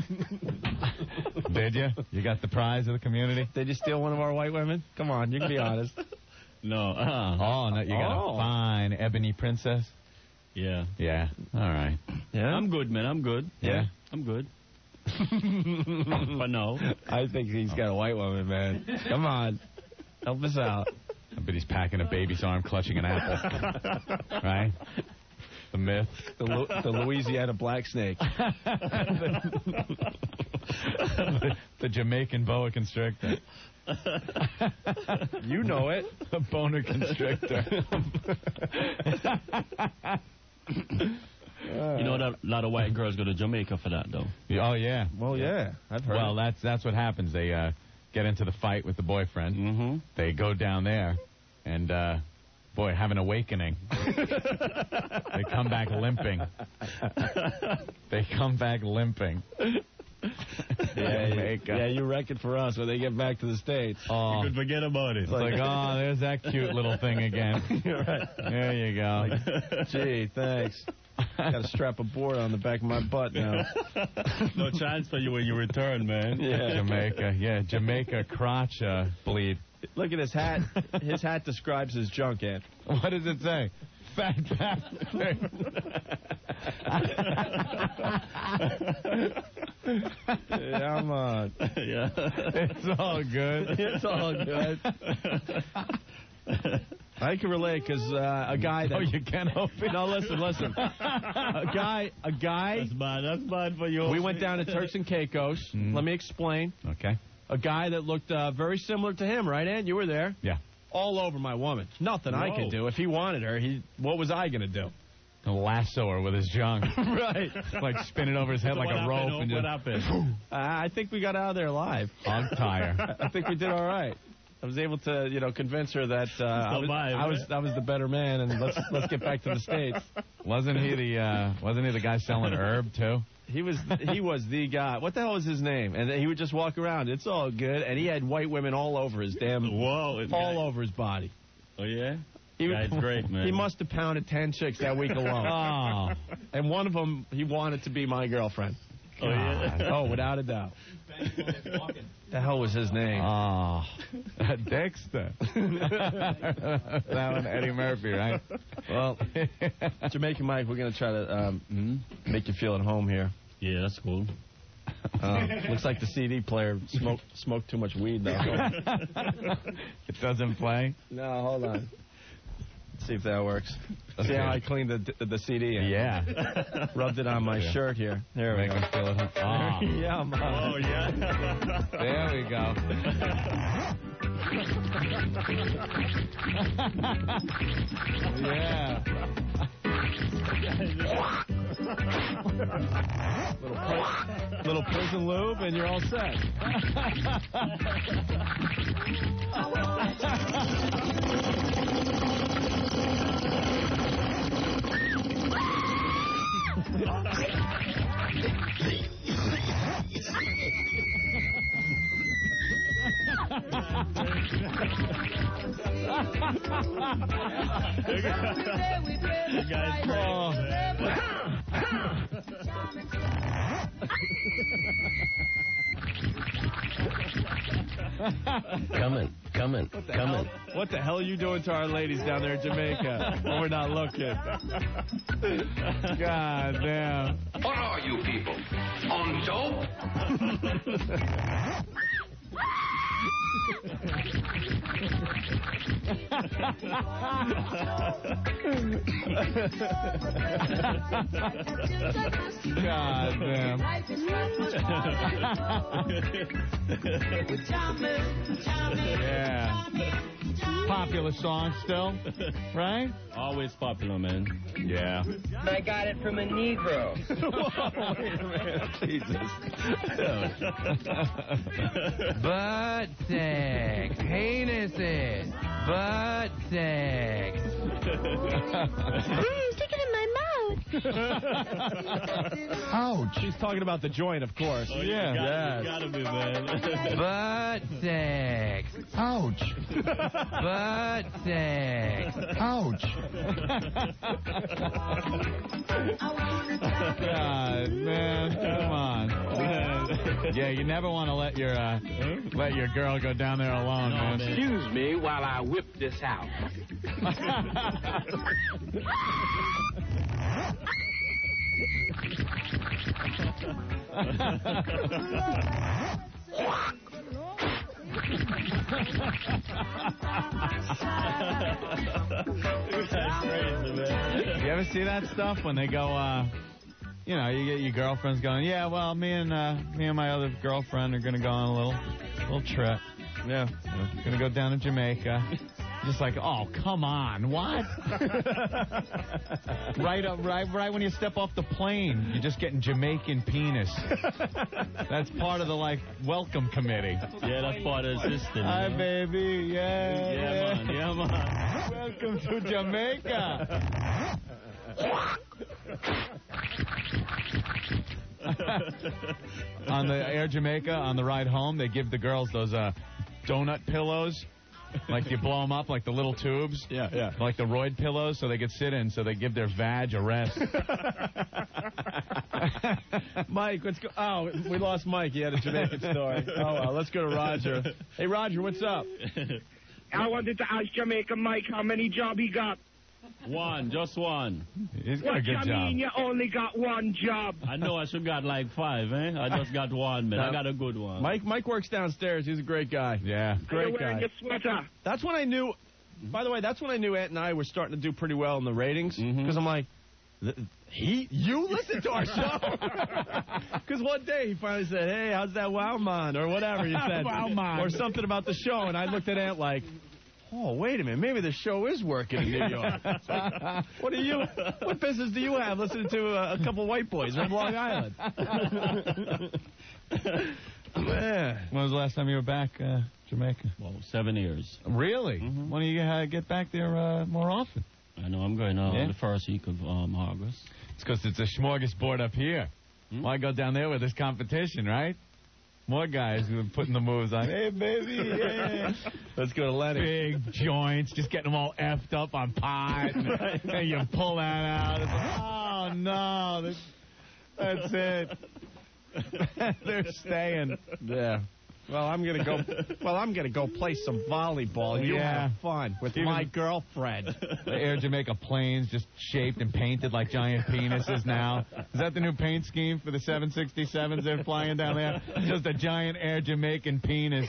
Did you? You got the prize of the community? Did you steal one of our white women? Come on, you can be honest. No. Uh, Oh, no, you got Oh. a fine ebony princess? yeah. Yeah. All right. Yeah? I'm good, man. I'm good. Yeah. I'm good. But no. I think he's got a white woman, man. Come on. Help us out. I bet he's packing a baby's arm, clutching an apple. Right? The myth. The, Lu- the Louisiana black snake. the, the Jamaican boa constrictor. You know it. The boner constrictor. You know that a lot of white girls go to Jamaica for that, though. Oh, yeah. Well, yeah. I've heard Well, it. that's that's what happens. They uh, get into the fight with the boyfriend. Mm-hmm. They go down there, and, uh, boy, have an awakening. They come back limping. They come back limping. Yeah, Jamaica. yeah, you wreck it for us when they get back to the States. Oh, You could forget about it. it's like, oh, there's that cute little thing again. Right. There you go. Gee, thanks. Got to strap a board on the back of my butt now. No chance for you when you return, man. Yeah. Jamaica. Yeah, Jamaica crotch uh, bleed. Look at his hat. His hat describes his junk, Ed. What does it say? Fat bastard. Yeah, I'm on. Yeah. It's all good. It's all good. I can relate because uh, a guy that. Oh, you can't open. No, listen, listen. A guy, a guy. That's bad. That's bad for you. We went down to Turks and Caicos. Mm. Let me explain. Okay. A guy that looked uh, very similar to him, right, Ed? You were there. Yeah. All over my woman. Nothing I Whoa. could do. If he wanted her, he. What was I gonna do? Lasso her with his junk. Right. Like spinning over his head So like what a happened? rope. And What just, happened? Uh, I think we got out of there alive. Hog tire. I think we did all right. I was able to, you know, convince her that uh, I, was, Survive, I was right? I was the better man, and let's let's get back to the States. Wasn't he the uh, Wasn't he the guy selling herb too? He was he was the guy. What the hell was his name? And he would just walk around. It's all good, and he had white women all over his damn, Whoa. all over his body. Oh, yeah? He Guy's great, man. He must have pounded ten chicks that week alone. Oh, And one of them, he wanted to be my girlfriend. Oh, yeah. Oh, without a doubt. The hell was his name? Oh, Dexter. That one, Eddie Murphy, right? Well, Jamaican Mike, we're going to try to um, make you feel at home here. Yeah, that's cool. Uh, looks like the C D player smoked smoked too much weed, though. It doesn't play? No, hold on. Let's see if that works. Let's see how I cleaned the the C D in. Yeah. Rubbed it on my Yeah. shirt here. There we Make go. me feel it. Ah. Yeah, man. Oh, yeah. There we go. Yeah. little, pri- little prison lube, and you're all set. You guys Coming, coming, what the coming. Hell, what the hell are you doing to our ladies down there in Jamaica when we're not looking? God damn. What are you people? On dope? God damn. Yeah. Popular song still, right? Always popular, man. Yeah. I got it from a Negro. Whoa, wait a minute. Jesus. Butt sex. Penises. Butt sex. Mm, stick it in my mouth. Ouch. She's talking about the joint, of course. Oh, yeah. You gotta, Yes. you gotta be, man. Butt sex. Ouch. Butt sex. Ouch. God, man, come on. Yeah, you never want to let your uh, let your girl go down there alone, No, man. man. Excuse me while I whip this out. You ever see that stuff when they go, uh, you know, you get your girlfriends going, yeah, well, me and uh, me and my other girlfriend are going to go on a little little trip. Yeah. Going to go down to Jamaica. Just like, oh, come on, what? right up, right, right when you step off the plane, you're just getting Jamaican penis. That's part of the like welcome committee. Yeah, that's part of the system. Hi, man. baby. Yeah, Yeah, man. Yeah, man. Welcome to Jamaica. On the Air Jamaica, on the ride home, they give the girls those uh, donut pillows. Like you blow them up like the little tubes. Yeah, yeah. Like the roid pillows so they could sit in so they give their vag a rest. Mike, let's go. Oh, we lost Mike. He had a Jamaican story. Oh, well, let's go to Roger. Hey, Roger, what's up? I wanted to ask Jamaica Mike how many job he got. One, just one. He's got What a good you job. mean you only got one job? I know I should got like five, eh? I just got one, man. I got a good one. Mike Mike works downstairs. He's a great guy. Yeah. Are you Great wearing guy. your sweater? That's when I knew. By the way, that's when I knew Ant and I were starting to do pretty well in the ratings. Because I'm like, th- he, you listen to our show? Because one day he finally said, hey, how's that wow man? Or whatever he said. Wow man. Or something about the show. And I looked at Ant like, oh, wait a minute. Maybe the show is working in New York. What do you? What business do you have listening to a, a couple white boys from Long Island? Man. When was the last time you were back, uh, Jamaica? Well, seven years. Really? Mhm. When do you uh, get back there uh, more often? I know I'm going uh, Yeah? the first week of um, August. It's because it's a smorgasbord up here. Hmm? Why go down there where there's competition, right? More guys who are putting the moves on. Hey, baby, yeah. Let's go to Lennox. Big joints, just getting them all effed up on pot. And, and you pull that out. It's like, oh, no. That's, that's it. They're staying. Yeah. Well, I'm gonna go. Well, I'm gonna go play some volleyball. You Yeah. have fun with Even- my girlfriend. The Air Jamaica planes just shaped and painted like giant penises now. Is that the new paint scheme for the seven sixty-sevens they're flying down there? Just a giant Air Jamaican penis.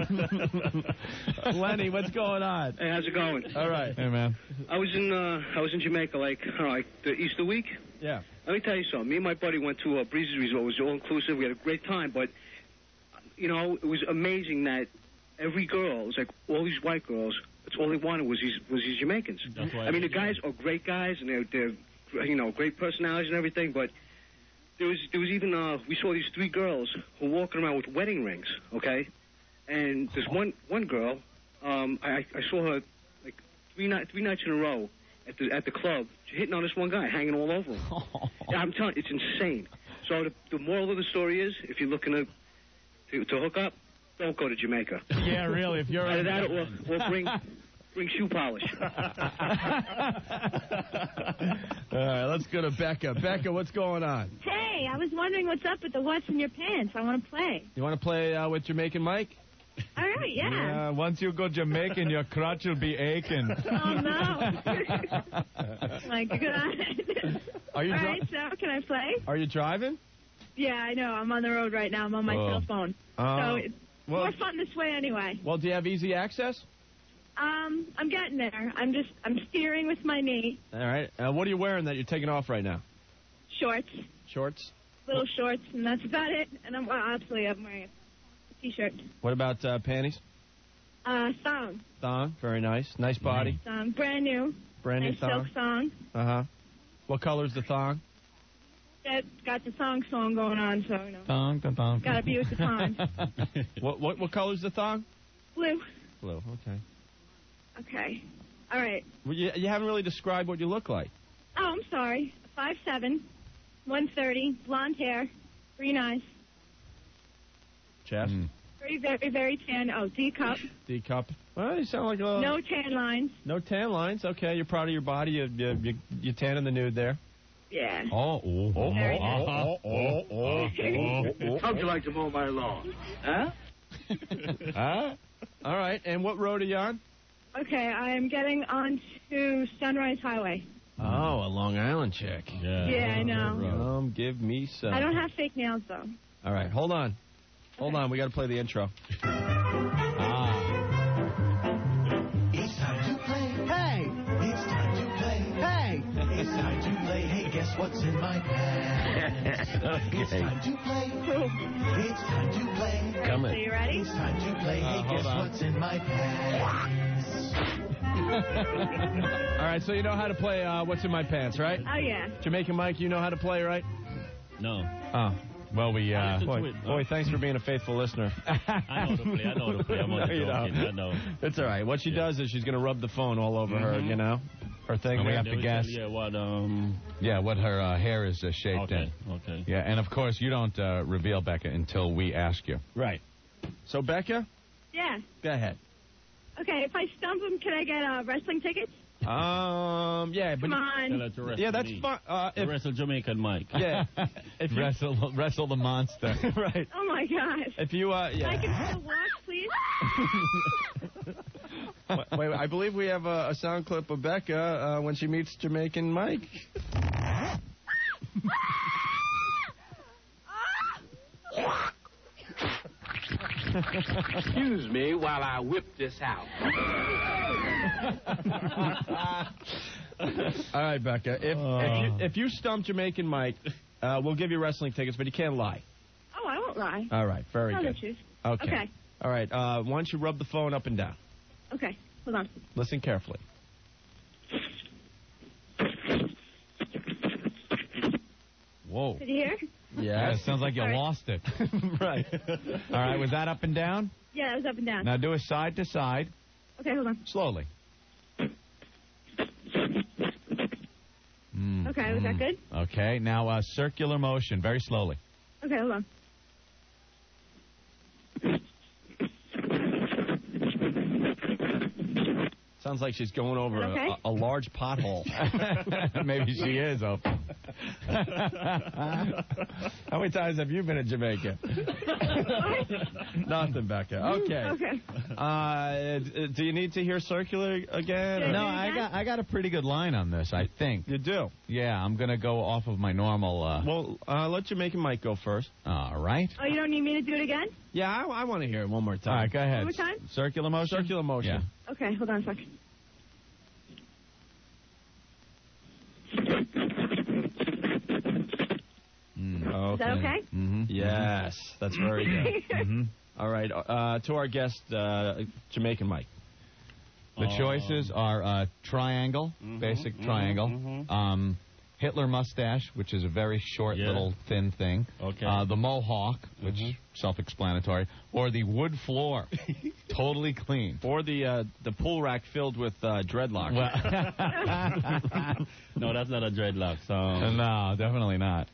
Lenny, what's going on? Hey, how's it going? All right. Hey, man. I was in uh, I was in Jamaica like I don't know, like the Easter week. Yeah. Let me tell you something. Me and my buddy went to a Breezy Resort. It was all inclusive. We had a great time, but you know, it was amazing that every girl, it was like all these white girls. That's all they wanted was these was these Jamaicans. That's why I mean, the guys are great guys and they're they're you know great personalities and everything, but there was there was even uh, we saw these three girls who were walking around with wedding rings. Okay, and this one one girl, um, I I saw her like three night three nights in a row at the at the club, hitting on this one guy, hanging all over him. Yeah, I'm telling you, it's insane. So the, the moral of the story is, if you're looking to to, to hook up, don't go to Jamaica. Yeah, really. If you're either that or, or bring bring shoe polish. All right, let's go to Becca. Becca, what's going on? Hey, I was wondering what's up with the what's in your pants. I want to play. You want to play uh, with Jamaican Mike? All right, yeah. Yeah, once you go Jamaican, your crotch will be aching. Oh, no. My God. Are you All dri- right, so can I play? Are you driving? Yeah, I know. I'm on the road right now. I'm on my Oh. cell phone. Oh. So it's Well- more fun this way anyway. Well, do you have easy access? Um, I'm getting there. I'm just, I'm steering with my knee. All right. Uh, what are you wearing that you're taking off right now? Shorts, Shorts? little shorts, and that's about it. And I'm, well, actually, I'm wearing a T-shirt. What about uh, panties? Uh, thong. Thong. Very nice. Nice body. Thong. Brand new. Brand new nice thong. silk thong. Uh-huh. What color's the thong? Got, got the thong song going on, so, you know. Thong, thong, thong. Gotta be with the times. what, what what color's the thong? Blue. Blue. Okay. Okay. All right. Well, you, you haven't really described what you look like. Oh, I'm sorry. five seven, one thirty, blonde hair, green eyes, Chest? very, very, very tan. Oh, D cup. D cup. Well, you sound like a... No tan lines. No tan lines. Okay, you're proud of your body. You, you, you, you tan in the nude there. Yeah. Oh, oh, oh, Very oh, nice. oh, oh, oh, oh, oh. How'd you like to mow my lawn? Huh? Huh? All right, and what road are you on? Okay, I am getting onto Sunrise Highway. Oh, a Long Island chick. Yeah, Yeah, I know. Come give me some. I don't have fake nails, though. All right, hold on. Hold on, we got to play the intro. It's time to play. Hey! It's time to play. Hey! It's time to play. Hey, guess what's in my pants? It's time to play. It's time to play. Come in. So you ready? It's time to play. Uh, Hey, hold guess on. what's in my pants? All right, so you know how to play uh, What's in My Pants, right? Oh, yeah. Jamaican Mike, you know how to play, right? No. Oh. Well, we, uh... Boy, boy, thanks for being a faithful listener. I know to play. I know to play. I'm No, only you joking. don't. I know. It's all right. What she does is she's going to rub the phone all over her, Mhm. you know? Her thing. And we there. have to guess. Yeah, what, um... Yeah, what her uh, hair is uh, shaped Okay, in. okay. Yeah, and of course, you don't uh, reveal, Becca, until we ask you. Right. So, Becca, Yeah. go ahead. Okay, if I stump him, can I get uh, wrestling tickets? Um, yeah, but... Come on. Tell her to wrestle Yeah, that's me. fine. Uh, To if, wrestle Jamaican Mike. yeah. If you, Wrestle, wrestle the monster. right. Oh, my God. If you, uh, I yeah. can still walk, please? wait, wait, I believe we have a, a sound clip of Becca uh, when she meets Jamaican Mike. Excuse me while I whip this out. All right, Becca. If, if, you, if you stump Jamaican Mike, uh, we'll give you wrestling tickets, but you can't lie. Oh, I won't lie. All right, very Tell the good. truth. Okay. Okay. All right, uh, why don't you rub the phone up and down? Okay, hold on. Listen carefully. Whoa. Did you hear? Yeah, it sounds like you All right. lost it. Right. All right, was that up and down? Yeah, it was up and down. Now do a side to side, Okay, hold on. slowly. Mm, Okay, was that mm. good? Okay, now uh, circular motion, very slowly. Okay, hold on. Sounds like she's going over Okay. a, a large pothole. Maybe she is open. How many times have you been in Jamaica? Nothing, Becca. Okay. Okay. Uh, d- do you need to hear circular again? or- No, I got I got a pretty good line on this, I think. You do? Yeah, I'm going to go off of my normal... Uh, Well, uh, let Jamaican Mike go first. all right. Oh, you don't need me to do it again? Yeah, I, I want to hear it one more time. All right, go ahead. One more time? Circular motion? Circular motion. Yeah. Okay, hold on a second. Mm, Is that okay? Mm-hmm. Yes, that's very good. mm-hmm. All right, uh, to our guest, uh, Jamaican Mike. The choices are uh, triangle, basic triangle, um, Hitler mustache, which is a very short Yeah. little thin thing, Okay. uh, the mohawk, which self-explanatory, or the wood floor, totally clean. Or the uh, the pool rack filled with uh, dreadlocks. No, that's not a dreadlock. So no, definitely not.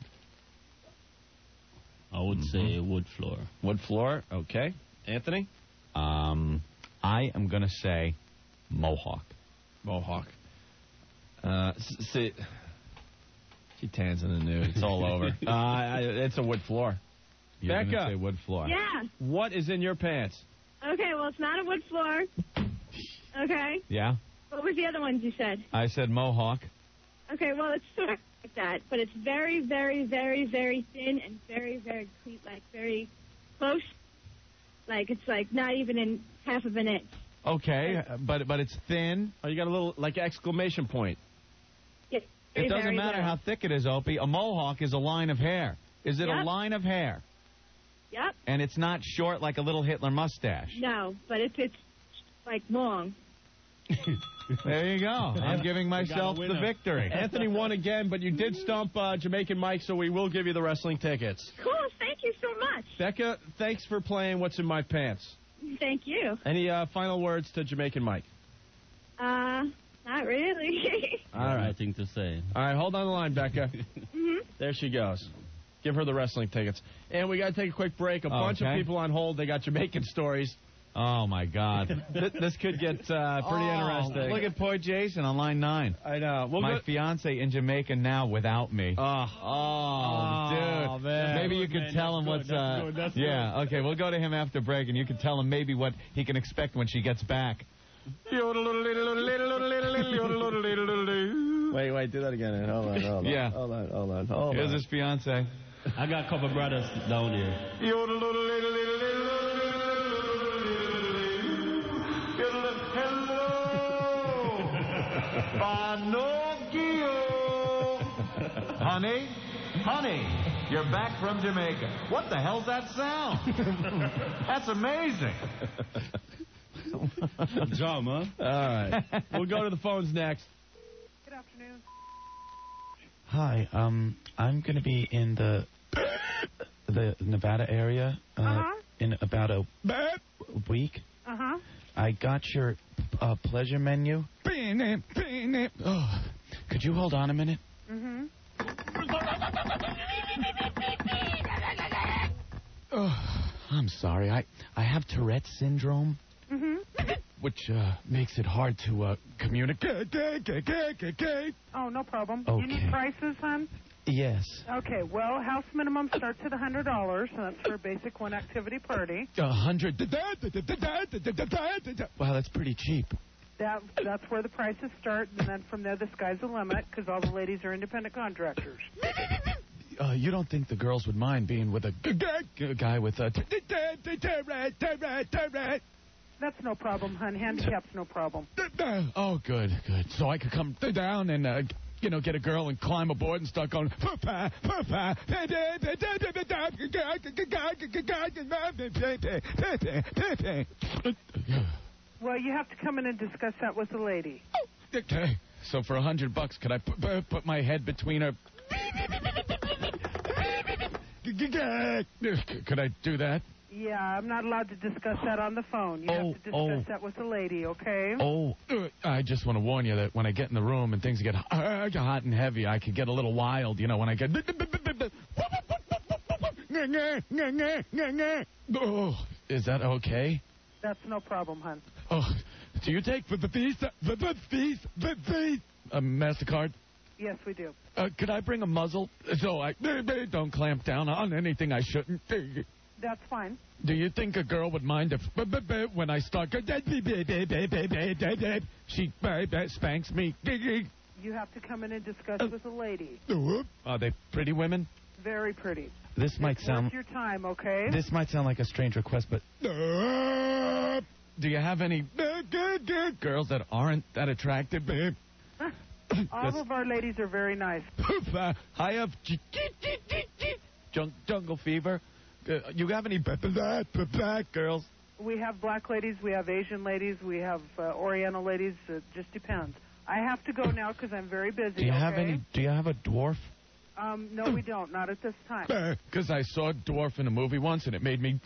I would say wood floor. Wood floor, okay. Anthony? Um, I am going to say mohawk. Mohawk. Uh, s- see, she tans in the nude. It's all over. uh, I, it's a wood floor. You're gonna Becca. say wood floor. Yeah. What is in your pants? Okay, well, it's not a wood floor. Okay. Yeah? What was the other ones you said? I said mohawk. Okay, well, it's sort of like that, but it's very, very, very, very thin and very, very clean, like very close. Like it's like not even in half of an inch. Okay, but but it's thin. Oh, you got a little, like, exclamation point. Yes. It doesn't very matter little. how thick it is, Opie. A mohawk is a line of hair. Is it a Yep. line of hair? Yep. And it's not short like a little Hitler mustache. No, but it's it's like long. There you go. I'm giving myself the victory. Anthony won again, but you did stump uh, Jamaican Mike, so we will give you the wrestling tickets. Cool. Thank you so much. Becca, thanks for playing What's in My Pants. Thank you. Any uh, final words to Jamaican Mike? Uh, not really. All right. Nothing to say. All right, hold on the line, Becca. hmm There she goes. Give her the wrestling tickets. And we got to take a quick break. A bunch of Okay. people on hold. They got Jamaican stories. Oh, my God. Th- this could get uh, pretty Oh, interesting. Look at poor Jason on line nine. I know. We'll My go- fiance in Jamaica now without me. Oh, Oh, dude. man. Maybe you Good, could man. tell him That's what's... good. That's uh, good. That's yeah, okay, we'll go to him after break, and you can tell him maybe what he can expect when she gets back. Wait, wait, do that again. Hold on, hold on. Yeah. Hold on, hold on, hold Here's on. his fiance. I got a couple brothers down here. Honey, honey, you're back from Jamaica. What the hell's that sound? That's amazing. Drama. All right. We'll go to the phones next. Good afternoon. Hi, um, I'm going to be in the the Nevada area uh, Uh-huh. in about a week. Uh-huh. I got your uh, pleasure menu. Oh, could you hold on a minute? Mm-hmm. Oh, I'm sorry. I, I have Tourette's syndrome, Mm-hmm. which uh, makes it hard to uh, communicate. Oh, no problem. Okay. You need prices, hon? Yes. Okay, well, house minimum starts at one hundred dollars, so that's for a basic one-activity party. A hundred. Wow, that's pretty cheap. That That's where the prices start, and then from there the sky's the limit, because all the ladies are independent contractors. Uh, you don't think the girls would mind being with a g- g- guy with a... That's no problem, hon. Handicap's no problem. Oh, good, good. So I could come down and, uh, you know, get a girl and climb aboard and start going... Well, you have to come in and discuss that with the lady. Okay. So for a hundred bucks, could I p- p- put my head between her... Could I do that? Yeah, I'm not allowed to discuss that on the phone. You Oh, have to discuss oh. that with the lady, okay? Oh, uh, I just want to warn you that when I get in the room and things get hot hot and heavy, I could get a little wild, you know, when I get... Oh, is that okay? That's no problem, hon. Oh, do you take for the fees, the the fees, the fees, uh, MasterCard? Yes, we do. Uh, could I bring a muzzle so I don't clamp down on anything I shouldn't? That's fine. Do you think a girl would mind if when I start she spanks me? You have to come in and discuss with a lady. Are they pretty women? Very pretty. This might It's sound worth your time, okay? this might sound like a strange request, but do you have any girls that aren't that attractive, babe? All of our ladies are very nice. I have jung- jungle fever. Uh, you have any black girls? We have black ladies, we have Asian ladies, we have uh, Oriental ladies. It just depends. I have to go now because I'm very busy. do you okay? have any? Do you have a dwarf? Um, no, we don't. Not at this time. Because I saw a dwarf in a movie once, and it made me.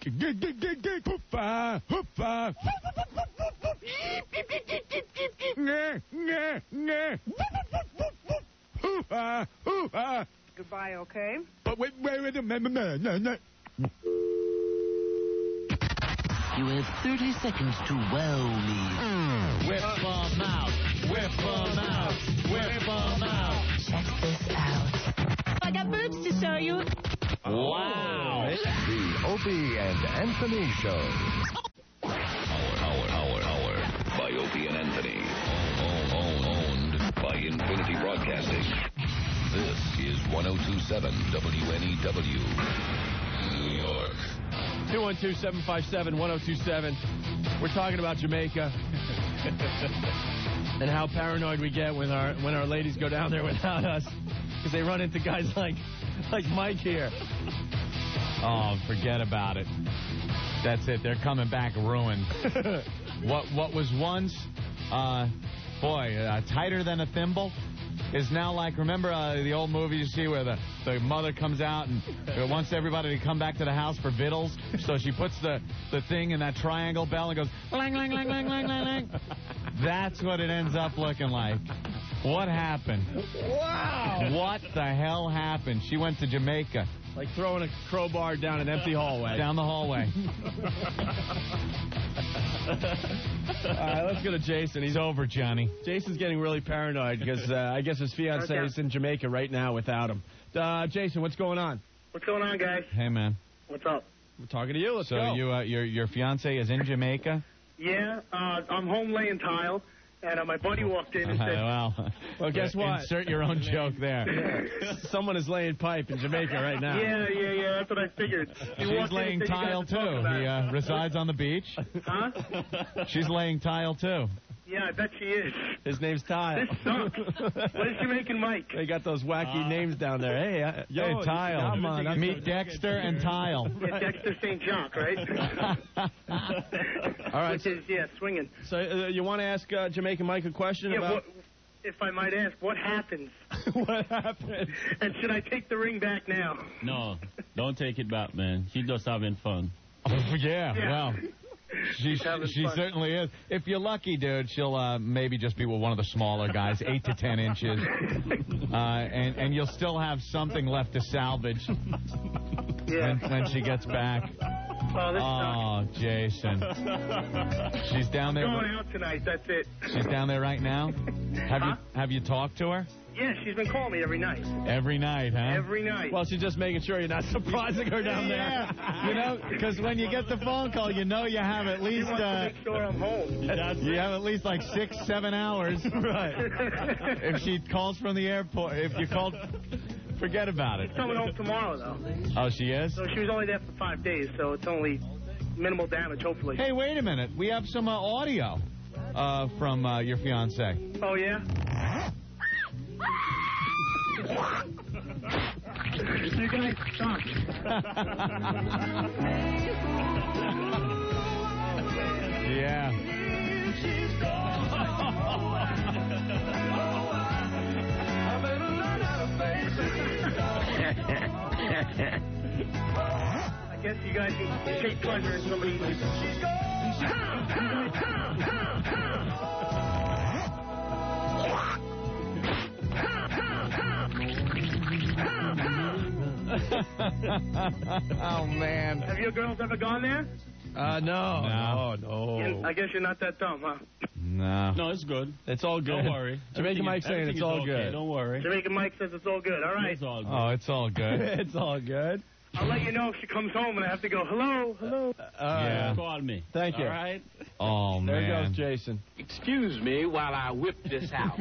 Goodbye, okay? But wait, wait, wait a minute. You have thirty seconds to wow me. Whip them out. Whip them out. Whip them out. Check this out. I got boobs to show you. Wow. The Opie and Anthony Show. Howard, Howard, Howard, Howard. By Opie and Anthony. Owned, owned, owned by Infinity Broadcasting. This is one oh two point seven W N E W, New York. two one two, seven five seven, one oh two seven. We're talking about Jamaica and how paranoid we get when our when our ladies go down there without us because they run into guys like like Mike here. Oh, forget about it. That's it. They're coming back ruined. what what was once, uh, boy, uh, tighter than a thimble is now like, remember uh, the old movie you see where the, the mother comes out and uh, wants everybody to come back to the house for vittles, so she puts the, the thing in that triangle bell and goes, lang, lang, lang, lang, lang, lang, lang. That's what it ends up looking like. What happened? Wow. What the hell happened? She went to Jamaica. Like throwing a crowbar down an empty hallway. Down the hallway. All right, let's go to Jason. He's over, Johnny. Jason's getting really paranoid because uh, I guess his fiance Okay. is in Jamaica right now without him. Uh, Jason, what's going on? What's going on, guys? Hey, man. What's up? We're talking to you. Let's so go. you, uh, your your fiance is in Jamaica? Yeah, uh, I'm home laying tile, and uh, my buddy walked in and Uh, said, well, well, guess what? Insert your own joke there. Someone is laying pipe in Jamaica right now. Yeah, yeah, yeah, that's what I figured. He She's walked in laying and said, "You tile, guys are talking too. about He it." uh, resides on the beach. Huh? She's laying tile, too. Yeah, I bet she is. His name's Tile. This sucks. What is Jamaican Mike? They got those wacky Uh, names down there. Hey, uh, yo, Hey, Tile. Come on, that's Meet a- Dexter and Tile. Yeah, Dexter Saint Jacques, right? All right. Which is, yeah, swinging. So uh, you want to ask uh, Jamaican Mike a question Yeah, about... what, if I might ask, what happens? what happened? And should I take the ring back now? No, don't take it back, man. She's just having fun. Oh, yeah, Yeah. well, she having she fun. certainly is. If you're lucky, dude, she'll uh, maybe just be with one of the smaller guys, eight to ten inches, uh, and and you'll still have something left to salvage Yeah. when, when she gets back. Oh, this Oh, Jason, she's down I'm there. going out tonight, that's it. She's down there right now. Have Huh? you have you talked to her? Yeah, she's been calling me every night. Every night, huh? Every night. Well, she's just making sure you're not surprising her down there. Yeah, you know, because when you get the phone call, you know you have at She least wants to uh, make sure I'm home. you have at least like six, seven hours. Right. If she calls from the airport, if you called, forget about it. She's coming home tomorrow, though. Oh, she is? So she was only there for five days, so it's only minimal damage, hopefully. Hey, wait a minute. We have some uh, audio uh, from uh, your fiance. Oh, yeah? You guys suck. Yeah. I guess you guys can take pleasure in somebody's... Oh, man. Have your girls ever gone there? Uh, no. No. No, no. You- I guess you're not that dumb, huh? No. No, it's good. It's all good. Don't worry. Jamaican Everything Mike is- saying everything it's is all okay. good. Don't worry. Jamaican Mike says it's all good. All right. It's all good. Oh, it's all good. It's all good. I'll let you know if she comes home and I have to go, hello, hello. Yeah. Call me. Thank you. All right. Oh, There man. goes Jason. Excuse me while I whip this out.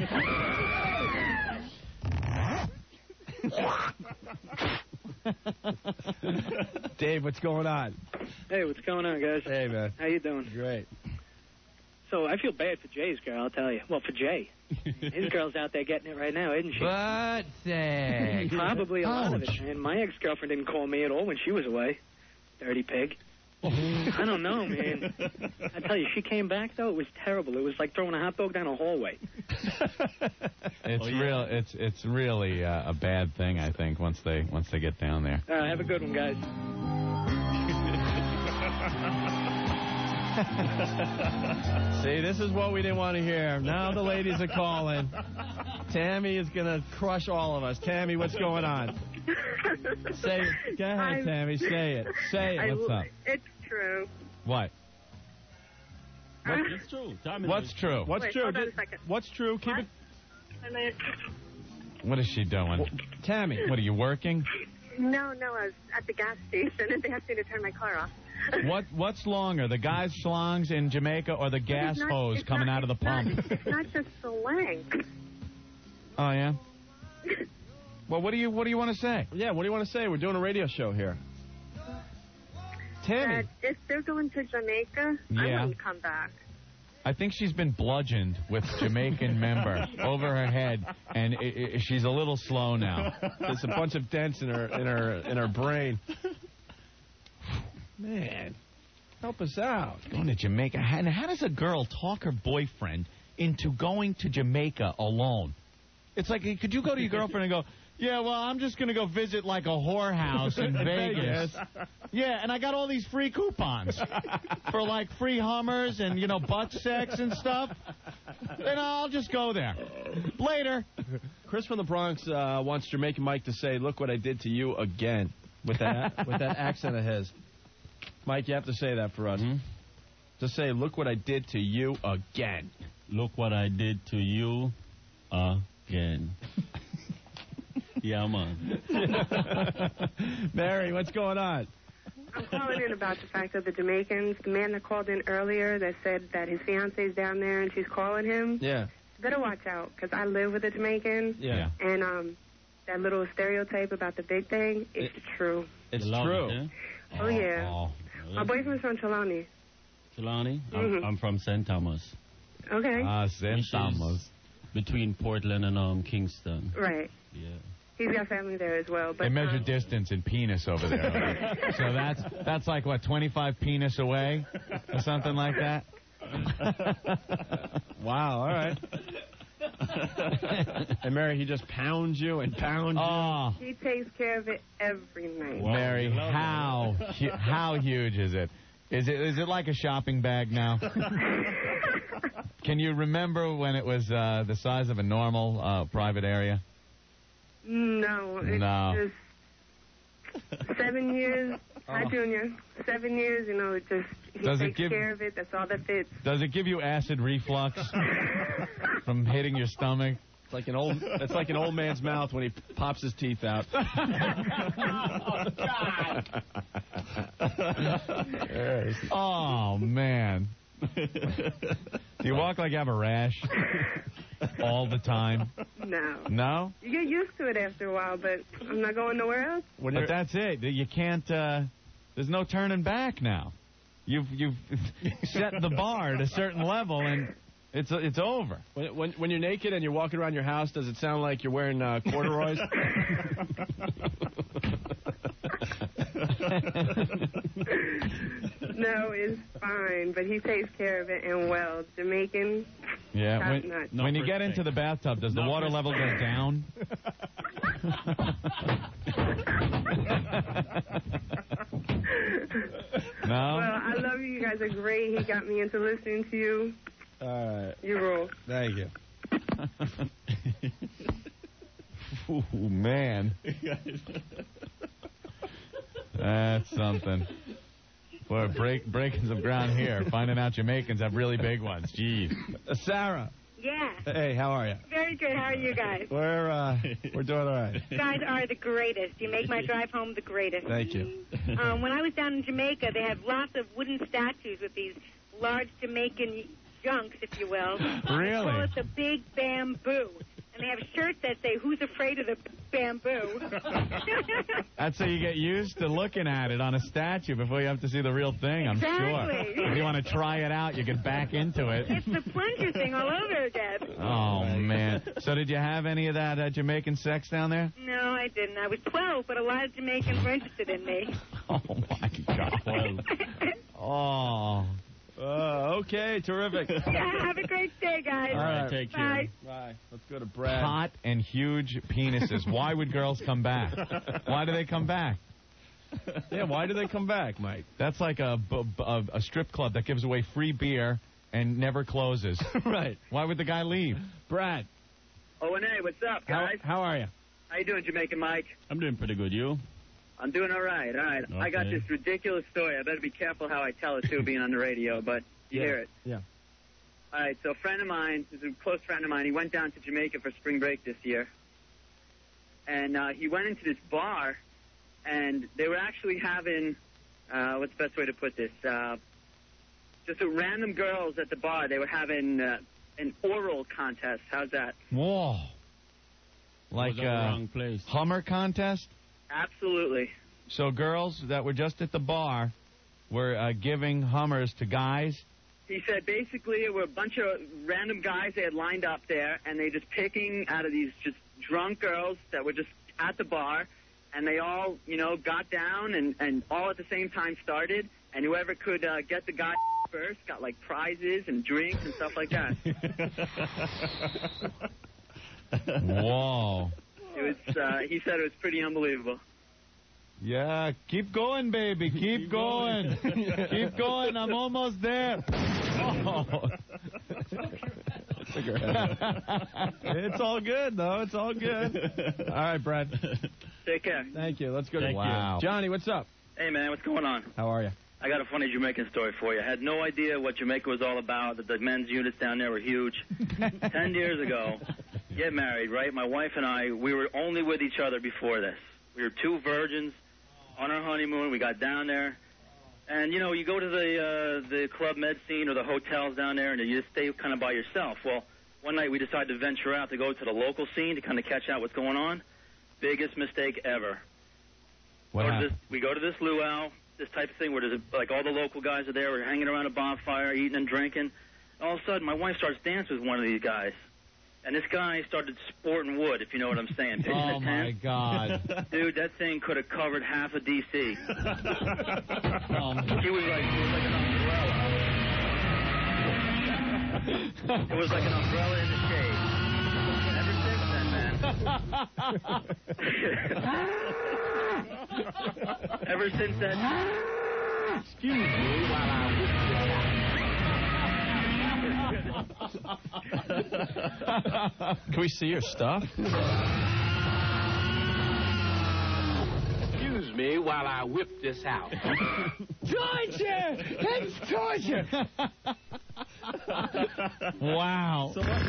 Dave, what's going on? Hey, what's going on, guys? Hey, man. How you doing? Great. So I feel bad for Jay's girl, I'll tell you. Well, for Jay. His girl's out there getting it right now, isn't she? But say. Probably a lot of it, Ouch. man. My ex-girlfriend didn't call me at all when she was away. Dirty pig. I don't know, man. I tell you, she came back, though. It was terrible. It was like throwing a hot dog down a hallway. It's Oh, yeah. real. It's it's really uh, a bad thing, I think, once they once they get down there. All right, have a good one, guys. See, this is what we didn't want to hear. Now the ladies are calling. Tammy is going to crush all of us. Tammy, what's going on? Say it. Go ahead, I'm- Tammy. Say it. Say I it. What's l- up? It's true. What? It's true. Tell me What's true? What's Wait, true? hold on Get- a second. What's true? Keep it. And then- What is she doing? Tammy. What, are you working? No, no, I was at the gas station and they asked me to turn my car off. What What's longer, the guy's schlongs in Jamaica or the gas It's not- hose it's coming not- out of the it's not- pump? It's not just the length. Oh, yeah? Well, what do you what do you want to say? Yeah, what do you want to say? We're doing a radio show here. Tammy. That if they're going to Jamaica, I Yeah. wouldn't come back. I think she's been bludgeoned with Jamaican member over her head, and i i she's a little slow now. There's a bunch of dents in her in her in her brain. Man, help us out. Going to Jamaica. How, and how does a girl talk her boyfriend into going to Jamaica alone? It's like, could you go to your girlfriend and go, yeah, well, I'm just going to go visit like a whorehouse in Vegas. Yeah, and I got all these free coupons for like free Hummers and, you know, butt sex and stuff. Then I'll just go there. Later. Chris from the Bronx uh, wants Jamaican Mike to say, "Look what I did to you again," with that with that accent of his. Mike, you have to say that for us. Mm-hmm. Just say, "Look what I did to you again." Look what I did to you again. Yeah, man. Mary, what's going on? I'm calling in about the fact of the Jamaicans. The man that called in earlier that said that his fiance's down there and she's calling him. Yeah. Better watch out, because I live with a Jamaican. Yeah. And um, that little stereotype about the big thing, it's true. It's You love true. it, eh? Oh, yeah. Oh, My boyfriend's from Trelawney. Trelawney? I'm, Mhm. I'm from Saint Thomas. Okay. Ah, Saint Which is Thomas. Between Portland and um, Kingston. Right. Yeah. He's got family there as well. But They measure um, distance in penis over there. So that's that's like, what, twenty-five penis away? Or something like that? Wow, all right. And Mary, he just pounds you and pounds Oh, he takes care of it every night. Mary, how hu- how huge is it? Is it is it like a shopping bag now? Can you remember when it was uh, the size of a normal uh, private area? No. It's No. just seven years. Hi, Oh. Junior. Seven years, you know, it just, he Does it takes give- care of it. That's all that fits. Does it give you acid reflux from hitting your stomach? It's like an old. It's like an old man's mouth when he pops his teeth out. Oh, man. Do you walk like you have a rash all the time? No. No? You get used to it after a while, but I'm not going nowhere else. But that's it. You can't, uh, there's no turning back now. You've you've set the bar at a certain level, and it's it's over. When, when when you're naked and you're walking around your house, does it sound like you're wearing uh, corduroys? No, it's fine, but he takes care of it and well. Jamaican, Yeah. top When, notch. when you get into the bathtub, does the No water level go down? No? Well, I love you. You guys are great. He got me into listening to you. All right. You rule. Thank you. Ooh, man. That's something. We're break, breaking some ground here, finding out Jamaicans have really big ones. Jeez. Uh, Sarah. Yeah. Hey, how are you? Very good. How are you guys? We're uh, we're doing all right. You guys are the greatest. You make my drive home the greatest. Thank you. Um, when I was down in Jamaica, they have lots of wooden statues with these large Jamaican junks, if you will. Really? They call it the Big Bamboo. And they have shirts that say, "Who's afraid of the bamboo?" That's how you get used to looking at it on a statue before you have to see the real thing, I'm Exactly. sure. If you want to try it out, you get back into it. It's the plunger thing all over again. Oh, man. So did you have any of that uh, Jamaican sex down there? No, I didn't. I was twelve, but a lot of Jamaicans were interested in me. Oh, my God. Oh. Uh, okay, terrific. Yeah, have a great day, guys. All right, take Bye. care. Bye. Let's go to Brad. Hot and huge penises. Why would girls come back? Why do they come back? Yeah, why do they come back, Mike? That's like a, b- b- a, a strip club that gives away free beer and never closes. Right. Why would the guy leave? Brad. Oh, and hey, what's up, How, guys? how are you? How you doing, Jamaican Mike? I'm doing pretty good. You? I'm doing all right. All right. I got Okay. this ridiculous story. I better be careful how I tell it, too, being on the radio, but you Yeah. hear it. Yeah. All right, so a friend of mine, this is a close friend of mine, he went down to Jamaica for spring break this year. And uh, he went into this bar, and they were actually having, uh, what's the best way to put this? Uh, just a random girls at the bar. They were having uh, an oral contest. How's that? Whoa. Like Was that the uh, wrong place? Hummer contest? Absolutely. So girls that were just at the bar were uh, giving Hummers to guys? He said basically it were a bunch of random guys they had lined up there, and they just picking out of these just drunk girls that were just at the bar, and they all, you know, got down and, and all at the same time started, and whoever could uh, get the guy first got, like, prizes and drinks and stuff like that. Whoa. It was, uh, he said it was pretty unbelievable. Yeah, keep going, baby. Keep going. Keep going. I'm almost there. Oh. It's all good, though. It's all good. All right, Brad. Take care. Thank you. Let's go to Thank you. Johnny, what's up? Hey, man, what's going on? How are you? I got a funny Jamaican story for you. I had no idea what Jamaica was all about, that the men's units down there were huge. Ten years ago, get married, right? My wife and I, we were only with each other before this. We were two virgins on our honeymoon. We got down there. And, you know, you go to the uh, the Club Med scene or the hotels down there, and you just stay kind of by yourself. Well, one night we decided to venture out to go to the local scene to kind of catch out what's going on. Biggest mistake ever. What Go to happened? this, we go to this luau, this type of thing where there's a, like all the local guys are there. We're hanging around a bonfire, eating and drinking. All of a sudden, my wife starts dancing with one of these guys. And this guy started sporting wood, if you know what I'm saying. Pitching Oh, a my tent. God. Dude, that thing could have covered half of D C. Um, He was like, it was like an umbrella. It was like an umbrella in the shade. And ever since then, man. Ever since then. Excuse me while I Can we see your stuff? Excuse me while I whip this out. Torture! It's torture! Wow. So what,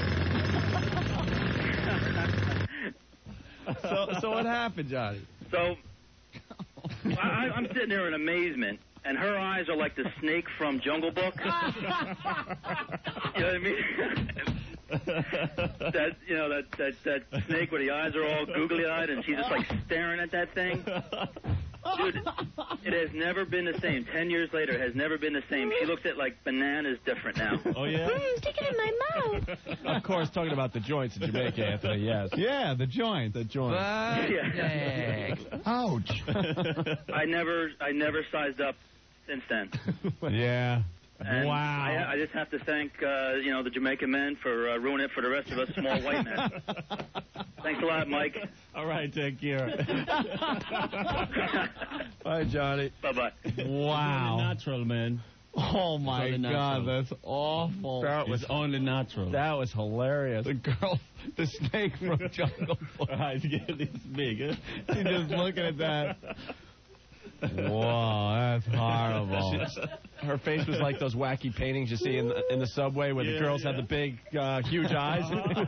so, so what happened, Johnny? So, I, I'm sitting there in amazement, and her eyes are like the snake from Jungle Book. You know what I mean? that you know that, that that snake where the eyes are all googly-eyed, and she's just like staring at that thing. Dude, it has never been the same. Ten years later, it has never been the same. She looks at like bananas different now. Oh, yeah? Mm, stick it in my mouth. Of course, talking about the joints in Jamaica, Anthony, yes. Yeah, the joint. The joint. Yeah. Ouch. I never, I never sized up since then. Yeah. And Wow. I, I just have to thank, uh, you know, the Jamaican men for uh, ruining it for the rest of us small white men. Thanks a lot, Mike. All right, take care. Bye, Johnny. Bye-bye. Wow. Natural, man. Oh, my It's only God, natural. that's awful. That was It's only natural. That was hilarious. The girl, the snake from Jungle Book. Right, yeah, it's big, huh? She's just looking at that. Whoa, that's horrible. She- her face was like those wacky paintings you see in the, in the subway where Yeah, the girls yeah. have the big, uh, huge eyes.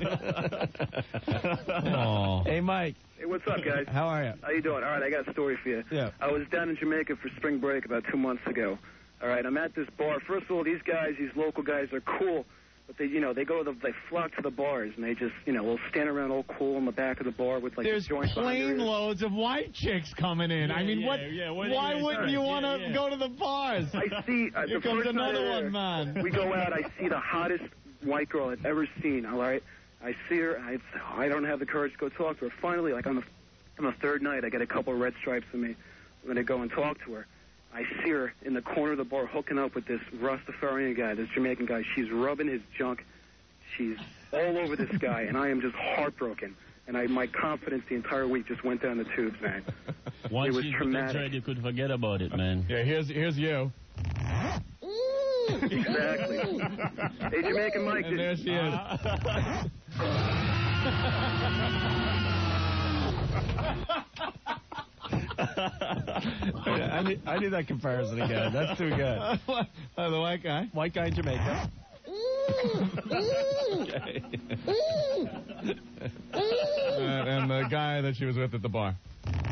Oh. Hey, Mike. Hey, what's up, guys? How are you? How you doing? All right, I got a story for you. Yeah. I was down in Jamaica for spring break about two months ago. All right, I'm at this bar. First of all, these guys, these local guys, are cool. But they, you know, they go to the, they flock to the bars, and they just, you know, will stand around all cool in the back of the bar with like There's a joint behind their plane ears. loads of white chicks coming in. I Yeah, mean, yeah, what? yeah, what do why you wouldn't expect? you Yeah, want to yeah. go to the bars? I see. Uh, Here the comes first night another there, one, man. We go out. I see the hottest white girl I've ever seen. All right. I see her. I I don't have the courage to go talk to her. Finally, like on the on the third night, I get a couple of red stripes in me. I'm gonna go and talk to her. I see her in the corner of the bar hooking up with this Rastafarian guy, this Jamaican guy. She's rubbing his junk. She's all over this guy, and I am just heartbroken. And I, my confidence the entire week just went down the tubes, man. Once it was you traumatic. tried, you could forget about it, man. Yeah, here's here's you. Exactly. Hey, Jamaican Mike. And there she is. I, need, I need that comparison again. That's too good. Uh, the white guy. White guy in Jamaica. Okay. and, and the guy that she was with at the bar.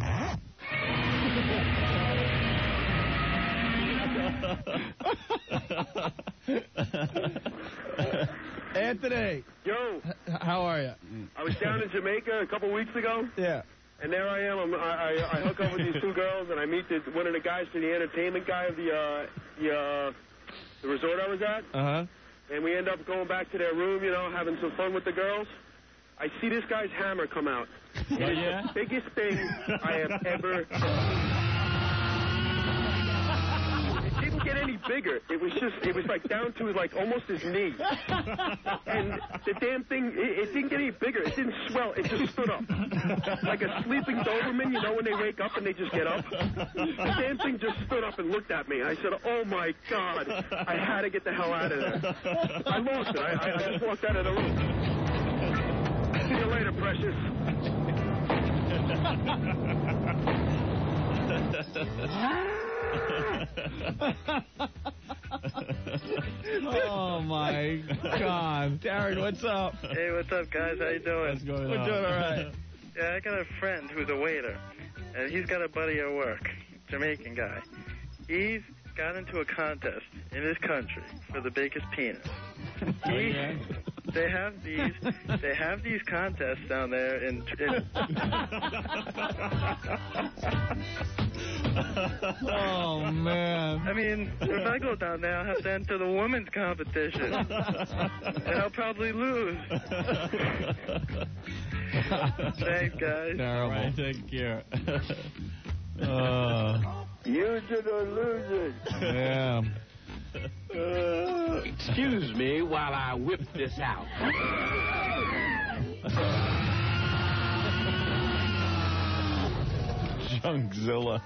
Anthony. Yo. How are you? I was down in Jamaica a couple weeks ago. Yeah. And there I am. I'm, I, I, I hook up with these two girls, and I meet the, one of the guys from the entertainment guy of the uh, the, uh, the resort I was at. Uh-huh. And we end up going back to their room, you know, having some fun with the girls. I see this guy's hammer come out. Oh, It is yeah? the biggest thing I have ever It didn't get any bigger. It was just, it was like down to like almost his knee. And the damn thing, it, it didn't get any bigger. It didn't swell. It just stood up. Like a sleeping Doberman, you know, when they wake up and they just get up. The damn thing just stood up and looked at me. I said, oh my God, I had to get the hell out of there. I lost it. I, I, I just walked out of the room. See you later, precious. Oh my God, Darren, what's up? Hey, what's up, guys? How you doing? What's going We're on? doing all right. Yeah, I got a friend who's a waiter, and he's got a buddy at work, Jamaican guy. He's got into a contest in his country for the biggest penis. He, they have these, they have these contests down there in. in Oh, man. I mean, if I go down there, I'll have to enter the women's competition. And I'll probably lose. Thanks, guys. Terrible. Right, take care. Uh, Use it or lose it. yeah. Excuse me while I whip this out. Junkzilla.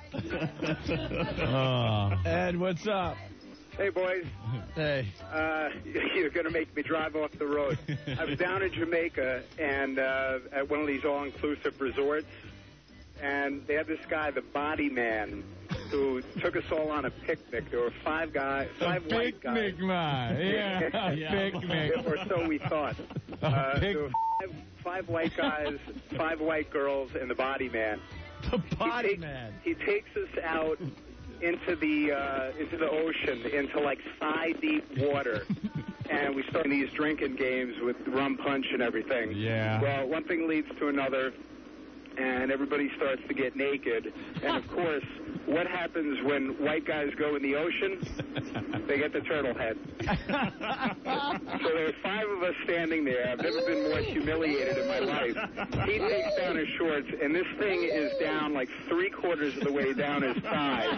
Oh. Ed, what's up? Hey, boys. Hey. Uh, you're going to make me drive off the road. I was down in Jamaica and uh, at one of these all-inclusive resorts, and they had this guy, the Body Man, who took us all on a picnic. There were five guys, five a white guys. picnic, man. Yeah, Yeah. picnic. Or so we thought. A Uh, pic- there were five, five white guys, five white girls, and the Body Man. The Body he takes, Man. He takes us out into the uh, into the ocean, into like thigh deep water, and we start these drinking games with rum punch and everything. Yeah. Well, one thing leads to another, and everybody starts to get naked. And of course, what happens when white guys go in the ocean? They get the turtle head. So there are five of us standing there. I've never been more humiliated in my life. He takes down his shorts, and this thing is down like three quarters of the way down his thigh.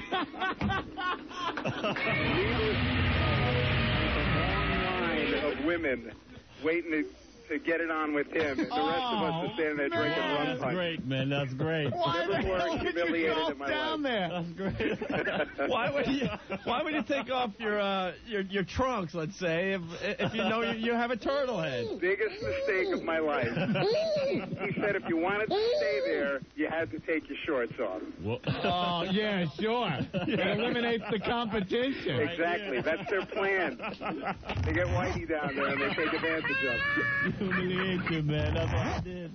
Needless, a long line of women waiting to to get it on with him, and the rest of us are standing there drinking rum That's punch. great, man. That's great. Why Never more humiliated in my down life. there? That's great. Why would you? Why would you take off your uh, your your trunks? Let's say if if you know you, you have a turtle head. Biggest mistake of my life. He said if you wanted to stay there, you had to take your shorts off. Oh, yeah, sure. It eliminates the competition. Exactly. That's their plan. They get Whitey down there and they take advantage of it. Humiliation, man. That's what I did.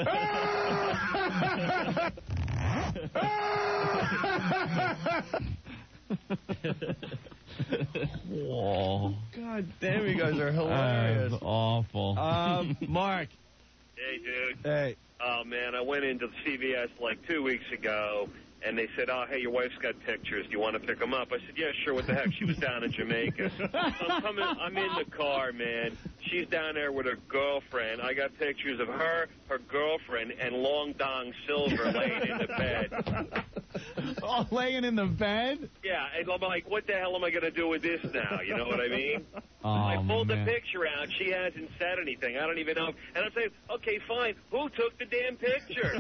Whoa. God damn, you guys are hilarious. That's awful. Um, Mark. Hey, dude. Hey. Oh, man, I went into C V S like two weeks ago, and they said, oh, hey, your wife's got pictures. Do you want to pick them up? I said, yeah, sure, what the heck? She was down in Jamaica. So I'm, coming, I'm in the car, man. She's down there with her girlfriend. I got pictures of her, her girlfriend, and Long Dong Silver laying in the bed. Oh, laying in the bed? Yeah, and I'm like, what the hell am I going to do with this now? You know what I mean? Oh, I pulled man. the picture out. She hasn't said anything. I don't even know. And I'm saying, okay, fine. Who took the damn picture?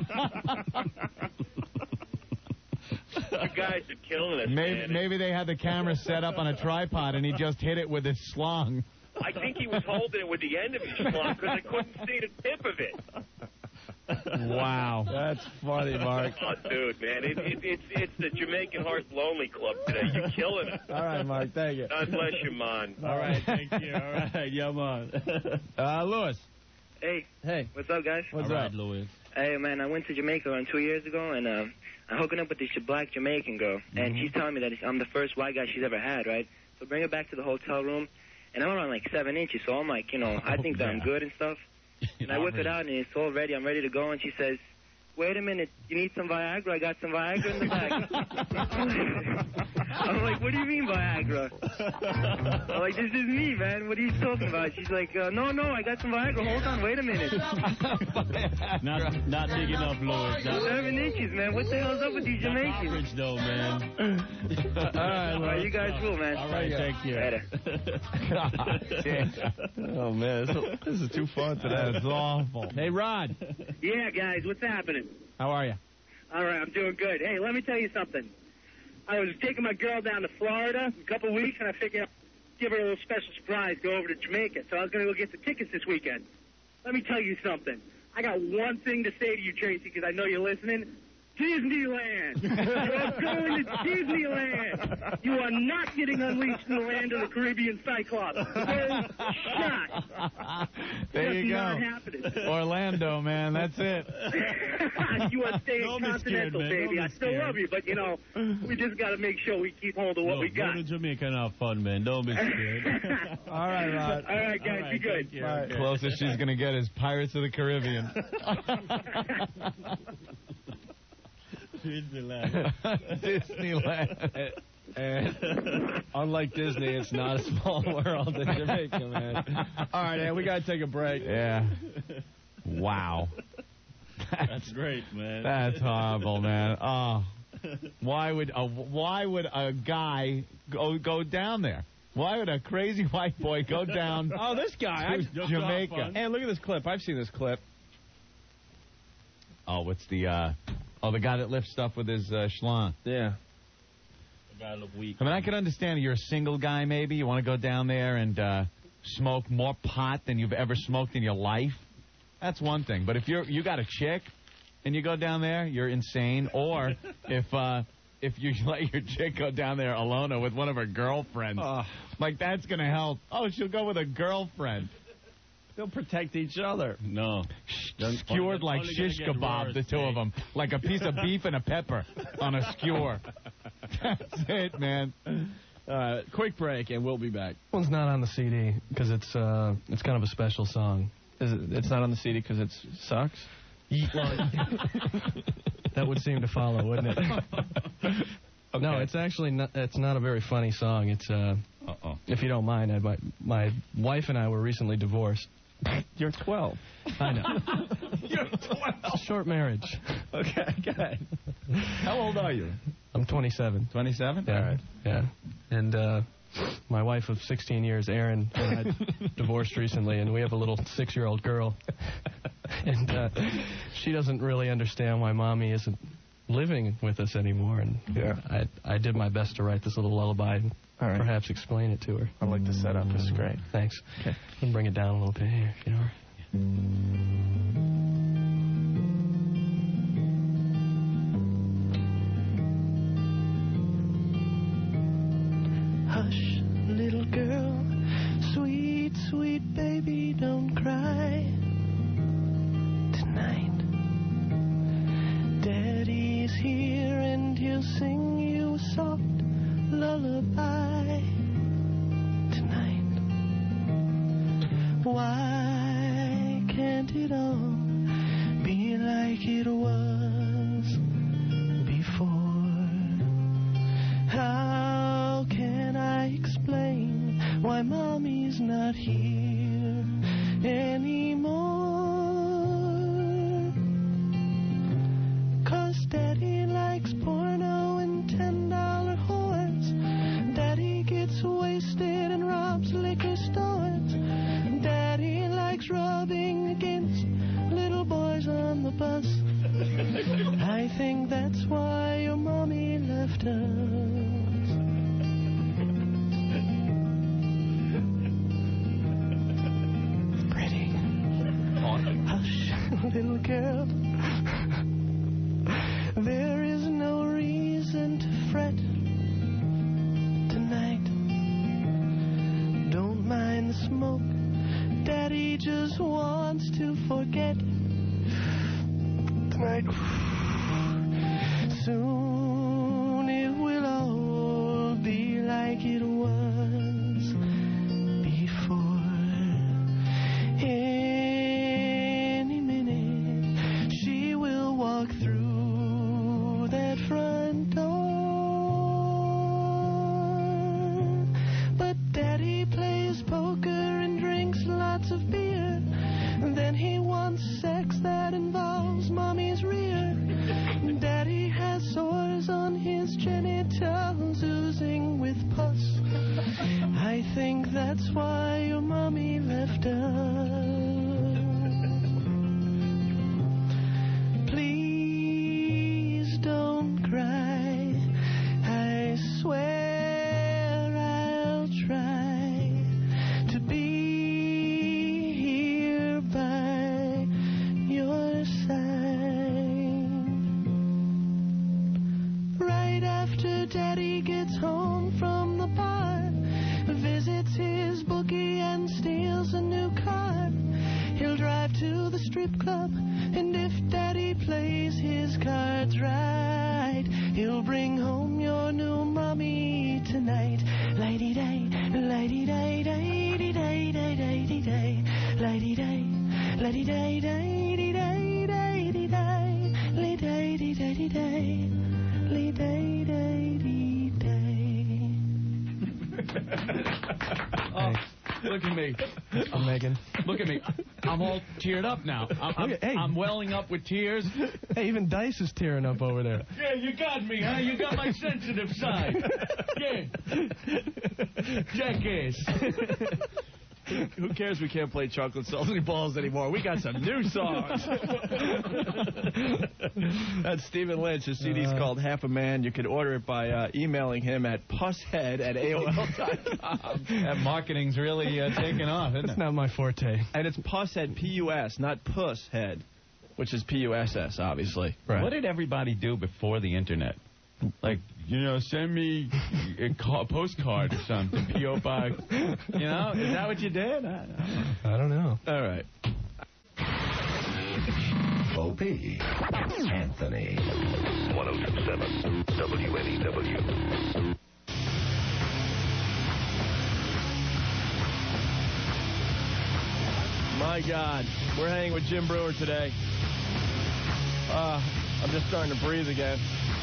You guys are killing us, Maybe, man. maybe they had the camera set up on a tripod and he just hit it with his slung. I think he was holding it with the end of his slung because I couldn't see the tip of it. Wow. That's funny, Mark. Oh, dude, man. It, it, it's it's the Jamaican Heart Lonely Club today. You're killing it. All right, Mark. Thank you. God bless you, man. All right, thank you. All right, yeah, man. Uh, Lewis. Hey. Hey. What's up, guys? What's All up? right, Louis. Hey, man, I went to Jamaica around two years ago, and uh, I'm hooking up with this black Jamaican girl, and she's telling me that I'm the first white guy she's ever had, right? So bring her back to the hotel room, and I'm around like seven inches, so I'm like, you know, I think that I'm good and stuff. And I whip it out, and it's all ready. I'm ready to go, and she says, wait a minute, you need some Viagra? I got some Viagra in the bag. I'm like, what do you mean Viagra? I'm like, this is me, man. What are you talking about? She's like, uh, no, no, I got some Viagra. Hold on, wait a minute. Not, not big enough, Louis. Not Seven inches, man. What the hell's up with these Jamaicans? average, though, man. All right, All right, you guys rule, man. All right, thank you. Later. God damn. Oh, man. This, this is too fun today. That's awful. Hey, Rod. Yeah, guys, what's happening? How are you? All right, I'm doing good. Hey, let me tell you something. I was taking my girl down to Florida a couple weeks, and I figured I'd give her a little special surprise, go over to Jamaica. So I was going to go get the tickets this weekend. Let me tell you something. I got one thing to say to you, Tracy, because I know you're listening. Disneyland. You're going to Disneyland. You are not getting unleashed in the land of the Caribbean Cyclops. No shot. There Just you not go. happening. Orlando, man. That's it. You are staying Don't be continental, scared, man. baby. Don't I be still scared. love you, but, you know, we just got to make sure we keep hold of what No, we got. Go to Jamaica and have fun, man. Don't be scared. All right, Rod. All right, guys, All right, be good. thank you. Bye. Okay. Closest she's going to get is Pirates of the Caribbean. Disneyland. Disneyland. And unlike Disney, it's not a small world in Jamaica, man. All right, man, we got to take a break. Yeah. Wow. That's great, man. That's horrible, man. Oh, why would a why would a guy go go down there? Why would a crazy white boy go down? Oh, this guy. to I, Jamaica. Hey, look at this clip. I've seen this clip. Oh, what's the uh? Oh, the guy that lifts stuff with his uh, schlong. Yeah. The guy look weak. I mean, I can understand you're a single guy, maybe. You want to go down there and uh, smoke more pot than you've ever smoked in your life. That's one thing. But if you're you got a chick and you go down there, you're insane. Or if uh, if you let your chick go down there alone or with one of her girlfriends, Oh. like that's going to help. Oh, she'll go with a girlfriend. They'll protect each other. No. Skewered like Only gonna shish get kebab, worse, the two of them. Like a piece of beef and a pepper on a skewer. That's it, man. Uh, quick break, and we'll be back. This one's not on the C D because it's uh, it's kind of a special song. Is it, it's not on the C D because it sucks? That would seem to follow, wouldn't it? Okay. No, it's actually not, it's not a very funny song. It's uh, Uh-oh. if you don't mind, I, my my wife and I were recently divorced. You're twelve. I know. You're twelve. Short marriage. Okay, good. How old are you? I'm twenty-seven. twenty-seven? Yeah. All right. Yeah. And uh, my wife of sixteen years, Erin, and I divorced recently, and we have a little six-year-old girl. And uh, she doesn't really understand why Mommy isn't living with us anymore. And yeah. I I did my best to write this little lullaby and All right. perhaps explain it to her. I like the setup. This is great. Thanks. Okay. And bring it down a little bit here, if you know. Hush, little girl, sweet, sweet baby, don't cry tonight. Daddy's here and he'll sing you a soft lullaby tonight. Why can't it all be like it was before? How can I explain why Mommy's not here anymore? 'Cause Daddy likes porno and ten dollar whores. Daddy gets wasted and robs liquor stores. Daddy likes rubbing against little boys on the bus. I think that's why your Mommy left us. Pretty. Hush, little girl. There is no reason to fret tonight. Don't mind the smoke. Daddy just wants to forget tonight. Soon it will all be like it was before. Any minute she will walk through that front door. But Daddy plays poker and drinks lots of beer. Then he wants sex that involves Mommy's rear. Daddy has sores on his genitals oozing with pus. I think that's why your Mommy left us. Please don't cry. I swear I'll try to be here by your side. Right after Daddy gets home from the bar, visits his bookie and steals a new car. He'll drive to the strip club, and if Daddy plays his cards right, he'll bring home your new Mommy tonight. Lady-day, lady-day, lady-day, lady-day, lady-day, lady-day, lady-day, lady-day, lady-day, lady-day, Oh, look at me. I'm Megan. Look at me. I'm all teared up now. I'm, I'm, Hey. I'm welling up with tears. Hey, even Dice is tearing up over there. Yeah, you got me, huh? You got my sensitive side. Yeah. Jackass. Who cares we can't play Chocolate Salty Balls anymore? We got some new songs. That's Stephen Lynch. His C D's Uh, called Half a Man. You can order it by uh, emailing him at pusshead at A O L dot com. That marketing's really uh, taking off, isn't it? It's not my forte. And it's Pusshead, P U S, not Pusshead, which is P U S S, obviously. Right. What did everybody do before the internet? Like, you know, send me a ca- postcard or something, P O Box. You know, is that what you did? I, I don't know. All right. Opie. Anthony. one oh two seven W N E W. My God. We're hanging with Jim Brewer today. Uh, I'm just starting to breathe again.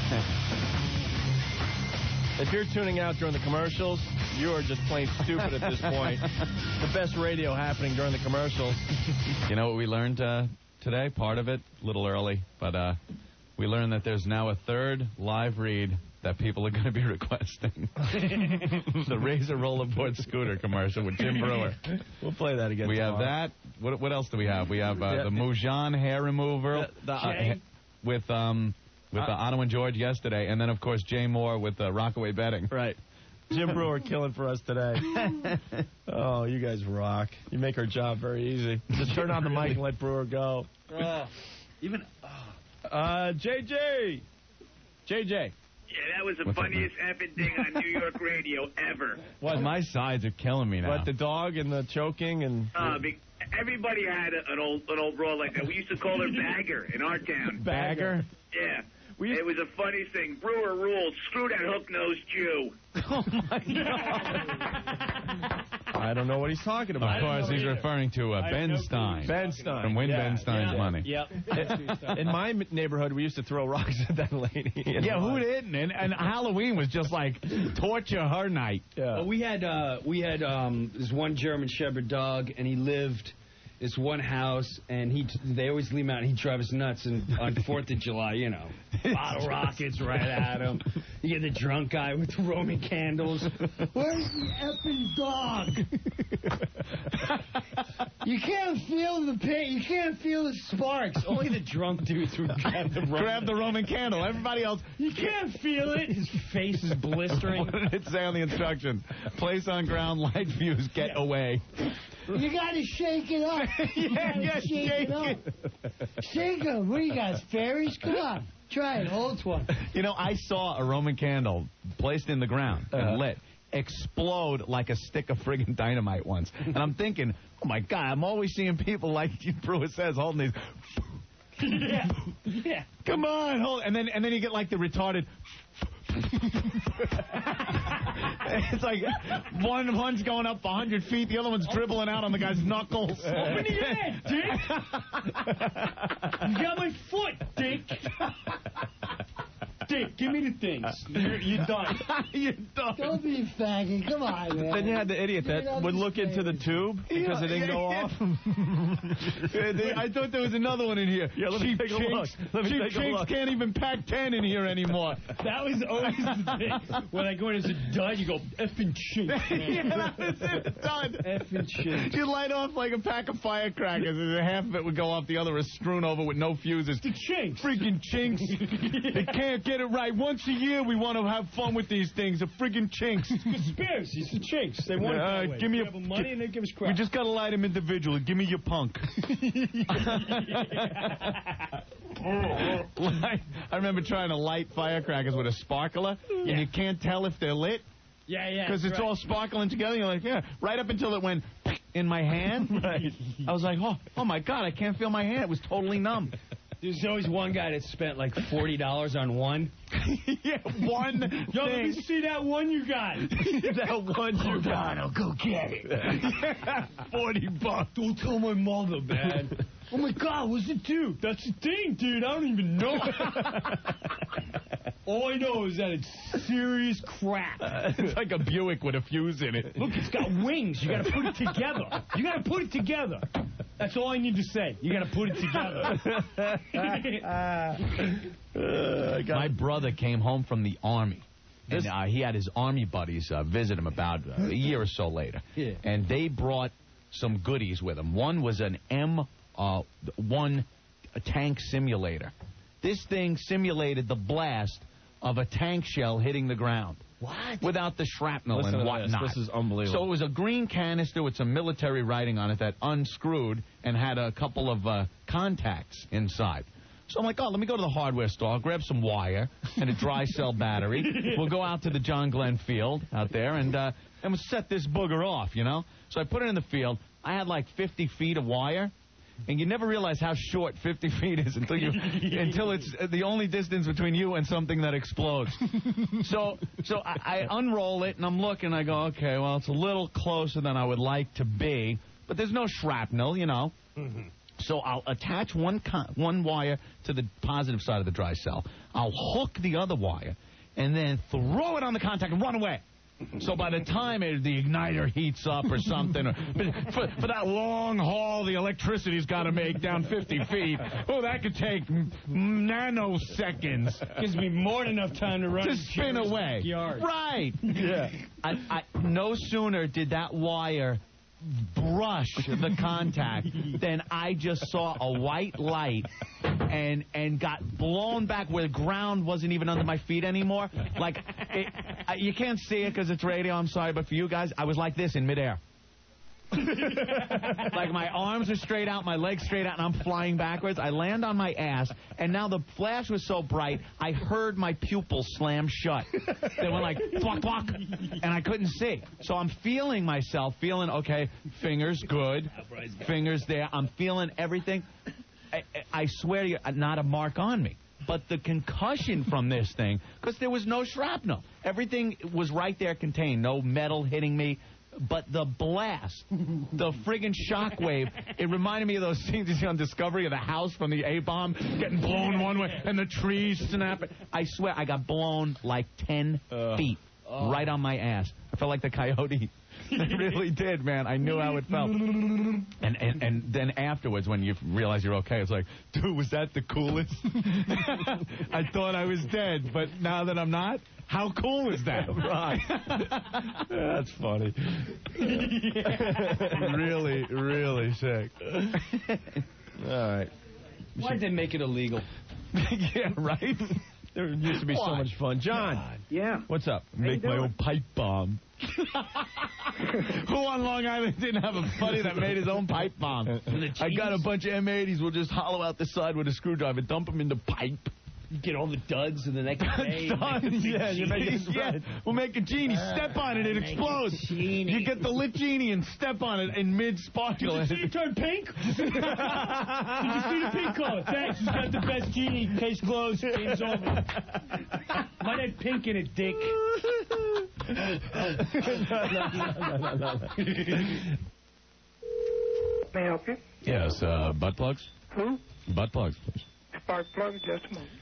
If you're tuning out during the commercials, you are just plain stupid at this point. The best radio happening during the commercials. You know what we learned uh, today? Part of it, a little early, but uh, we learned that there's now a third live read that people are going to be requesting. The Razor rollerboard scooter commercial with Jim Brewer. We'll play that again We tomorrow. have that. What, what else do we have? We have uh, Yeah. the Mujan hair remover The- the- uh, ha- with um with uh, Otto and George yesterday, and then of course Jay Moore with uh, Rockaway Betting. Right. Jim Brewer killing for us today. Oh, you guys rock. You make our job very easy. Just turn on the mic and let Brewer go. Uh, even Uh, J J. J J. Yeah, that was the What's up, funniest effing thing on New York radio ever. What? My sides are killing me now. What, the dog and the choking and... Uh, be- everybody had a, an old an old broad like that. We used to call her Bagger in our town. Bagger? Yeah. It was the funniest thing. Brewer rules. Screw that hook-nosed Jew. Oh, my God. I don't know what he's talking about. Of course, he's referring to uh, Ben no Stein. Ben Stein. From Win Yeah, Ben Stein's yeah. Money. Yep. In my neighborhood, we used to throw rocks at that lady. Yeah, who didn't? And, and Halloween was just like torture her night. Yeah. Well, we had uh, we had um, this one German Shepherd dog, and he lived this one house, and he they always leave him out, and he'd drive us nuts. And on Fourth of July, you know, bottle rockets right at him. You get the drunk guy with the Roman candles. Where's the effing dog? You can't feel the pain. You can't feel the sparks. Only the drunk dudes would grab the Roman. Grab the Roman candle. Everybody else. You can't feel it. His face is blistering. What did it say on the instructions? Place on ground, light fuse, get away. You gotta shake it up. You Yeah, gotta yeah, shake, shake it up. Shake them. What do you got, fairies? Come on. Try it. Hold one. You know, I saw a Roman candle placed in the ground and Uh-huh. lit explode like a stick of friggin' dynamite once. And I'm thinking, oh, my God, I'm always seeing people like Brewer says holding these. Yeah. Yeah. Come on, hold. And then, and then you get like the retarded. It's like one one's going up one hundred feet, the other one's dribbling out on the guy's knuckles. Open your head, Dick. You got my foot, Dick. Dick, give me the things. You're, you're done. You're done. Don't be a faggot. Come on, man. Then you had the idiot Get that on would the look into the tube because it didn't go off. Yeah, they- I thought there was another one in here. Yeah, let me Cheap take a chinks. look. Let me Cheap take a chinks look. can't even pack ten in here anymore. That was always the thing. When I go in as a dud, you go, effing chink. Yeah, that was it. Done. Effing chink. You light off like a pack of firecrackers, and half of it would go off, the other is strewn over with no fuses. The chinks. Freaking chinks. They can't get it right. Once a year, we want to have fun with these things. The freaking chinks. Conspiracy. It's the chinks. They want it Uh, that way. give me We a- have the money and they give us We crap. just got to light them individually. Give me your punk. Like, I remember trying to light firecrackers with a sparkler, and you can't tell if they're lit. Yeah, yeah. Because it's right. all sparkling together. You're like, yeah. Right up until it went in my hand. Right. I was like, oh, oh my God, I can't feel my hand. It was totally numb. There's always one guy that spent like forty dollars on one. Yeah, one Yo, let me thing. see that one you got. That one you got. I'll go get it. forty bucks. Don't tell my mother, man. Oh my God, what's it do? That's the thing, dude. I don't even know. All I know is that it's serious crap. It's like a Buick with a fuse in it. Look, it's got wings. You got to put it together. You got to put it together. That's all I need to say. You got to put it together. My brother came home from the Army. And uh, he had his Army buddies uh, visit him about uh, a year or so later. Yeah. And they brought some goodies with them. One was an M one tank simulator. This thing simulated the blast of a tank shell hitting the ground. What? Without the shrapnel Listen and to whatnot. this. This is unbelievable. So it was a green canister with some military writing on it that unscrewed and had a couple of uh, contacts inside. So I'm like, oh, let me go to the hardware store, grab some wire and a dry cell battery. We'll go out to the John Glenn field out there and uh, and we'll set this booger off, you know? So I put it in the field. I had like fifty feet of wire. And you never realize how short fifty feet is until you until it's the only distance between you and something that explodes. So so I, I unroll it, and I'm looking, I go, okay, well, it's a little closer than I would like to be, but there's no shrapnel, you know. Mm-hmm. So I'll attach one con- one wire to the positive side of the dry cell. I'll hook the other wire, and then throw it on the contact and run away. So by the time it, the igniter heats up or something, or, but for, for that long haul the electricity's got to make down fifty feet, oh, that could take m- nanoseconds. Gives me more than enough time to run to spin away. Backyard. Right. Yeah. I, I, no sooner did that wire brush the contact than I just saw a white light and and got blown back where the ground wasn't even under my feet anymore. Like, it, I, you can't see it because it's radio, I'm sorry, but for you guys, I was like this in midair. Like my arms are straight out, my legs straight out, and I'm flying backwards. I land on my ass, and now the flash was so bright, I heard my pupils slam shut. They went like, block, block, and I couldn't see. So I'm feeling myself, feeling, okay, fingers, good, fingers there. I'm feeling everything. I, I swear to you, not a mark on me. But the concussion from this thing, because there was no shrapnel. Everything was right there contained, no metal hitting me. But the blast, the friggin' shockwave, it reminded me of those scenes you see on Discovery of the house from the A-bomb getting blown one way and the trees snapping. I swear, I got blown like ten uh, feet oh. right on my ass. I felt like the coyote. I really did, man. I knew how it felt. And, and and then afterwards, when you realize you're okay, it's like, dude, was that the coolest? I thought I was dead, but now that I'm not, how cool is that? Right. That's funny. Really, really sick. All right. Why'd they make it illegal? Yeah, right? There used to be what? so much fun. John. God. Yeah. What's up? How Make my own pipe bomb. Who on Long Island didn't have a buddy that made his own pipe bomb? I got a bunch of M eighties. We'll just hollow out the side with a screwdriver, dump them in the pipe. You get all the duds and the next day. Duds, yeah, you make it, yeah. We'll make a genie. Step on it, it explodes. You get the lit genie and step on it in mid-sparkle. Did you see it turn pink? Did you see the pink color? Thanks, you got the best genie. Case closed. Game's over. Might have pink in it, dick. May I help you? Yes, uh, butt plugs? Who? Butt plugs, please. Spark plug, just a moment.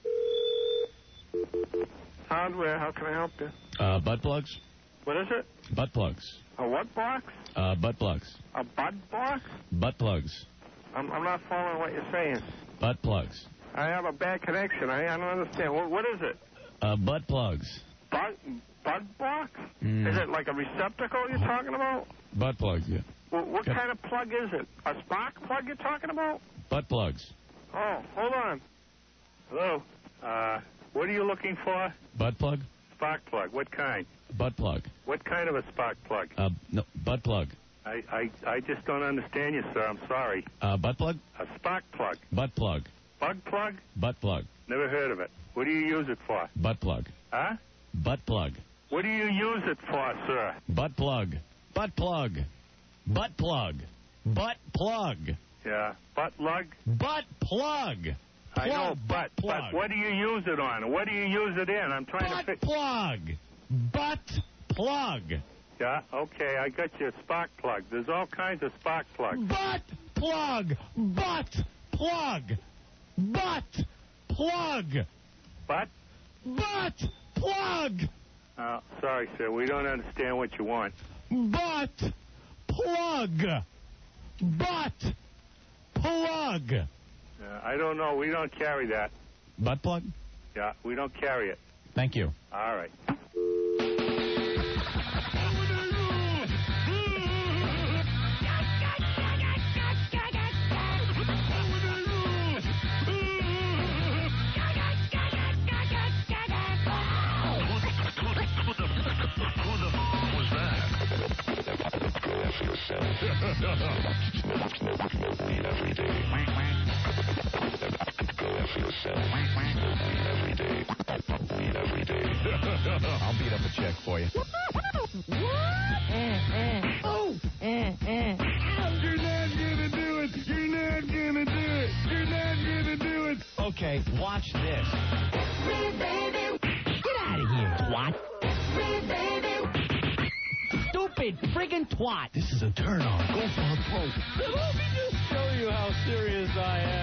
Hardware, how can I help you? Uh, butt plugs? What is it? Butt plugs. A what box? Uh, butt plugs. A butt box? Butt plugs. I'm, I'm not following what you're saying. Butt plugs. I have a bad connection. I, I don't understand. What, what is it? Uh, butt plugs. Butt, butt box? Mm. Is it like a receptacle you're talking about? Butt plugs, yeah. Well, what kind of plug is it? A spark plug you're talking about? Butt plugs. Oh, hold on. Hello. Uh, what are you looking for? Butt plug? Spark plug. What kind? Butt plug. What kind of a spark plug? Uh, no, butt plug. I, I, I just don't understand you, sir. I'm sorry. Uh, butt plug? A spark plug. Butt plug. Bug plug? Butt plug. Never heard of it. What do you use it for? Butt plug. Huh? Butt plug. What do you use it for, sir? Butt plug. Butt plug. Butt plug. Butt plug. Yeah. Butt lug? Butt plug. I know, butt but, plug. but what do you use it on? What do you use it in? I'm trying butt to... Butt plug. Butt plug. Yeah, okay, I got your spark plug. There's all kinds of spark plugs. Butt plug. Butt plug. Butt plug. Butt? Butt plug. Oh, sorry, sir. We don't understand what you want. Butt plug. Butt plug. Uh, I don't know. We don't carry that. Butt plug? Yeah, we don't carry it. Thank you. All right. Every day. Every day. I'll beat up a check for you. What? Oh! You're not gonna do it! You're not gonna do it! You're not gonna do it! Okay, watch this. Get out of here, twat. Stupid friggin' twat. This is a turn on. Go for a poke. Let me just show you how serious I